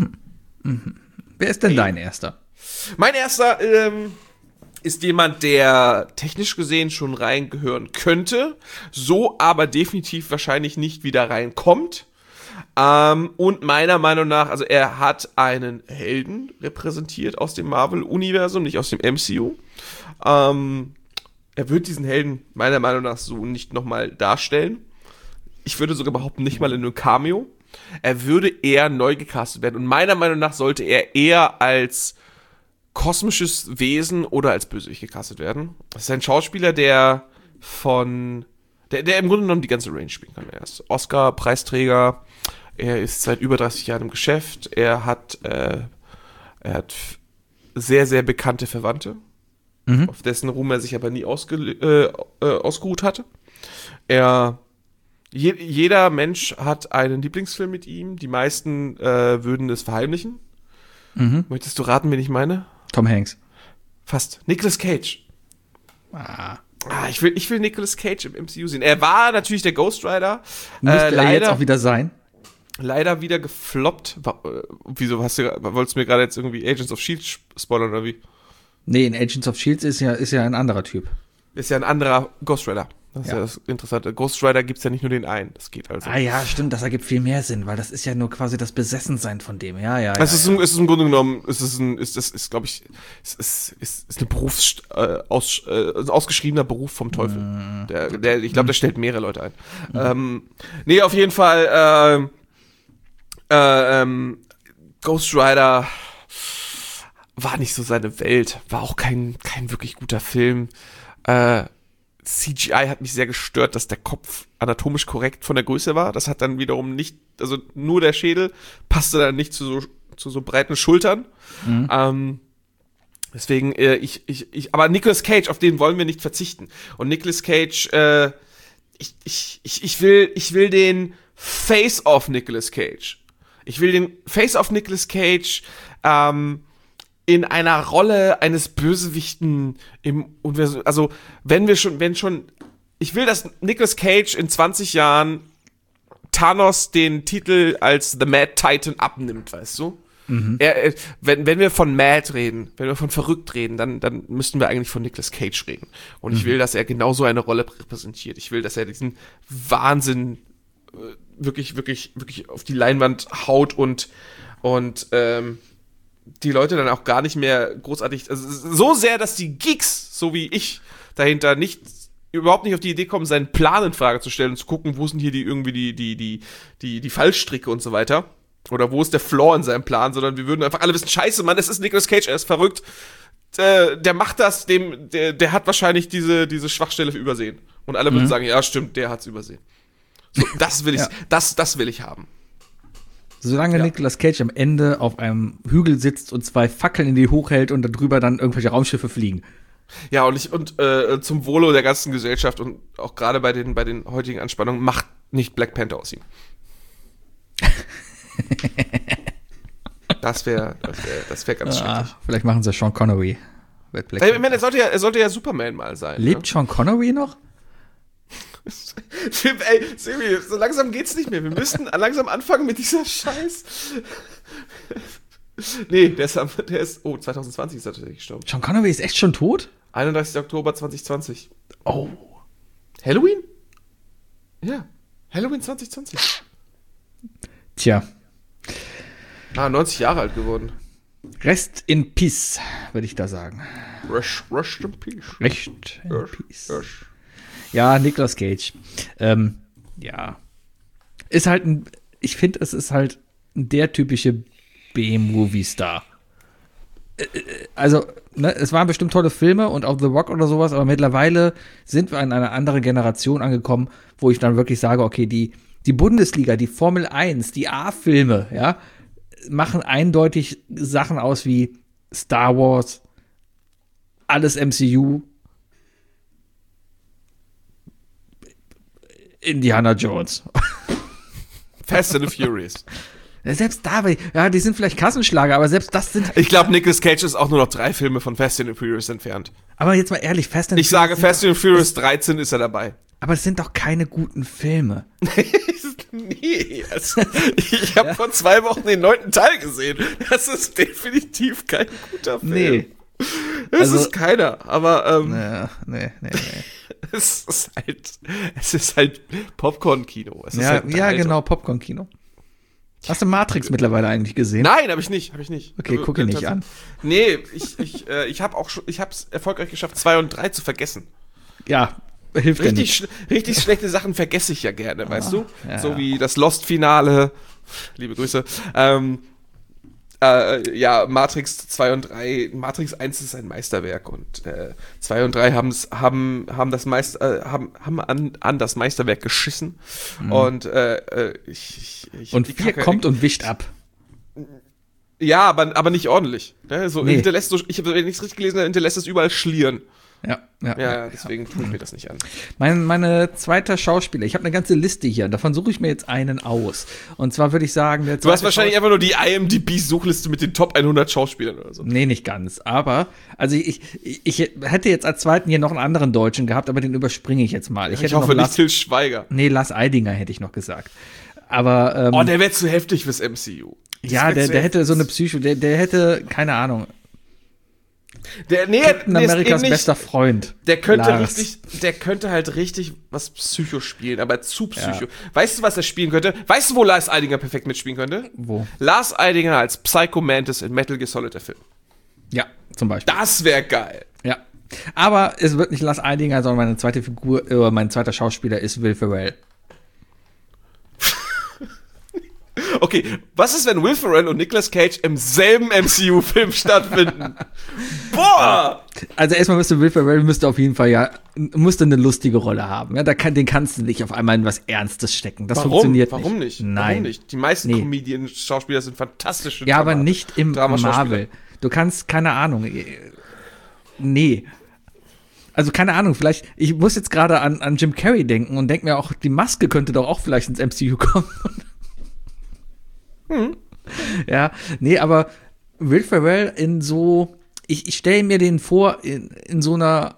Wer ist denn dein erster? Mein erster ähm, ist jemand, der technisch gesehen schon reingehören könnte, so aber definitiv wahrscheinlich nicht wieder reinkommt. Ähm, und meiner Meinung nach, also er hat einen Helden repräsentiert aus dem Marvel-Universum, nicht aus dem M C U. Ähm, er wird diesen Helden meiner Meinung nach so nicht nochmal darstellen. Ich würde sogar behaupten, nicht mal in einem Cameo. Er würde eher neu gecastet werden. Und meiner Meinung nach sollte er eher als kosmisches Wesen oder als Bösewicht gecastet werden. Das ist ein Schauspieler, der von, der, der im Grunde genommen die ganze Range spielen kann. Er ist Oscar-Preisträger, er ist seit über dreißig Jahren im Geschäft, er hat, äh, er hat sehr, sehr bekannte Verwandte, Mhm. auf dessen Ruhm er sich aber nie ausge, äh, äh, ausgeruht hatte. Er, je, jeder Mensch hat einen Lieblingsfilm mit ihm, die meisten äh, würden es verheimlichen. Mhm. Möchtest du raten, wen ich meine? Tom Hanks. Fast. Nicolas Cage. Ah. Ah, ich will, ich will Nicolas Cage im M C U sehen. Er war natürlich der Ghost Rider. Müsste Äh, er leider, jetzt auch wieder sein? leider wieder gefloppt. Wa- äh, Wieso hast du, wolltest du mir gerade jetzt irgendwie Agents of S H I E L D spoilern oder wie? Nee, in Agents of S H I E L D ist ja, ist ja ein anderer Typ. Ist ja ein anderer Ghost Rider. Das ist Ja. ja das Interessante. Ghost Rider gibt's ja nicht nur den einen. Das geht also. Ah ja, stimmt, das ergibt viel mehr Sinn, weil das ist ja nur quasi das Besessensein von dem. Ja, ja, ja. Es ist, ja. im, es ist im Grunde genommen, es ist ein, ist das ist, glaube ich, es ist, ist, ist eine Berufs, äh, aus, äh, ein ausgeschriebener Beruf vom Teufel. Mm. Der, der, ich glaube, der stellt mehrere Leute ein. Ähm, nee, auf jeden Fall, äh, äh, ähm, Ghost Rider war nicht so seine Welt, war auch kein, kein wirklich guter Film. Äh, C G I hat mich sehr gestört, dass der Kopf anatomisch korrekt von der Größe war. Das hat dann wiederum nicht, also nur der Schädel passte dann nicht zu so, zu so breiten Schultern. Mhm. Ähm, deswegen, äh, ich, ich, ich, aber Nicolas Cage, auf den wollen wir nicht verzichten. Und Nicolas Cage, äh, ich, ich, ich, ich will, ich will den Face-Off Nicolas Cage. Ich will den Face-Off Nicolas Cage, ähm, in einer Rolle eines Bösewichten im Universum. Also, wenn wir schon, wenn schon, ich will, dass Nicolas Cage in zwanzig Jahren Thanos den Titel als The Mad Titan abnimmt, weißt du? Mhm. Er, er, wenn, wenn wir von Mad reden, wenn wir von verrückt reden, dann, dann müssten wir eigentlich von Nicolas Cage reden. Und ich will, dass er genauso eine Rolle repräsentiert. Ich will, dass er diesen Wahnsinn äh, wirklich, wirklich, wirklich auf die Leinwand haut und, und, ähm, die Leute dann auch gar nicht mehr großartig, also so sehr, dass die Geeks, so wie ich, dahinter nicht, überhaupt nicht auf die Idee kommen, seinen Plan in Frage zu stellen und zu gucken, wo sind hier die, irgendwie die, die, die, die, die Fallstricke und so weiter. Oder wo ist der Flaw in seinem Plan, sondern wir würden einfach alle wissen, scheiße, Mann, es ist Nicolas Cage, er ist verrückt, äh, der macht das, dem, der, der hat wahrscheinlich diese, diese Schwachstelle übersehen. Und alle würden Mhm. sagen, ja, stimmt, der hat's übersehen. So, das will ich, Ja. das, das will ich haben. Solange Ja. Nicolas Cage am Ende auf einem Hügel sitzt und zwei Fackeln in die hochhält und darüber dann irgendwelche Raumschiffe fliegen. Ja, und ich, und äh, zum Wohle der ganzen Gesellschaft und auch gerade bei den, bei den heutigen Anspannungen, macht nicht Black Panther aus ihm. Das wäre das wär, das wär ganz schrecklich. Ah, vielleicht machen sie Sean Connery. Wird Black Ich Panther. meine, er sollte ja, er sollte ja Superman mal sein. Lebt Sean Connery noch? Ey, Siri, so langsam geht's nicht mehr. Wir müssen langsam anfangen mit dieser Scheiß. Nee, der ist, am- der ist, oh, zwanzig zwanzig ist er tatsächlich gestorben. Sean Connery ist echt schon tot? einunddreißigster Oktober zwanzig zwanzig. Oh. Halloween? Ja, Halloween zwanzig zwanzig. Tja, Ah, neunzig Jahre alt geworden. Rest in Peace, würde ich da sagen. Rush, rush in peace. Recht in Rush, Peace. rush. Ja, Nicolas Cage. Ähm, ja. Ist halt ein, ich finde, es ist halt der typische B-Movie-Star. Äh, äh, Also, ne, es waren bestimmt tolle Filme und auch The Rock oder sowas, aber mittlerweile sind wir in einer anderen Generation angekommen, wo ich dann wirklich sage, okay, die, die Bundesliga, die Formel eins, die A-Filme, ja, machen eindeutig Sachen aus wie Star Wars, alles M C U, Indiana Jones. Fast and the Furious. Selbst da, ja, die sind vielleicht Kassenschlager, aber selbst das sind. Ich glaube, Nicolas Cage ist auch nur noch drei Filme von Fast and the Furious entfernt. Aber jetzt mal ehrlich, Fast and Ich sage, sind Fast doch, and the Furious dreizehn ist er dabei. aber es sind doch keine guten Filme. Nee, also, ich habe vor zwei Wochen den neunten Teil gesehen. Das ist definitiv kein guter Film. Nee. Das Also- ist keiner, aber ähm, Ja, nee, nee, nee. es ist halt, es ist halt Popcorn-Kino. Es ist Ja, halt ja, Unterhaltung. genau, Popcorn-Kino. Hast du Matrix mittlerweile eigentlich gesehen? Nein, habe ich nicht, habe ich nicht. Okay, Also, guck ihn äh, nicht an. Nee, ich, ich, äh, ich habe auch schon, ich habe es erfolgreich geschafft, zwei und drei zu vergessen. Ja, hilft ja Richtig, nicht. sch richtig schlechte Sachen vergesse ich ja gerne, weißt du? ja. So wie das Lost-Finale. Liebe Grüße. Ähm, äh, ja, Matrix zwei und drei. Matrix eins ist ein Meisterwerk und äh, zwei und drei haben's, haben, haben das Meist, äh, haben, haben an, an das Meisterwerk geschissen. Und äh, äh, ich, ich, ich Und die vier Kacke- kommt und wischt ab. Ja, aber, aber nicht ordentlich. Ne? So Nee. hinterlässt so, ich habe, wenn ich es richtig gelesen habe, hinterlässt es überall Schlieren. Ja, ja. Ja, deswegen tue ich mir das nicht an. Mein, meine zweite Schauspieler, ich habe eine ganze Liste hier, davon suche ich mir jetzt einen aus. Und zwar würde ich sagen, der Du hast zweite wahrscheinlich einfach nur die I M D B-Suchliste mit den Top hundert Schauspielern oder so. Nee, nicht ganz. Aber, also ich, ich, ich hätte jetzt als zweiten hier noch einen anderen Deutschen gehabt, aber den überspringe ich jetzt mal. Ich, Ich, hätte hoffe noch nicht Lars, Til Schweiger. nee, Lars Eidinger hätte ich noch gesagt. Aber, ähm, Oh, der wäre zu heftig fürs M C U. Das ja, wär der, zu der hätte heftig. so eine Psycho, der, der hätte, keine Ahnung, Der, nee, Captain der ist Amerikas ähnlich- bester Freund. Der könnte Lars. richtig, der könnte halt richtig was Psycho spielen, aber zu Psycho. Ja. Weißt du, was er spielen könnte? Weißt du, wo Lars Eidinger perfekt mitspielen könnte? Wo? Lars Eidinger als Psycho Mantis in Metal Gear Solid der Film. Ja, zum Beispiel. Das wäre geil. Ja. Aber es wird nicht Lars Eidinger, sondern meine zweite Figur, äh, mein zweiter Schauspieler ist Will Ferrell. Okay, was ist, wenn Will Ferrell und Nicolas Cage im selben M C U-Film stattfinden? Boah! Also erstmal müsste Will Ferrell müsste auf jeden Fall ja musste eine lustige Rolle haben. Ja, da kann, den kannst du nicht auf einmal in was Ernstes stecken. Das Warum? funktioniert Warum nicht. nicht? Nein. Warum nicht? Die meisten Nee. Comedian-Schauspieler sind fantastische Ja, aber Drama- nicht im Dramaschauspieler. Marvel. Du kannst, keine Ahnung. äh, Nee. Also keine Ahnung, vielleicht, ich muss jetzt gerade an, an Jim Carrey denken und denke mir auch, die Maske könnte doch auch vielleicht ins M C U kommen. Hm. Ja, nee, aber Will Ferrell in so, ich, ich stelle mir den vor, in, in so einer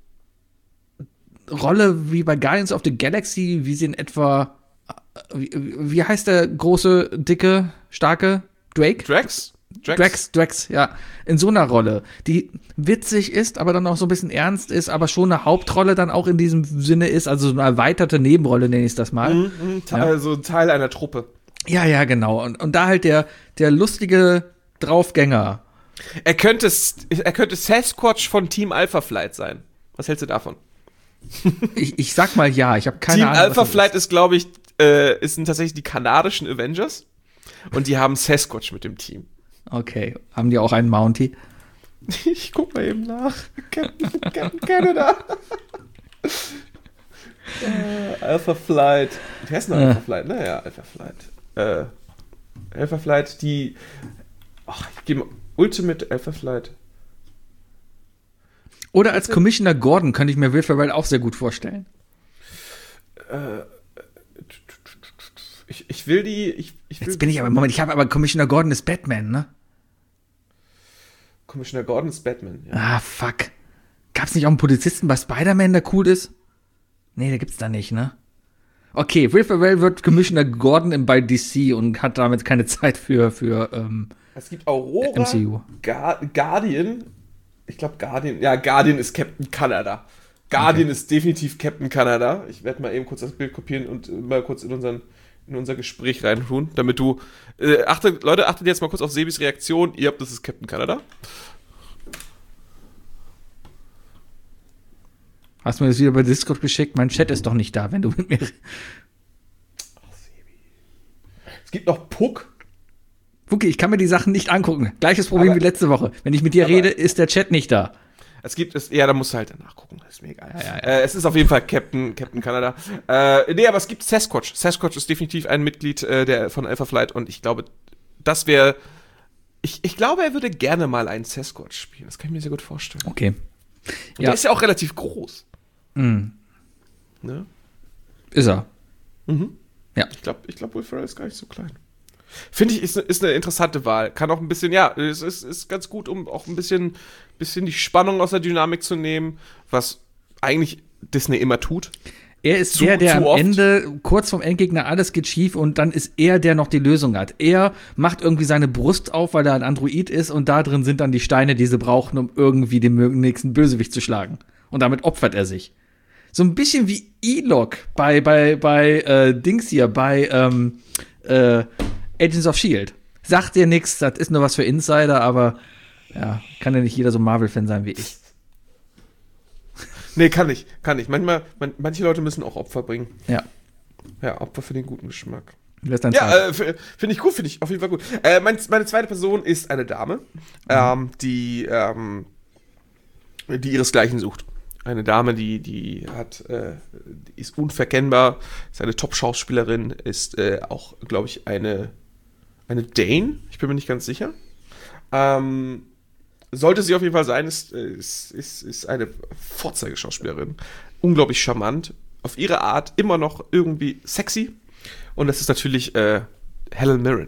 Rolle wie bei Guardians of the Galaxy, wie sie in etwa, wie, wie heißt der große, dicke, starke Drake? Drax? Drax, Drax, ja, in so einer Rolle, die witzig ist, aber dann auch so ein bisschen ernst ist, aber schon eine Hauptrolle dann auch in diesem Sinne ist, also so eine erweiterte Nebenrolle, nenne ich es das mal. Mhm, Te- Ja. Also Teil einer Truppe. Ja, ja, genau. Und, und da halt der, der lustige Draufgänger. Er könnte, er könnte Sasquatch von Team Alpha Flight sein. Was hältst du davon? Ich, ich sag mal ja, ich habe keine Team Ahnung. Alpha was das Flight ist, glaube ich, äh, ist sind tatsächlich die kanadischen Avengers. Und die haben Sasquatch mit dem Team. ist. Okay, haben die auch einen Mountie? Ich guck mal eben nach. Captain, Captain Canada. äh, Alpha Flight. Wie heißt denn Äh. Alpha Flight? Naja, Alpha Flight. Äh, Alpha Flight, die. Ach, ich gebe mal Ultimate Alpha Flight. Oder als Commissioner Gordon könnte ich mir Will Ferrell auch sehr gut vorstellen. Ich, ich will die. Ich, ich will Jetzt bin ich aber, Moment, ich habe aber Commissioner Gordon ist Batman, ne? Commissioner Gordon ist Batman. Ja. Ah, fuck. Gab's nicht auch einen Polizisten bei Spider-Man, der cool ist? Nee, der gibt's da nicht, ne? Okay, Will Ferrell wird Commissioner Gordon im bei D C und hat damit keine Zeit für, für ähm, Es gibt Aurora, M C U. Gar Guardian. Ich glaube Guardian. Ja, Guardian ist Captain Canada. Guardian okay. ist definitiv Captain Canada. Ich werde mal eben kurz das Bild kopieren und mal kurz in, unseren, in unser Gespräch reintun, damit du. Äh, achtet, Leute, achtet jetzt mal kurz auf Sebis Reaktion. Ihr habt, das ist Captain Canada. Hast du mir das wieder bei Discord geschickt? Mein Chat ist doch nicht da, wenn du mit mir. Ach, Sebi. Es gibt noch Puck. Wookie, ich kann mir die Sachen nicht angucken. Gleiches Problem aber, wie letzte Woche. Wenn ich mit dir rede, ist der Chat nicht da. Es gibt es, ja, da musst du halt danach gucken, das ist mir egal. Ja, ja, ja. Äh, es ist auf jeden Fall Captain, Captain Canada. Äh, nee, aber es gibt Sasquatch. Sasquatch ist definitiv ein Mitglied äh, der, von Alpha Flight und ich glaube, das wäre. Ich, ich glaube, er würde gerne mal einen Sasquatch spielen. Das kann ich mir sehr gut vorstellen. Okay. Und ja. der ist ja auch relativ groß. Mhm. Ne? Ist er. Mhm. Ja. Ich glaube, ich glaub, Will Ferrell ist gar nicht so klein. Finde ich, ist, ist eine interessante Wahl. Kann auch ein bisschen, ja, es ist, ist ganz gut, um auch ein bisschen, bisschen die Spannung aus der Dynamik zu nehmen, was eigentlich Disney immer tut. Er ist zu, der, der am oft. Ende, kurz vorm Endgegner, alles geht schief und dann ist er, der noch die Lösung hat. Er macht irgendwie seine Brust auf, weil er ein Android ist und da drin sind dann die Steine, die sie brauchen, um irgendwie den nächsten Bösewicht zu schlagen. Und damit opfert er sich. So ein bisschen wie E-Log bei, bei, bei äh, Dings hier, bei ähm, äh, Agents of S H I E L D. Sagt dir nichts, das ist nur was für Insider, aber ja, kann ja nicht jeder so Marvel-Fan sein wie ich. Nee, kann ich, kann ich. Manchmal, man, manche Leute müssen auch Opfer bringen. Ja. Ja, Opfer für den guten Geschmack. Wer ist dein Ja, äh, finde ich gut, finde ich auf jeden Fall gut. Äh, mein, meine zweite Person ist eine Dame, mhm. ähm, die, ähm, die ihresgleichen sucht. Eine Dame, die, die hat, äh, die ist unverkennbar, ist eine Top-Schauspielerin, ist äh, auch, glaube ich, eine, eine Dane, ich bin mir nicht ganz sicher. Ähm, sollte sie auf jeden Fall sein, ist, ist, ist, ist eine Vorzeigeschauspielerin, unglaublich charmant, auf ihre Art immer noch irgendwie sexy und das ist natürlich äh, Helen Mirren.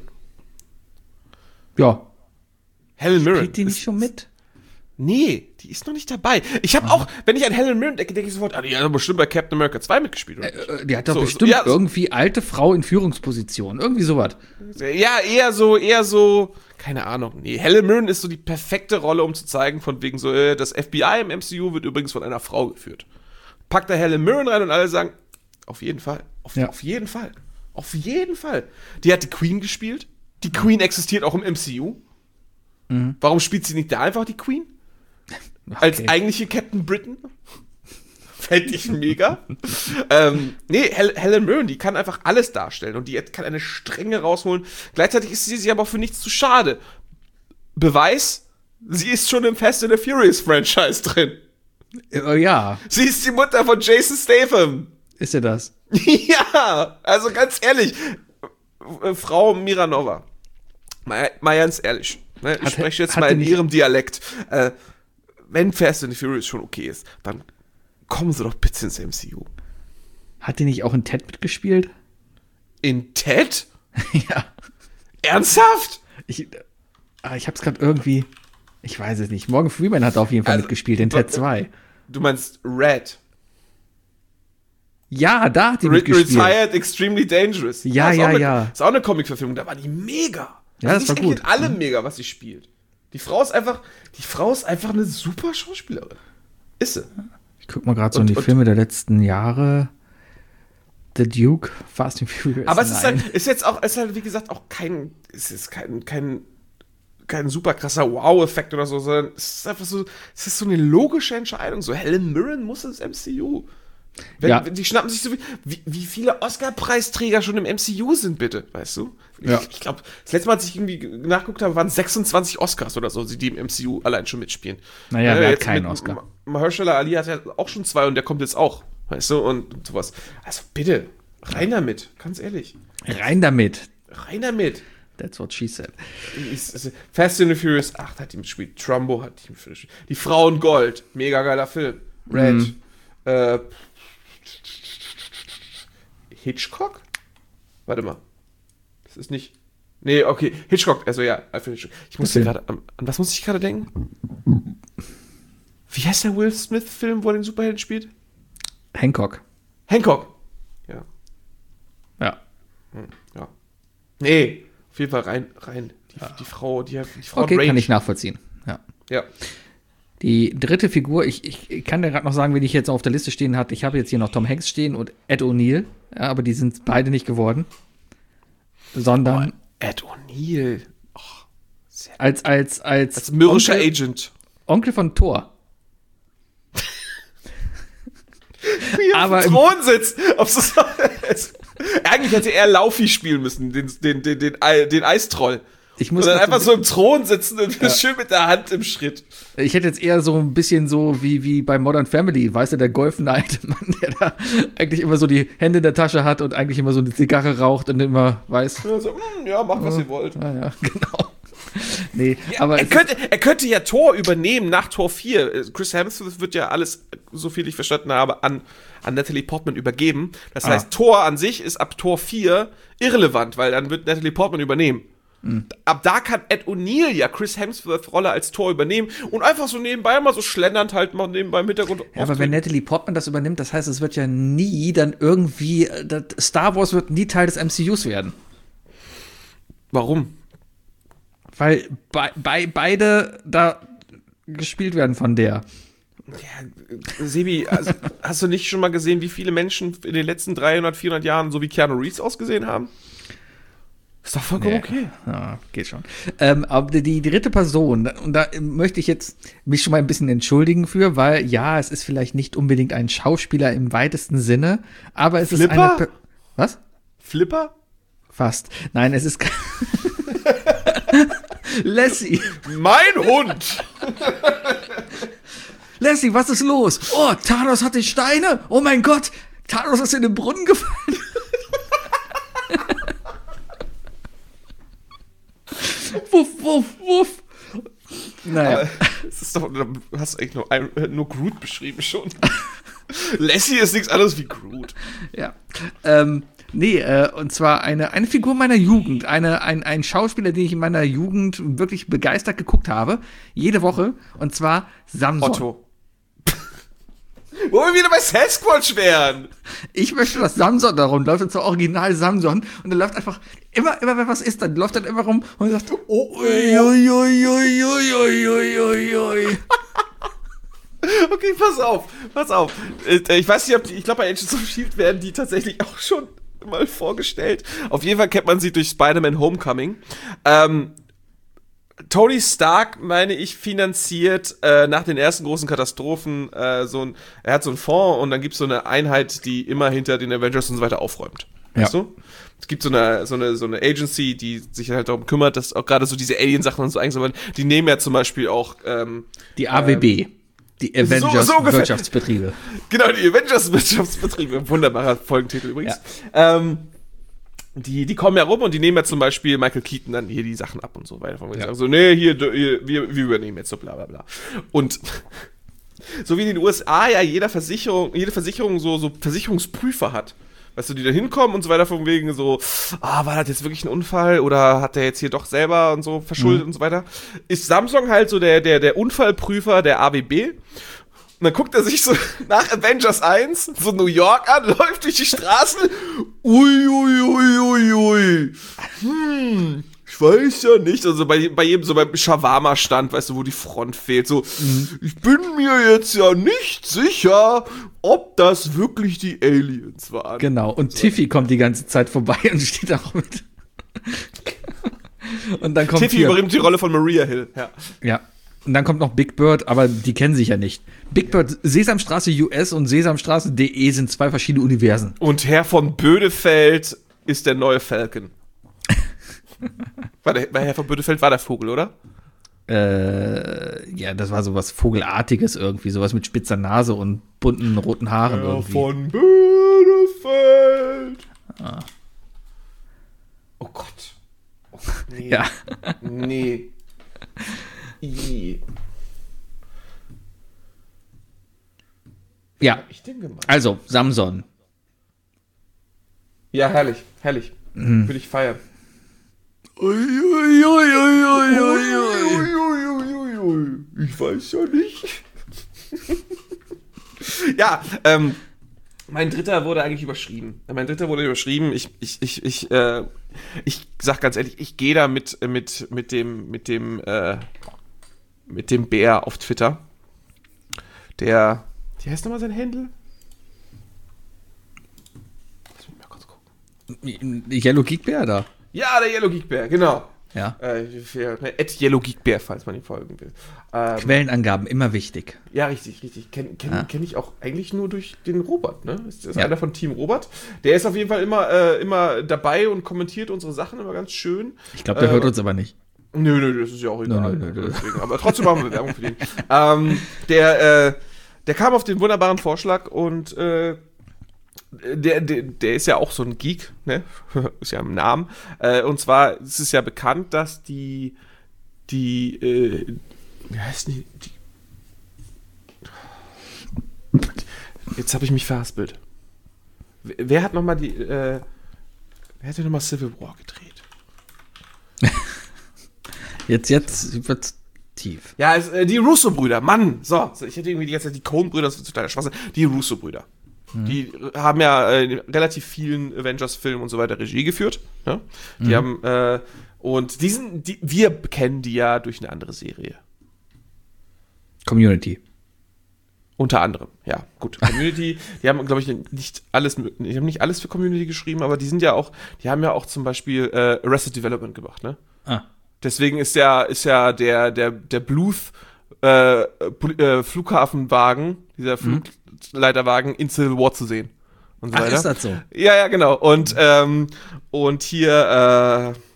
Ja. Helen Mirren. Spielt die nicht schon mit? Nee, die ist noch nicht dabei. Ich habe auch, wenn ich an Helen Mirren denke, denke ich sofort, ah, die hat aber bestimmt bei Captain America zwei mitgespielt. Oder? Äh, die hat doch so, bestimmt ja, irgendwie alte Frau in Führungsposition. Irgendwie sowas. Ja, eher so, eher so, keine Ahnung. Nee, Helen Mirren ist so die perfekte Rolle, um zu zeigen, von wegen so, äh, das F B I im M C U wird übrigens von einer Frau geführt. Packt da Helen Mirren rein und alle sagen, auf jeden Fall, auf, Ja. auf jeden Fall, auf jeden Fall. Die hat die Queen gespielt. Die Queen existiert auch im M C U. Mhm. Warum spielt sie nicht da einfach die Queen? Okay. Als eigentliche Captain Britain? Fände ich mega. ähm, nee, Hel- Helen Mirren, die kann einfach alles darstellen und die kann eine Strenge rausholen. Gleichzeitig ist sie sich aber auch für nichts zu schade. Beweis, sie ist schon im Fast and the Furious Franchise drin. Äh, ja, Sie ist die Mutter von Jason Statham. ist ja das. Ja, also ganz ehrlich, äh, Frau Miranova, mal, mal ganz ehrlich, ne, ich Hat- spreche jetzt hat mal die in nicht- ihrem Dialekt. Äh, wenn Fast and the Furious schon okay ist, dann kommen sie doch bitte ins M C U. Hat die nicht auch in Ted mitgespielt? In Ted? Ja. Ernsthaft? Ich, ah, ich hab's gerade irgendwie, ich weiß es nicht. Morgan Freeman hat auf jeden Fall Also, mitgespielt in Ted zwei. Du meinst Red. Ja, da hat die Re- mitgespielt. Retired Extremely Dangerous. Ja, ist ja, auch eine, ja. Ist auch eine Comic-Verfilmung, da war die mega. Ja, Also das war die gut. spielt alle mega, was sie spielt. Die Frau ist einfach, die Frau ist einfach eine super Schauspielerin. Ist sie. Ich guck mal gerade so Und- in die und- Filme der letzten Jahre. The Duke, Fast and Furious. Aber es ist, nein. halt, ist jetzt auch, ist halt, wie gesagt, auch kein, es ist kein, kein, kein super krasser Wow-Effekt oder so, sondern es ist einfach so, es ist so eine logische Entscheidung. So, Helen Mirren muss ins M C U. Wenn, Ja. wenn die schnappen sich so viel, wie, wie viele Oscar-Preisträger schon im M C U sind, bitte, weißt du? Ja. Ich, ich glaube, das letzte Mal, als ich irgendwie nachgeguckt habe, waren sechsundzwanzig Oscars oder so, die im M C U allein schon mitspielen. Naja, Äh, wer hat jetzt keinen mit Oscar? Ma- Mahershala Ali hat ja auch schon zwei und der kommt jetzt auch, weißt du, und, und sowas. Also bitte, rein damit, ganz ehrlich. Rein damit. Rein damit. That's what she said. Ist- ist- Fast and the Furious acht hat die mitgespielt. Trumbo hat die mitgespielt. Die Frauen Gold. Mega geiler Film. Red. Mhm. Äh, Hitchcock? Warte mal. Das ist nicht. Nee, okay. Hitchcock. Also ja, Alfred Hitchcock. Ich musste Okay. gerade. An, an was muss ich gerade denken? Wie heißt der Will Smith-Film, wo er den Superhelden spielt? Hancock. Hancock. Ja. Ja. Ja. Nee, auf jeden Fall rein, rein. Die, die Frau, die, die Frau Okay, Range. kann ich nachvollziehen. Ja. Ja. Die dritte Figur, ich, ich kann dir gerade noch sagen, wen ich jetzt auf der Liste stehen hatte. Ich habe jetzt hier noch Tom Hanks stehen und Ed O'Neill, ja, aber die sind beide nicht geworden. Sondern Ed O'Neill. Oh, als, als, als, als mürrischer Onkel, Agent. Onkel von Thor. Wie er Aber auf dem Thron sitzt. Auf so, eigentlich hätte er Laufey spielen müssen, den, den, den, den, den, den Eistroll. Ich muss und dann dazu- einfach so im Thron sitzen und Ja. schön mit der Hand im Schritt. Ich hätte jetzt eher so ein bisschen so wie, wie bei Modern Family, weißt du, der golfende alte Mann, der da eigentlich immer so die Hände in der Tasche hat und eigentlich immer so eine Zigarre raucht und immer weiß. Ja, so, mm, ja macht, was ihr wollt. Ah, ja, genau. Nee, aber Er es könnte, er könnte ja Thor übernehmen nach Thor vier. Chris Hemsworth wird ja alles, so viel ich verstanden habe, an, an Natalie Portman übergeben. Das Ah. heißt, Thor an sich ist ab Thor vier irrelevant, weil dann wird Natalie Portman übernehmen. Mhm. Ab da kann Ed O'Neill ja Chris Hemsworth Rolle als Thor übernehmen und einfach so nebenbei mal so schlendernd halt mal nebenbei im Hintergrund. Ja, aber wenn Natalie Portman das übernimmt, das heißt, es wird ja nie dann irgendwie, äh, das Star Wars wird nie Teil des M C Us werden. Warum? Weil bei, bei, beide da gespielt werden von der. Ja, Sebi, also, hast du nicht schon mal gesehen, wie viele Menschen in den letzten dreihundert, vierhundert Jahren so wie Keanu Reeves ausgesehen haben? Ist doch vollkommen Nee. okay. Ja, geht schon. Ähm, aber die, die dritte Person, und da möchte ich jetzt mich schon mal ein bisschen entschuldigen für, weil ja, es ist vielleicht nicht unbedingt ein Schauspieler im weitesten Sinne, aber es Flipper? ist eine. Pe- Was? Flipper? Fast. Nein, es ist. Lassie. Mein Hund! Lassie, was ist los? Oh, Thanos hatte Steine. Oh mein Gott, Thanos ist in den Brunnen gefallen. wuff, wuff, wuff. Naja. Es ist doch, du hast eigentlich nur, ein, nur Groot beschrieben schon. Lassie ist nichts anderes wie Groot. Ja. Ähm, nee, äh, und zwar eine, eine Figur meiner Jugend. Eine, ein, ein Schauspieler, den ich in meiner Jugend wirklich begeistert geguckt habe. Jede Woche. Und zwar Samson. Otto. Wo wir wieder bei Sasquatch wären. Ich möchte, dass Samson da rumläuft, und zwar original Samson. Und er läuft einfach, immer, immer wenn was ist, dann läuft er immer rum und sagt, oh, ui, ui, ui, ui, ui, ui, ui, ui. Okay, pass auf, pass auf. Äh, Ich weiß nicht, ob die, ich glaube, bei Agents of S H I E L D werden die tatsächlich auch schon mal vorgestellt. Auf jeden Fall kennt man sie durch Spider-Man Homecoming. Ähm, Tony Stark, meine ich, finanziert äh, nach den ersten großen Katastrophen äh, so ein, er hat so einen Fonds und dann gibt es so eine Einheit, die immer hinter den Avengers und so weiter aufräumt. Ja. Weißt du? Es gibt so eine, so eine, so eine Agency, die sich halt darum kümmert, dass auch gerade so diese Alien-Sachen und so eingesammelt werden. Die nehmen ja zum Beispiel auch ähm, Die A W B. Die Avengers so ungefähr. Wirtschaftsbetriebe. Genau, die Avengers-Wirtschaftsbetriebe. Wunderbarer Folgentitel übrigens. Ähm, die, die kommen ja rum und die nehmen ja zum Beispiel Michael Keaton dann hier die Sachen ab und so weiter. Und Ja. sagen so, nee, hier, du- hier wir, wir übernehmen jetzt so bla bla bla. Und so wie in den U S A ja jeder Versicherung, jede Versicherung so, so Versicherungsprüfer hat. Weißt du, die da hinkommen und so weiter, von wegen so, ah, war das jetzt wirklich ein Unfall oder hat der jetzt hier doch selber und so verschuldet Mhm. und so weiter, ist Samsung halt so der, der, der Unfallprüfer der A W B. Und dann guckt er sich so nach Avengers eins so New York an, läuft durch die Straßen. Ui, ui, ui, ui, ui. Hm, ich weiß ja nicht. Also bei, bei jedem, so beim Shawarma-Stand, weißt du, wo die Front fehlt. So, ich bin mir jetzt ja nicht sicher, ob das wirklich die Aliens waren. Genau. Und Tiffy kommt die ganze Zeit vorbei und steht da auch mit. Und dann kommt Tiffy hier, übernimmt die Rolle von Maria Hill. Ja. ja. Und dann kommt noch Big Bird, aber die kennen sich ja nicht. Big Bird, Sesamstraße U S und Sesamstraße D E sind zwei verschiedene Universen. Und Herr von Bödefeld ist der neue Falcon. War der, bei Herr von Bödefeld war der Vogel, oder? Äh, ja, das war sowas Vogelartiges irgendwie, sowas mit spitzer Nase und bunten roten Haaren Herr irgendwie. von Bödefeld. Ah. Oh Gott. Oh, nee. Ja. Nee. I. Ja, Ich denke mal. also Samson. Ja, herrlich, herrlich. Mhm. Würde ich feiern. Ich weiß ja nicht. Ja, ähm, Mein dritter wurde eigentlich überschrieben. Mein dritter wurde überschrieben. Ich, ich, ich, ich, äh, ich sag ganz ehrlich, ich gehe da mit, mit, mit dem, mit dem, äh, mit dem Bär auf Twitter. Der, wie heißt nochmal sein Handle? Lass mich mal kurz gucken. Yellow Geek Bear da. Ja, der Yellow Geek Bär, genau. Ja. Äh, für, ne, at Yellow Geek Bär, falls man ihm folgen will. Ähm, Quellenangaben, immer wichtig. Ja, richtig, richtig. Kenne kenn, Ja. kenn ich auch eigentlich nur durch den Robert, ne? Das ist Ja. einer von Team Robert. Der ist auf jeden Fall immer, äh, immer dabei und kommentiert unsere Sachen immer ganz schön. Ich glaube, der Äh, hört uns aber nicht. Nö, nö, das ist ja auch egal. Nö, nö, nö, nö. Deswegen, aber trotzdem machen wir Werbung für den. ähm, der, äh, der kam auf den wunderbaren Vorschlag und äh, der, der, der ist ja auch so ein Geek, ne? Ist ja im Namen. Äh, und zwar ist es ja bekannt, dass die, die, äh, wie heißt die? die Jetzt habe ich mich verhaspelt. Wer, wer hat nochmal die, äh, wer hat denn nochmal Civil War gedreht? Jetzt, jetzt wird's tief. Ja, es, äh, die Russo-Brüder, Mann. So, so, ich hätte irgendwie die ganze Zeit die Coen-Brüder, das ist totaler Schwachsinn. Die Russo-Brüder. Hm. Die haben ja äh, in relativ vielen Avengers-Filmen und so weiter Regie geführt. Ja? Die Mhm. haben, äh, und die sind, die, wir kennen die ja durch eine andere Serie. Community. Unter anderem, ja, gut. Community, die haben, glaube ich, nicht alles, die haben nicht alles für Community geschrieben, aber die sind ja auch, die haben ja auch zum Beispiel äh, Arrested Development gemacht, ne? Ah. Deswegen ist ja, ist ja der, der, der Bluth äh, Pol- äh, Flughafenwagen, dieser Flugleiterwagen in Civil War zu sehen. Und so Ach, weiter. ist das so? Ja, ja, genau. Und, ähm, und hier, äh,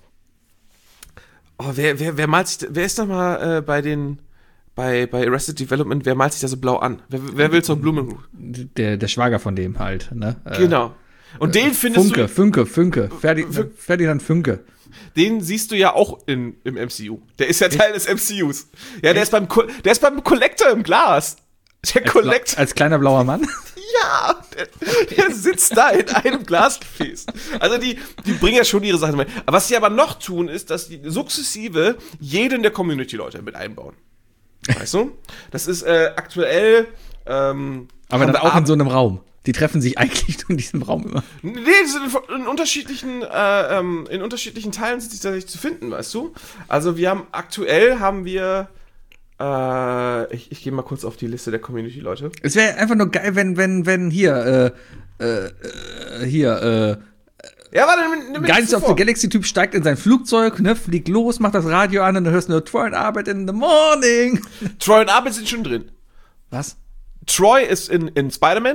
oh, wer, wer, wer malt sich, wer ist da mal äh, bei den, bei, bei Arrested Development, wer malt sich da so blau an? Wer, wer will zur Blumen? Der, der Schwager von dem halt, ne? Äh, Genau. Und den findest Funke, du, Funke, Funke. Ferdi, Fün- Ferdinand Funke. den siehst du ja auch in, im M C U. Der ist ja Teil des M C Us. Ja, der ist beim, Co- der ist beim Collector im Glas. Der Als, Collector. als kleiner blauer Mann. Ja, der, der sitzt da in einem Glasgefäß. Also die, die bringen ja schon ihre Sachen mit. Aber was sie aber noch tun, ist, dass die sukzessive jeden der Community-Leute mit einbauen. Weißt du? Das ist äh, aktuell. Ähm, Aber haben dann wir auch in Ab- so einem Raum. Die treffen sich eigentlich nur in diesem Raum immer. Nee, die sind in, in unterschiedlichen, äh, ähm, in unterschiedlichen Teilen sind die tatsächlich zu finden, weißt du? Also wir haben aktuell haben wir. Äh, ich ich gehe mal kurz auf die Liste der Community-Leute. Es wäre einfach nur geil, wenn, wenn, wenn hier, äh, äh, äh, hier, äh, Ja, warte, nimm, nimm Guardians of the Galaxy-Typ steigt in sein Flugzeug, ne, fliegt los, macht das Radio an und dann hörst du nur Troy und Arbeit in the morning. Troy und Abed sind schon drin. Was? Troy ist in, in Spider-Man.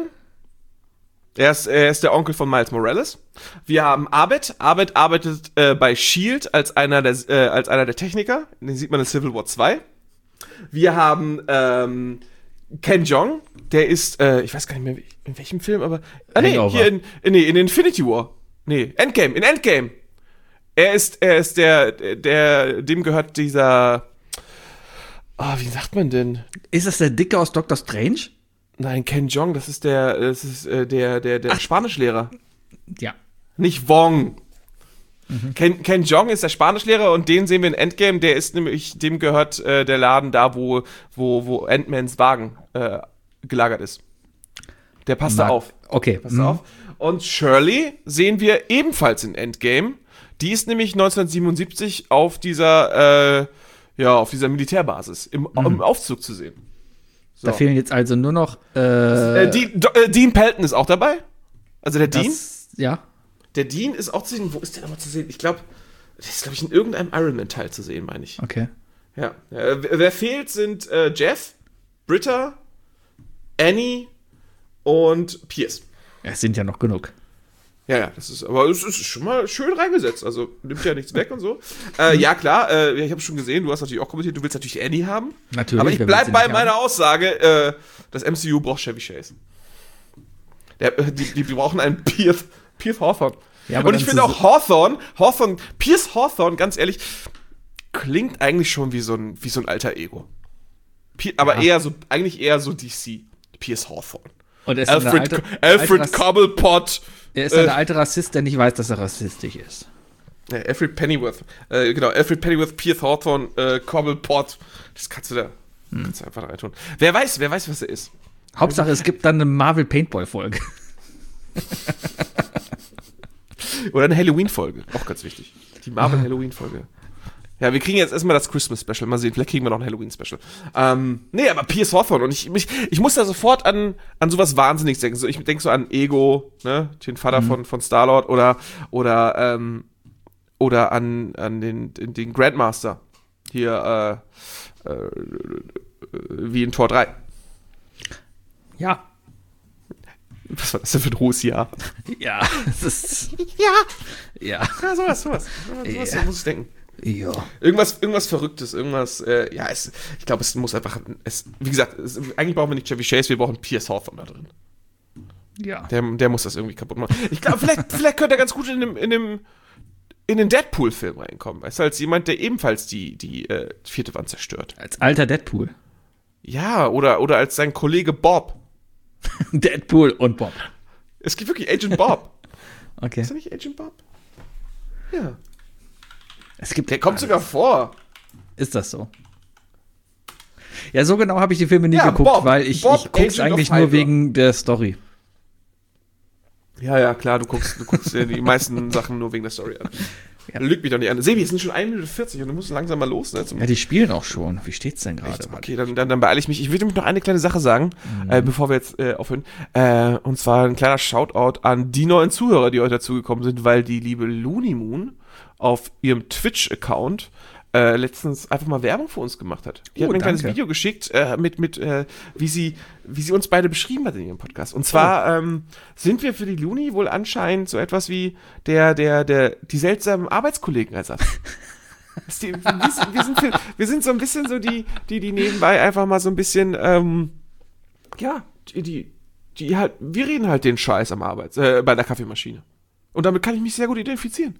Er ist, er ist der Onkel von Miles Morales. Wir haben Abed. Abed arbeitet äh, bei S H I E L D als einer der, äh, als einer der Techniker. Den sieht man in Civil War zwei. Wir haben ähm, Ken Jeong. Der ist, äh, ich weiß gar nicht mehr, in welchem Film, aber. Ah, nee, Hangover. hier in, in, nee, in Infinity War. Nee, Endgame, in Endgame. Er ist, er ist der, der, dem gehört dieser. Ah, wie sagt man denn? Ist das der Dicke aus Doctor Strange? Nein, Ken Jeong, das ist der, das ist äh, der, der, der Spanischlehrer. Ja. Nicht Wong. Ken, Ken Jeong ist der Spanischlehrer und den sehen wir in Endgame. Der ist nämlich, dem gehört äh, der Laden da, wo, wo, wo Ant-Mans Wagen äh, gelagert ist. Der passt da Mag- auf. Okay. Passt auf. Und Shirley sehen wir ebenfalls in Endgame. Die ist nämlich neunzehnhundertsiebenundsiebzig auf dieser, äh, ja, auf dieser Militärbasis im, im Aufzug zu sehen. So. Da fehlen jetzt also nur noch, äh, Äh, Dean, Do- äh, Dean Pelton ist auch dabei. Also der Dean. das, ja. Der Dean ist auch zu sehen. Wo ist der nochmal zu sehen? Ich glaube, der ist, glaube ich, in irgendeinem Iron Man-Teil zu sehen, meine ich. Okay. Ja. Äh, wer, wer fehlt, sind äh, Jeff, Britta, Annie und Pierce. Ja, es sind ja noch genug. Ja, ja, das ist, aber es ist schon mal schön reingesetzt. Also nimmt ja nichts weg und so. Äh, ja, klar, äh, ich habe schon gesehen, du hast natürlich auch kommentiert, du willst natürlich Annie haben. Natürlich. Aber ich wer bleib will sie bei nicht meiner haben? Aussage, äh, das M C U braucht Chevy Chase. Der, äh, die, die brauchen einen Pierce, Pierce Hawthorne. Ja, aber und ich dann finde zu- auch Hawthorne, Hawthorne, Pierce Hawthorne, ganz ehrlich, klingt eigentlich schon wie so ein, wie so ein alter Ego. Pi- aber Ja. eher so, eigentlich eher so D C. Pierce Hawthorne. Und er ist eine Alfred, alte, Alfred alte Rass- Cobblepot. Er ist äh, ein alter Rassist, der nicht weiß, dass er rassistisch ist. Ja, Alfred Pennyworth. Äh, genau, Alfred Pennyworth, Pierce Hawthorne, äh, Cobblepot. Das kannst du da kannst du einfach da reintun. Wer weiß, wer weiß, was er ist. Hauptsache, es gibt dann eine Marvel Paintball-Folge. Oder eine Halloween-Folge, auch ganz wichtig. Die Marvel-Halloween-Folge. Ja, wir kriegen jetzt erstmal das Christmas-Special. Mal sehen, vielleicht kriegen wir noch ein Halloween-Special. Ähm, nee, aber Pierce Hawthorne. Und ich, ich, ich muss da sofort an, an sowas Wahnsinniges denken. So, ich denke so an Ego, ne, den Vater mhm. von, von Star-Lord. Oder, oder, ähm, oder an, an den, den, den Grandmaster. Hier, äh, äh, wie in Tor drei. Ja. Was war das denn für ein hohes Jahr? Ja, das ist. Ja. Ja. Ja, sowas, sowas. sowas Ja. muss ich denken. Ja. Irgendwas, irgendwas Verrücktes, irgendwas, äh, ja, es, ich glaube, es muss einfach, es, wie gesagt, es, eigentlich brauchen wir nicht Chevy Chase, wir brauchen Pierce Hawthorne da drin. Ja. Der, der muss das irgendwie kaputt machen. Ich glaube, vielleicht, vielleicht könnte er ganz gut in dem, in dem, in den Deadpool-Film reinkommen, weißt du, als jemand, der ebenfalls die, die, äh, vierte Wand zerstört. Als alter Deadpool. Ja, oder, oder als sein Kollege Bob. Deadpool und Bob. Es gibt wirklich Agent Bob. Okay. Ist er nicht Agent Bob? Ja. Es gibt Der kommt sogar vor. Ist das so? Ja, so genau habe ich die Filme nie Ja, geguckt, Bob, weil ich, Bob, ich guck's Agent eigentlich of nur Hydra. wegen der Story. Ja, ja, klar, du guckst, du guckst dir die meisten Sachen nur wegen der Story an. Ja. Lügt mich doch nicht an. Sebi, es sind schon eine Minute vierzig und du musst langsam mal los, ne? Zum Ja, die spielen auch schon. Wie steht's denn gerade? Okay, dann, dann, dann beeile ich mich. Ich würde mich noch eine kleine Sache sagen, mhm. äh, bevor wir jetzt äh, aufhören. Äh, und zwar ein kleiner Shoutout an die neuen Zuhörer, die heute dazugekommen sind, weil die liebe Looney Moon auf ihrem Twitch-Account äh, letztens einfach mal Werbung für uns gemacht hat. Die Oh, hat mir ein danke. kleines Video geschickt, äh, mit, mit äh, wie sie wie sie uns beide beschrieben hat in ihrem Podcast. Und zwar Oh. ähm, sind wir für die Looney wohl anscheinend so etwas wie der, der, der, die seltsamen Arbeitskollegenersatz. Ist die, wir, sind, wir, sind, wir sind so ein bisschen so die, die, die nebenbei einfach mal so ein bisschen, ähm, ja, die, die, die halt, wir reden halt den Scheiß am Arbeits, äh, bei der Kaffeemaschine. Und damit kann ich mich sehr gut identifizieren.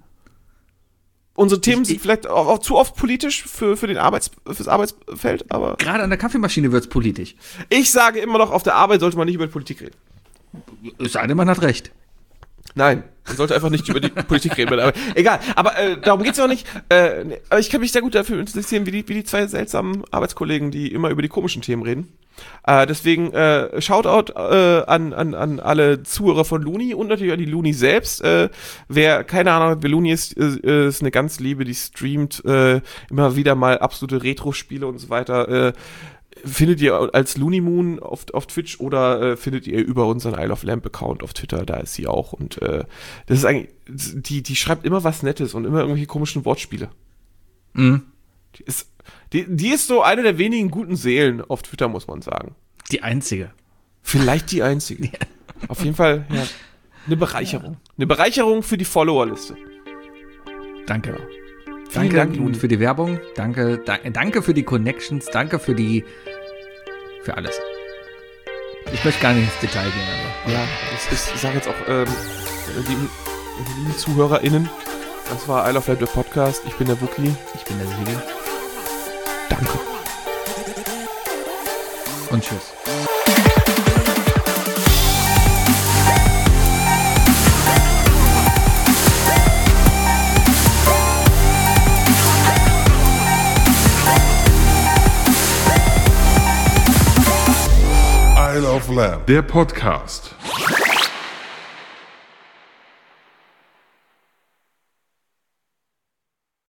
Unsere Themen Ich- sind vielleicht auch, auch zu oft politisch für, für den Arbeits, fürs Arbeitsfeld, aber Gerade an der Kaffeemaschine wird's politisch. ich sage immer noch, auf der Arbeit sollte man nicht über Politik reden. Es sei denn, man hat recht. Nein, man sollte einfach nicht über die Politik reden. Aber egal, aber äh, darum geht's auch nicht. Äh, nee, aber ich kann mich sehr gut dafür interessieren, wie die, wie die zwei seltsamen Arbeitskollegen, die immer über die komischen Themen reden. Äh, deswegen äh, Shoutout äh, an, an, an alle Zuhörer von Looney und natürlich an die Looney selbst. Äh, wer keine Ahnung hat, wer Looney ist, äh, ist eine ganz liebe, die streamt äh, immer wieder mal absolute Retro-Spiele und so weiter. Äh, findet ihr als Looney Moon auf, auf Twitch oder äh, findet ihr über unseren Isle of Lamp Account auf Twitter, da ist sie auch. Und äh, das ist eigentlich, die, die schreibt immer was Nettes und immer irgendwelche komischen Wortspiele. Mhm. Die ist, die, die ist so eine der wenigen guten Seelen auf Twitter, muss man sagen. Die einzige. Vielleicht die einzige. Auf jeden Fall, ja. Eine Bereicherung. Eine Bereicherung für die Followerliste. Danke. Vielen Danke Dank, Looney. für die Werbung. Danke, da, danke für die Connections. Danke für die. Für alles. Ich möchte gar nicht ins Detail gehen, aber. Ja, das ist, ich sage jetzt auch, ähm, lieben, lieben ZuhörerInnen, das war Isle of Lamp, der Podcast. Ich bin der Wookie. Ich bin der Sebi. Danke. Und tschüss. Isle of Lamp, der Podcast.